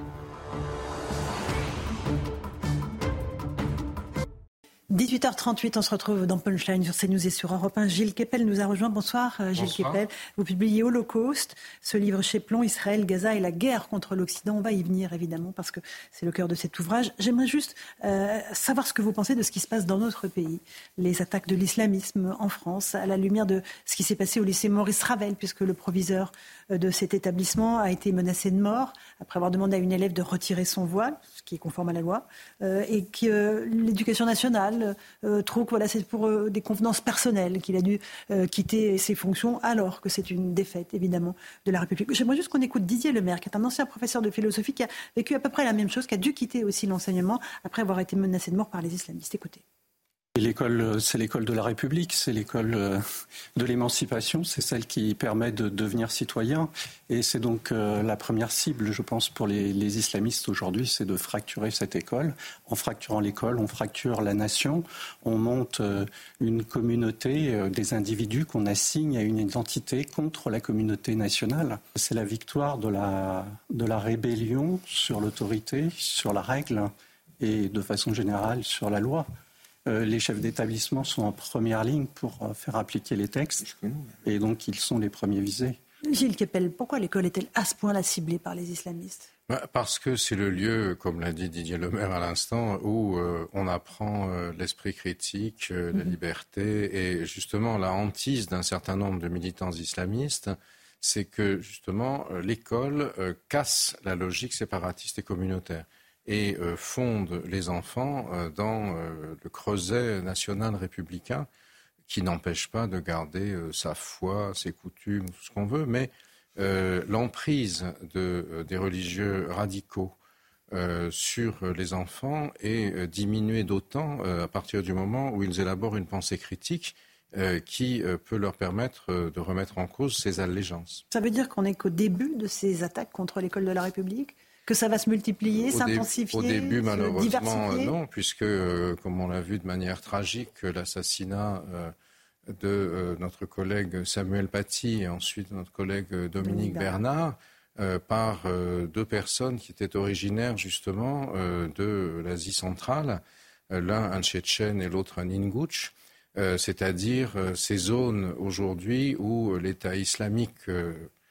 dix-huit heures trente-huit, on se retrouve dans Punchline sur CNews et sur Europe un. Gilles Kepel nous a rejoint. Bonsoir Gilles Bonsoir. Kepel. Vous publiez Holocauste, ce livre chez Plomb, Israël, Gaza et la guerre contre l'Occident. On va y venir évidemment parce que c'est le cœur de cet ouvrage. J'aimerais juste euh, savoir ce que vous pensez de ce qui se passe dans notre pays. Les attaques de l'islamisme en France, à la lumière de ce qui s'est passé au lycée Maurice Ravel, puisque le proviseur de cet établissement a été menacé de mort après avoir demandé à une élève de retirer son voile, ce qui est conforme à la loi, euh, et que euh, l'éducation nationale euh, trouve que voilà, c'est pour euh, des convenances personnelles qu'il a dû euh, quitter ses fonctions, alors que c'est une défaite, évidemment, de la République. J'aimerais juste qu'on écoute Didier Lemaire, qui est un ancien professeur de philosophie, qui a vécu à peu près la même chose, qui a dû quitter aussi l'enseignement après avoir été menacé de mort par les islamistes. Écoutez. L'école, c'est l'école de la République, c'est l'école de l'émancipation, c'est celle qui permet de devenir citoyen. Et c'est donc euh, la première cible, je pense, pour les, les islamistes aujourd'hui, c'est de fracturer cette école. En fracturant l'école, on fracture la nation, on monte euh, une communauté, euh, des individus qu'on assigne à une identité contre la communauté nationale. C'est la victoire de la, de la rébellion sur l'autorité, sur la règle et de façon générale sur la loi. Euh, les chefs d'établissement sont en première ligne pour euh, faire appliquer les textes et donc ils sont les premiers visés. Gilles Kepel, pourquoi l'école est-elle à ce point-là ciblée par les islamistes ? Bah, parce que c'est le lieu, comme l'a dit Didier Lemaire à l'instant, où euh, on apprend euh, l'esprit critique, euh, la mmh. liberté, et justement la hantise d'un certain nombre de militants islamistes, c'est que justement euh, l'école euh, casse la logique séparatiste et communautaire et euh, fonde les enfants euh, dans euh, le creuset national républicain, qui n'empêche pas de garder euh, sa foi, ses coutumes, tout ce qu'on veut, mais euh, l'emprise de, euh, des religieux radicaux euh, sur les enfants est euh, diminuée d'autant euh, à partir du moment où ils élaborent une pensée critique euh, qui euh, peut leur permettre euh, de remettre en cause ces allégeances. Ça veut dire qu'on n'est qu'au début de ces attaques contre l'école de la République ? Que ça va se multiplier, au s'intensifier, dé- Au début, malheureusement, diversifier. non, puisque, euh, comme on l'a vu de manière tragique, l'assassinat euh, de euh, notre collègue Samuel Paty et ensuite notre collègue Dominique, Dominique Bernard, euh, par euh, deux personnes qui étaient originaires, justement, euh, de l'Asie centrale, euh, l'un un Tchétchène et l'autre un Ingouch, euh, c'est-à-dire euh, ces zones aujourd'hui où l'État islamique, euh,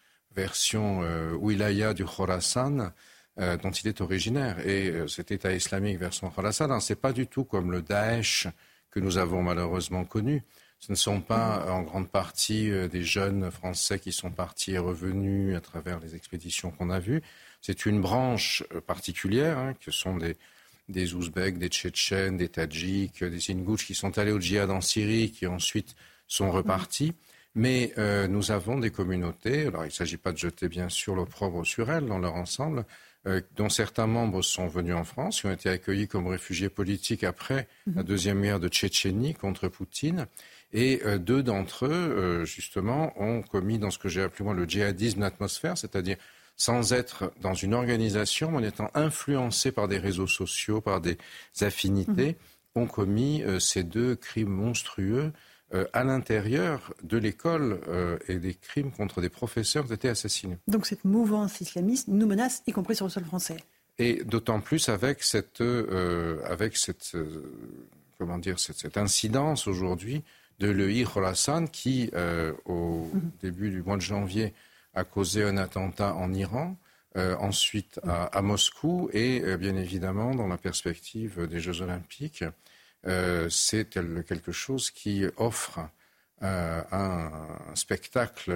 version euh, Wilaya du Khorasan, Euh, dont il est originaire. Et euh, cet État islamique version Khorasan, hein, c'est pas du tout comme le Daesh que nous avons malheureusement connu. Ce ne sont pas en grande partie euh, des jeunes Français qui sont partis et revenus à travers les expéditions qu'on a vues. C'est une branche euh, particulière, hein, que sont des, des Ouzbeks, des Tchétchènes, des Tadjiks, des Ingouches qui sont allés au djihad en Syrie, qui ensuite sont repartis. Mais euh, nous avons des communautés, alors il ne s'agit pas de jeter bien sûr l'opprobre sur elles dans leur ensemble, euh, dont certains membres sont venus en France, qui ont été accueillis comme réfugiés politiques après la deuxième guerre de Tchétchénie contre Poutine. Et euh, deux d'entre eux, euh, justement, ont commis dans ce que j'ai appelé moi le djihadisme d'atmosphère, c'est-à-dire sans être dans une organisation, mais en étant influencés par des réseaux sociaux, par des affinités, mmh. ont commis euh, ces deux crimes monstrueux Euh, à l'intérieur de l'école euh, et des crimes contre des professeurs qui ont été assassinés. Donc cette mouvance islamiste nous menace, y compris sur le sol français. Et d'autant plus avec cette, euh, avec cette, euh, comment dire, cette, cette incidence aujourd'hui de l'E I Khorasan qui, euh, au mmh. début du mois de janvier, a causé un attentat en Iran, euh, ensuite à, à Moscou et euh, bien évidemment dans la perspective des Jeux Olympiques. Euh, c'est quelque chose qui offre euh, un, un spectacle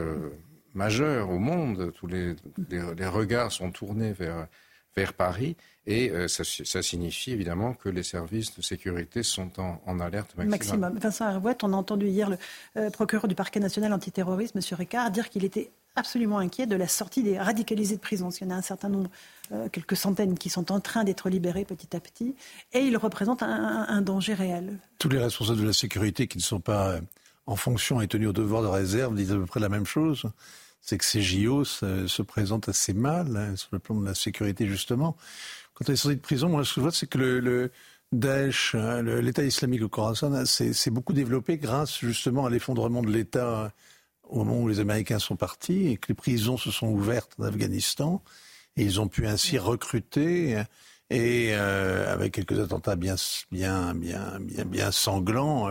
majeur au monde. Tous les, les, les regards sont tournés vers, vers Paris et euh, ça, ça signifie évidemment que les services de sécurité sont en, en alerte maximum. maximum. Vincent Herouet, on a entendu hier le euh, procureur du parquet national antiterroriste, M. Ricard, dire qu'il était absolument inquiets de la sortie des radicalisés de prison. Il y en a un certain nombre, euh, quelques centaines, qui sont en train d'être libérés petit à petit. Et ils représentent un, un, un danger réel. Tous les responsables de la sécurité qui ne sont pas en fonction et tenus au devoir de réserve disent à peu près la même chose. C'est que ces J O se, se présentent assez mal, hein, sur le plan de la sécurité, justement. Quand on est sorti de prison, moi, ce que je vois, c'est que le... le Daesh, le, l'État islamique au Khorasan, c'est, c'est beaucoup développé grâce justement à l'effondrement de l'État au moment où les Américains sont partis et que les prisons se sont ouvertes en Afghanistan. Et ils ont pu ainsi recruter et euh, avec quelques attentats bien, bien, bien, bien, bien sanglants,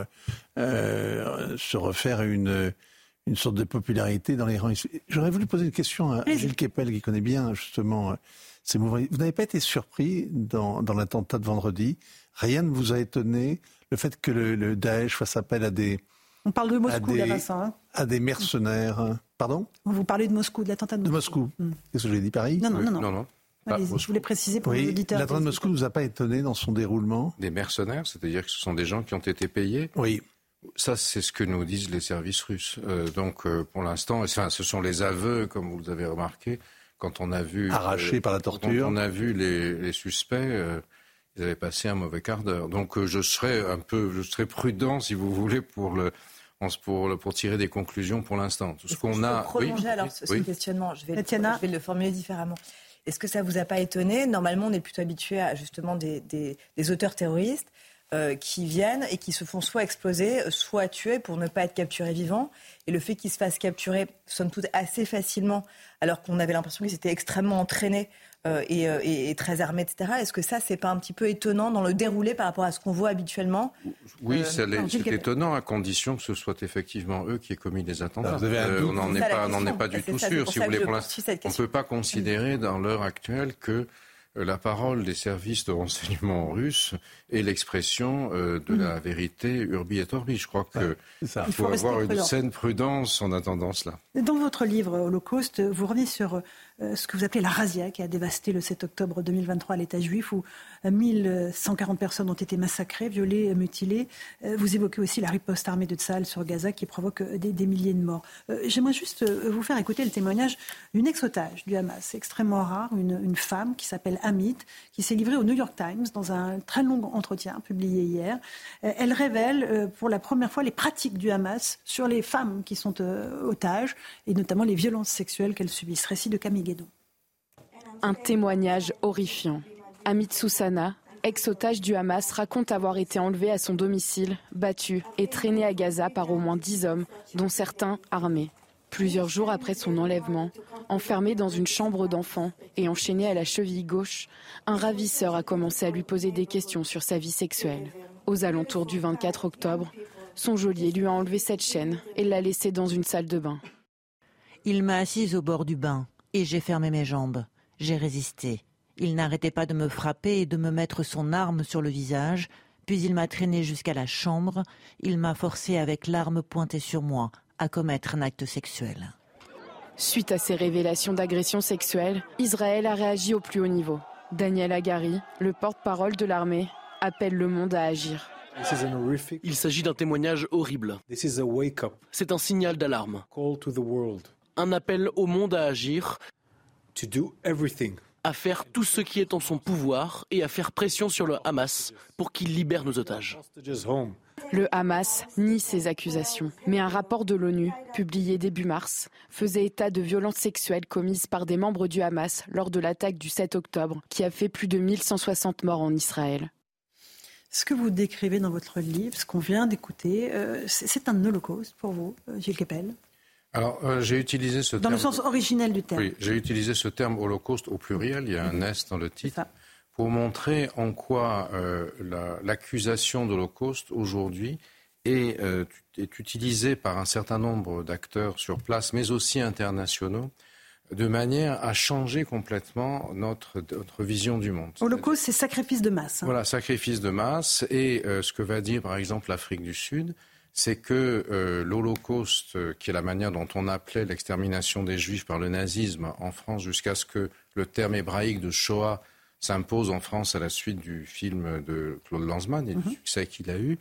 euh, se refaire une, une sorte de popularité dans les rangs. J'aurais voulu poser une question à Gilles Kepel qui connaît bien justement ces mouvements. Vous n'avez pas été surpris dans, dans l'attentat de vendredi? Rien ne vous a étonné, le fait que le, le Daesh fasse appel à des... On parle de Moscou, là, Vincent. Hein. À des mercenaires. Pardon? Vous parlez de Moscou, de l'attentat de Moscou. De Moscou. Hum. Qu'est-ce que j'ai dit, Paris? Non, non, non. non. non, non. Bah, je voulais préciser pour oui, les auditeurs. L'attentat de Moscou ne nous a pas étonné dans son déroulement? Des mercenaires, c'est-à-dire que ce sont des gens qui ont été payés? Oui. Ça, c'est ce que nous disent les services russes. Euh, donc, euh, pour l'instant, enfin, ce sont les aveux, comme vous l'avez remarqué, quand on a vu... Arrachés euh, par la torture. Quand on a vu les, les suspects... Euh, ils avaient passé un mauvais quart d'heure. Donc euh, je serais un peu, je serais prudent, si vous voulez, pour le, pour, pour tirer des conclusions pour l'instant. Tout ce Est-ce qu'on a. Prolonger oui, alors ce, oui. ce questionnement. Je vais, je vais le formuler différemment. Est-ce que ça vous a pas étonné? Normalement, on est plutôt habitué à justement des, des, des auteurs terroristes euh, qui viennent et qui se font soit exploser, soit tuer pour ne pas être capturés vivants. Et le fait qu'ils se fassent capturer, somme toute, assez facilement, alors qu'on avait l'impression qu'ils étaient extrêmement entraînés. Euh, et, euh, et, et très armés, et cetera. Est-ce que ça, c'est pas un petit peu étonnant dans le déroulé par rapport à ce qu'on voit habituellement? Oui, euh, c'est, non, c'est étonnant à condition que ce soit effectivement eux qui aient commis des attentats. Euh, on n'en est pas, n'en est pas du c'est tout ça, sûr. Si vous voulez, pour l'instant, on ne peut pas considérer dans l'heure actuelle que la parole des services de renseignement russes est l'expression euh, de mmh. la vérité urbi et orbi. Je crois qu'il ouais, faut, faut avoir une saine prudence en attendant cela. Dans votre livre Holocauste, vous revenez sur euh, ce que vous appelez la razzia qui a dévasté le sept octobre deux mille vingt-trois à l'État juif, où euh, mille cent quarante personnes ont été massacrées, violées, mutilées. Euh, vous évoquez aussi la riposte armée de Tsahal sur Gaza qui provoque euh, des, des milliers de morts. Euh, j'aimerais juste euh, vous faire écouter le témoignage d'une ex-otage du Hamas. C'est extrêmement rare, une, une femme qui s'appelle Amit, qui s'est livrée au New York Times dans un très long entretien publié hier. Euh, elle révèle euh, pour la première fois les pratiques du Hamas sur les femmes qui sont euh, otages et notamment les violences sexuelles qu'elles subissent. Récit de Camille Guédon. Un témoignage horrifiant. Amit Soussana, ex-otage du Hamas, raconte avoir été enlevée à son domicile, battue et traînée à Gaza par au moins dix hommes, dont certains armés. Plusieurs jours après son enlèvement, enfermée dans une chambre d'enfant et enchaînée à la cheville gauche, un ravisseur a commencé à lui poser des questions sur sa vie sexuelle. Aux alentours du vingt-quatre octobre, son geôlier lui a enlevé cette chaîne et l'a laissée dans une salle de bain. Il m'a assise au bord du bain et j'ai fermé mes jambes. J'ai résisté. Il n'arrêtait pas de me frapper et de me mettre son arme sur le visage, puis il m'a traîné jusqu'à la chambre. Il m'a forcé avec l'arme pointée sur moi à commettre un acte sexuel. Suite à ces révélations d'agression sexuelle, Israël a réagi au plus haut niveau. Daniel Hagari, le porte-parole de l'armée, appelle le monde à agir. Il s'agit d'un témoignage horrible. C'est un signal d'alarme. Un appel au monde à agir, à faire tout ce qui est en son pouvoir et à faire pression sur le Hamas pour qu'il libère nos otages. Le Hamas nie ces accusations, mais un rapport de l'ONU, publié début mars, faisait état de violences sexuelles commises par des membres du Hamas lors de l'attaque du sept octobre, qui a fait plus de mille cent soixante morts en Israël. Ce que vous décrivez dans votre livre, ce qu'on vient d'écouter, euh, c'est, c'est un holocauste pour vous, Gilles Kepel? Alors, euh, j'ai utilisé ce dans terme... Dans le sens originel du terme. Oui, j'ai utilisé ce terme holocauste au pluriel, il y a un S dans le titre, pour montrer en quoi euh, la, l'accusation d'holocauste aujourd'hui est, euh, est utilisée par un certain nombre d'acteurs sur place, mais aussi internationaux, de manière à changer complètement notre, notre vision du monde. Holocauste, c'est sacrifice de masse. Hein. Voilà, sacrifice de masse. Et euh, ce que va dire, par exemple, l'Afrique du Sud, c'est que euh, l'Holocauste, euh, qui est la manière dont on appelait l'extermination des Juifs par le nazisme en France, jusqu'à ce que le terme hébraïque de Shoah s'impose en France à la suite du film de Claude Lanzmann et mm-hmm. du succès qu'il a eu,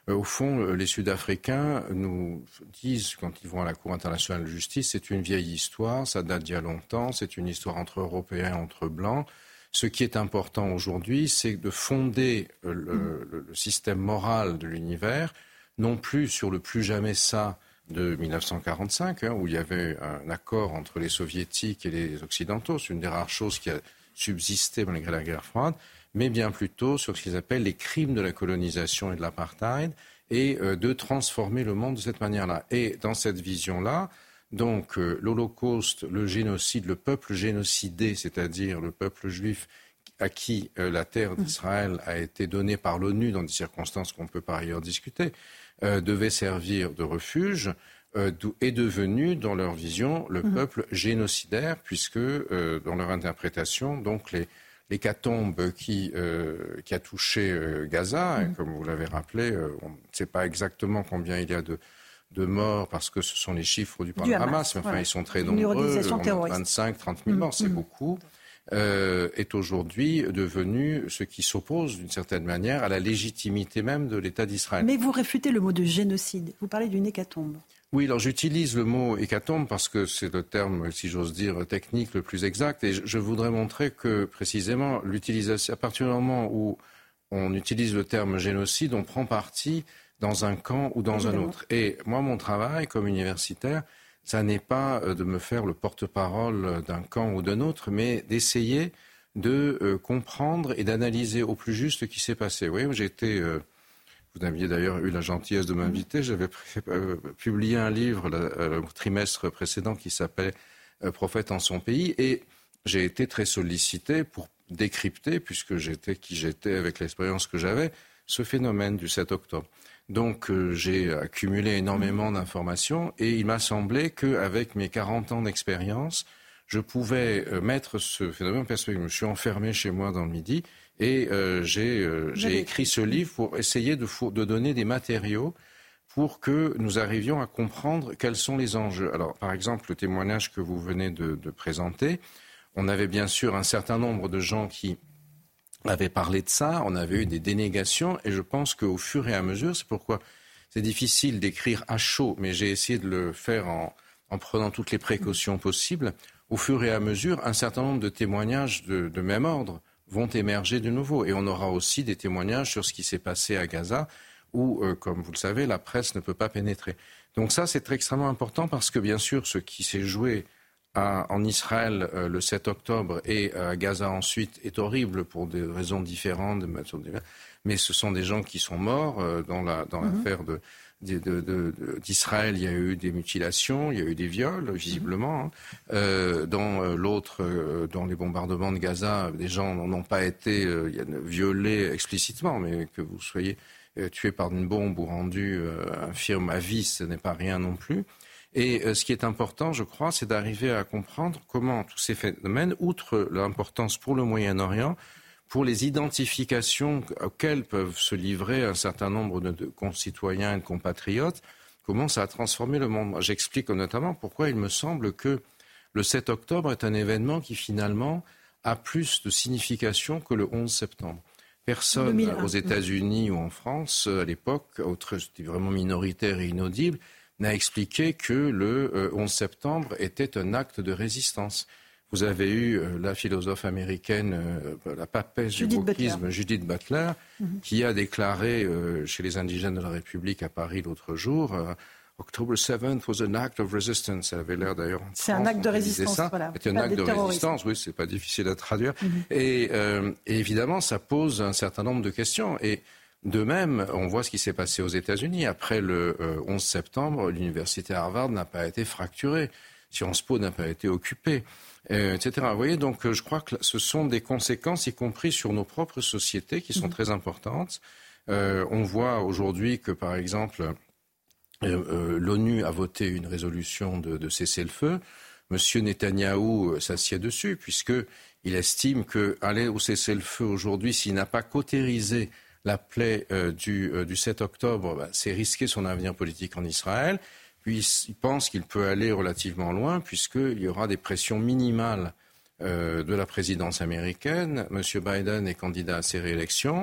Euh, au fond, euh, les Sud-Africains nous disent, quand ils vont à la Cour internationale de justice, c'est une vieille histoire, ça date d'il y a longtemps, c'est une histoire entre Européens, entre Blancs. Ce qui est important aujourd'hui, c'est de fonder euh, le, le, le système moral de l'univers, non plus sur le plus jamais ça de mille neuf cent quarante-cinq, hein, où il y avait un accord entre les soviétiques et les occidentaux, c'est une des rares choses qui a subsisté malgré la guerre froide, mais bien plutôt sur ce qu'ils appellent les crimes de la colonisation et de l'apartheid, et euh, de transformer le monde de cette manière-là. Et dans cette vision-là, donc euh, l'Holocauste, le génocide, le peuple génocidé, c'est-à-dire le peuple juif à qui euh, la terre d'Israël a été donnée par l'ONU dans des circonstances qu'on peut par ailleurs discuter, euh, devait servir de refuge, euh, est devenu, dans leur vision, le mmh. peuple génocidaire, puisque euh, dans leur interprétation, donc les l'hécatombe qui, euh, qui a touché euh, Gaza, mmh. et comme vous l'avez rappelé, euh, on ne sait pas exactement combien il y a de, de morts, parce que ce sont les chiffres du, du Hamas, Hamas mais enfin, voilà. Ils sont très nombreux, vingt-cinq à trente mille morts, mmh. c'est beaucoup, euh, est aujourd'hui devenu ce qui s'oppose, d'une certaine manière, à la légitimité même de l'État d'Israël. Mais vous réfutez le mot de génocide, vous parlez d'une hécatombe. Oui, alors j'utilise le mot hécatombe parce que c'est le terme, si j'ose dire, technique le plus exact. Et je voudrais montrer que, précisément, l'utilisation, à partir du moment où on utilise le terme génocide, on prend parti dans un camp ou dans Évidemment. un autre. Et moi, mon travail comme universitaire, ça n'est pas de me faire le porte-parole d'un camp ou d'un autre, mais d'essayer de euh, comprendre et d'analyser au plus juste ce qui s'est passé. Vous voyez, j'ai été... Euh, Vous aviez d'ailleurs eu la gentillesse de m'inviter. J'avais euh, publié un livre le trimestre précédent qui s'appelait euh, « Prophète en son pays » et j'ai été très sollicité pour décrypter, puisque j'étais qui j'étais avec l'expérience que j'avais, ce phénomène du sept octobre. Donc euh, j'ai accumulé énormément d'informations et il m'a semblé qu'avec mes quarante ans d'expérience, je pouvais euh, mettre ce phénomène en perspective. Je me suis enfermé chez moi dans le Midi. Et euh, j'ai, euh, j'ai écrit ce livre pour essayer de, de donner des matériaux pour que nous arrivions à comprendre quels sont les enjeux. Alors, par exemple, le témoignage que vous venez de, de présenter, on avait bien sûr un certain nombre de gens qui avaient parlé de ça, on avait eu des dénégations, et je pense qu'au fur et à mesure, c'est pourquoi c'est difficile d'écrire à chaud, mais j'ai essayé de le faire en, en prenant toutes les précautions possibles, au fur et à mesure, un certain nombre de témoignages de, de même ordre vont émerger de nouveau. Et on aura aussi des témoignages sur ce qui s'est passé à Gaza, où, euh, comme vous le savez, la presse ne peut pas pénétrer. Donc ça, c'est extrêmement important parce que, bien sûr, ce qui s'est joué à, en Israël euh, le sept octobre et à Gaza ensuite est horrible pour des raisons différentes. Mais ce sont des gens qui sont morts euh, dans, la, dans mm-hmm. l'affaire de... De, de, de, d'Israël, il y a eu des mutilations, il y a eu des viols, visiblement. Hein. Euh, dans euh, l'autre, euh, dans les bombardements de Gaza, des gens n'ont pas été euh, violés explicitement, mais que vous soyez euh, tué par une bombe ou rendu euh, infirme à vie, ce n'est pas rien non plus. Et euh, ce qui est important, je crois, c'est d'arriver à comprendre comment tous ces phénomènes, outre l'importance pour le Moyen-Orient, pour les identifications auxquelles peuvent se livrer un certain nombre de, de concitoyens et de compatriotes, comment ça a transformé le monde. Moi, j'explique notamment pourquoi il me semble que le sept octobre est un événement qui finalement a plus de signification que le onze septembre. Personne deux mille un. Aux États-Unis ou en France, à l'époque, autre, c'était vraiment minoritaire et inaudible, n'a expliqué que le onze septembre était un acte de résistance. Vous avez eu euh, la philosophe américaine, euh, la papesse Judith du wokisme, Butler. Judith Butler, mm-hmm. qui a déclaré euh, chez les indigènes de la République à Paris l'autre jour, euh, October seventh was an act of resistance. Elle avait l'air d'ailleurs. C'est France, un acte de résistance, ça. Voilà. C'est un acte de résistance, oui, c'est pas difficile à traduire. Mm-hmm. Et, euh, et évidemment, ça pose un certain nombre de questions. Et de même, on voit ce qui s'est passé aux États-Unis. Après le euh, onze septembre, l'université Harvard n'a pas été fracturée. Sciences Po n'a pas été occupée. Euh, et cetera. Vous voyez, donc je crois que ce sont des conséquences, y compris sur nos propres sociétés, qui sont mmh. très importantes. Euh, on voit aujourd'hui que, par exemple, euh, euh, l'ONU a voté une résolution de, de cessez-le-feu. Monsieur Netanyahou s'assied dessus, puisqu'il estime qu'aller au cessez-le-feu aujourd'hui, s'il n'a pas cautérisé la plaie euh, du, euh, du sept octobre, bah, c'est risquer son avenir politique en Israël. Puis il pense qu'il peut aller relativement loin puisqu'il y aura des pressions minimales euh, de la présidence américaine. Monsieur Biden est candidat à ses réélections.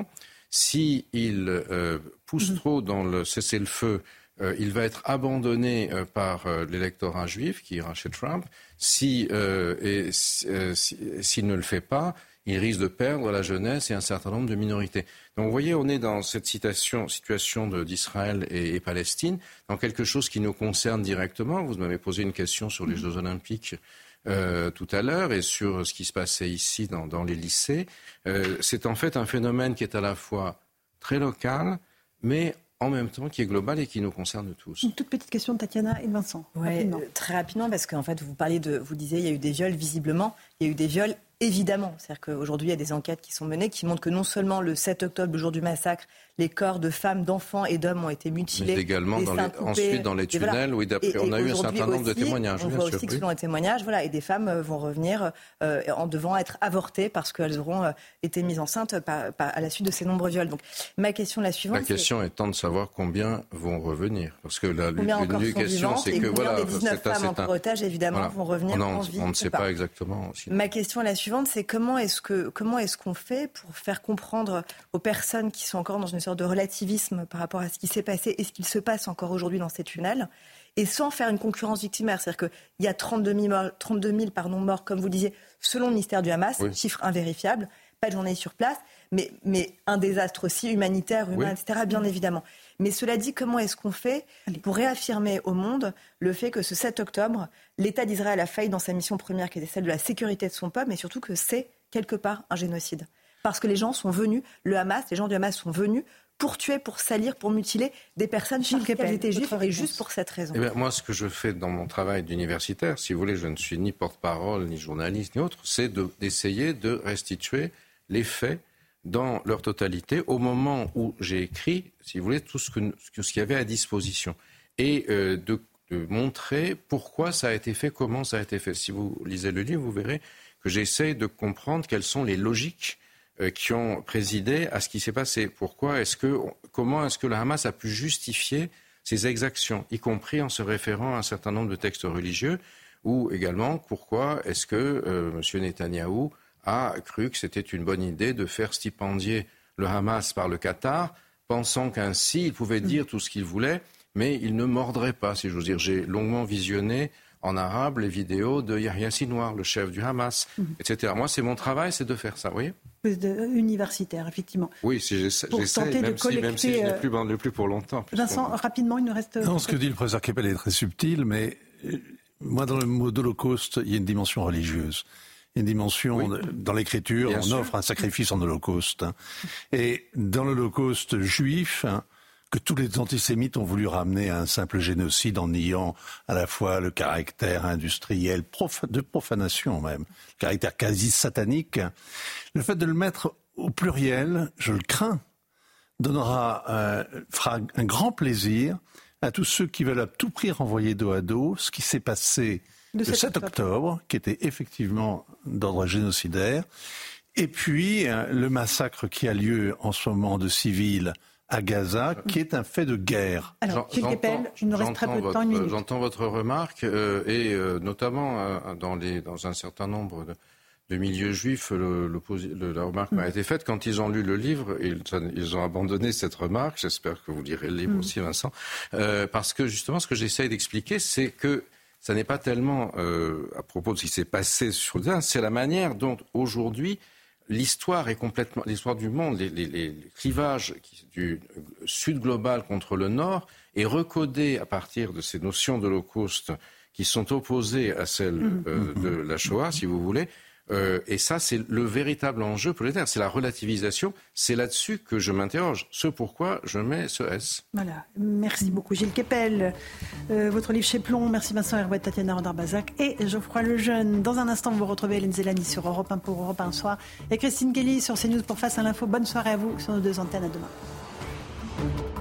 S'il euh, pousse mmh. trop dans le cessez-le-feu, euh, il va être abandonné euh, par euh, l'électorat juif qui ira chez Trump. Si, euh, et, euh, si, s'il ne le fait pas, il risque de perdre la jeunesse et un certain nombre de minorités. Donc vous voyez, on est dans cette situation, situation de, d'Israël et, et Palestine, dans quelque chose qui nous concerne directement. Vous m'avez posé une question sur les Jeux Olympiques euh, tout à l'heure et sur ce qui se passait ici dans, dans les lycées. Euh, c'est en fait un phénomène qui est à la fois très local, mais en même temps qui est global et qui nous concerne tous. Une toute petite question de Tatiana et de Vincent. Ouais, rapidement. Euh, très rapidement, parce qu'en fait, vous parliez de, vous disiez, il y a eu des viols visiblement, il y a eu des viols évidemment. C'est-à-dire qu'aujourd'hui, il y a des enquêtes qui sont menées qui montrent que non seulement le sept octobre, le jour du massacre, les corps de femmes, d'enfants et d'hommes ont été mutilés. Mais également dans les, coupés, ensuite dans les tunnels, voilà. oui, d'après, et, on a eu un certain nombre aussi, de témoignages. On bien voit sûr, aussi que oui. selon les témoignages, voilà, et des femmes vont revenir euh, en devant être avortées parce qu'elles auront euh, été mises enceintes par, par, à la suite de ces nombreux viols. Donc, ma question la suivante. La question c'est... étant de savoir combien vont revenir, parce que la l'unique question, c'est que voilà, des dix-neuf femmes en otage, évidemment, voilà. vont revenir on en vie. On ne sait pas. pas exactement. Sinon. Ma question la suivante, c'est comment est-ce que comment est-ce qu'on fait pour faire comprendre aux personnes qui sont encore dans une sorte de relativisme par rapport à ce qui s'est passé et ce qu'il se passe encore aujourd'hui dans ces tunnels, et sans faire une concurrence victimaire. C'est-à-dire qu'il y a trente-deux mille morts, trente-deux mille pardon, morts, comme vous disiez, selon le ministère du Hamas, oui. chiffre invérifiable, pas de journalistes sur place, mais, mais un désastre aussi humanitaire, humain, oui. et cetera, bien évidemment. Mais cela dit, comment est-ce qu'on fait pour réaffirmer au monde le fait que ce sept octobre, l'État d'Israël a failli dans sa mission première, qui était celle de la sécurité de son peuple, mais surtout que c'est quelque part un génocide. Parce que les gens sont venus, le Hamas, les gens du Hamas sont venus pour tuer, pour salir, pour mutiler des personnes qui étaient juifs, et juste pour cette raison. Eh bien, moi, ce que je fais dans mon travail d'universitaire, si vous voulez, je ne suis ni porte-parole, ni journaliste, ni autre, c'est de, d'essayer de restituer les faits dans leur totalité au moment où j'ai écrit, si vous voulez, tout ce, que, ce qu'il y avait à disposition. Et euh, de, de montrer pourquoi ça a été fait, comment ça a été fait. Si vous lisez le livre, vous verrez que j'essaie de comprendre quelles sont les logiques euh, qui ont présidé à ce qui s'est passé. Pourquoi est-ce que, comment est-ce que le Hamas a pu justifier ces exactions, y compris en se référant à un certain nombre de textes religieux, ou également pourquoi est-ce que euh, M. Netanyahou a cru que c'était une bonne idée de faire stipendier le Hamas par le Qatar, pensant qu'ainsi il pouvait dire tout ce qu'il voulait, mais il ne mordrait pas, si j'ose dire. J'ai longuement visionné en arabe les vidéos de Yahya Sinwar, le chef du Hamas, mmh. et cetera. Moi, c'est mon travail, c'est de faire ça, oui. Universitaire, effectivement. Oui, si j'essaie, j'essaie même, de collecter, si, même si je n'ai plus, euh... plus pour longtemps. Vincent, rapidement, il nous reste... Non, ce que dit le professeur Keppel est très subtil, mais moi, dans le mot d'Holocauste, il y a une dimension religieuse. Il y a une dimension, oui. dans l'écriture, Bien on sûr. offre un sacrifice en Holocauste. Et dans l'Holocauste juif, que tous les antisémites ont voulu ramener à un simple génocide en niant à la fois le caractère industriel, prof, de profanation même, le caractère quasi satanique, le fait de le mettre au pluriel, je le crains, donnera, euh, fera un grand plaisir à tous ceux qui veulent à tout prix renvoyer dos à dos ce qui s'est passé le sept octobre, qui était effectivement d'ordre génocidaire, et puis euh, le massacre qui a lieu en ce moment de civils à Gaza, qui est un fait de guerre. Alors, Gilles Keppel, il nous reste très peu de temps, une minute. J'entends votre remarque, euh, et euh, notamment euh, dans, les, dans un certain nombre de, de milieux juifs, le, le, le, la remarque mmh. m'a été faite. Quand ils ont lu le livre, ils, ils ont abandonné cette remarque. J'espère que vous lirez le livre mmh. aussi, Vincent. Euh, parce que justement, ce que j'essaye d'expliquer, c'est que ça n'est pas tellement euh, à propos de ce qui s'est passé sur le terrain, c'est la manière dont aujourd'hui l'histoire est complètement, l'histoire du monde, les, les, les clivages du sud global contre le nord est recodé à partir de ces notions d'Holocauste qui sont opposées à celles euh, de la Shoah, si vous voulez. Euh, et ça, c'est le véritable enjeu planétaire. C'est la relativisation. C'est là-dessus que je m'interroge. Ce pourquoi je mets ce S. Voilà. Merci beaucoup, Gilles Keppel. Euh, votre livre chez Plomb. Merci Vincent Herouet, Tatiana Rendard-Bazac et Geoffroy Lejeune. Dans un instant, vous retrouvez Hélène Zélani sur Europe un pour Europe un soir et Christine Kelly sur CNews pour Face à l'info. Bonne soirée à vous sur nos deux antennes. À demain.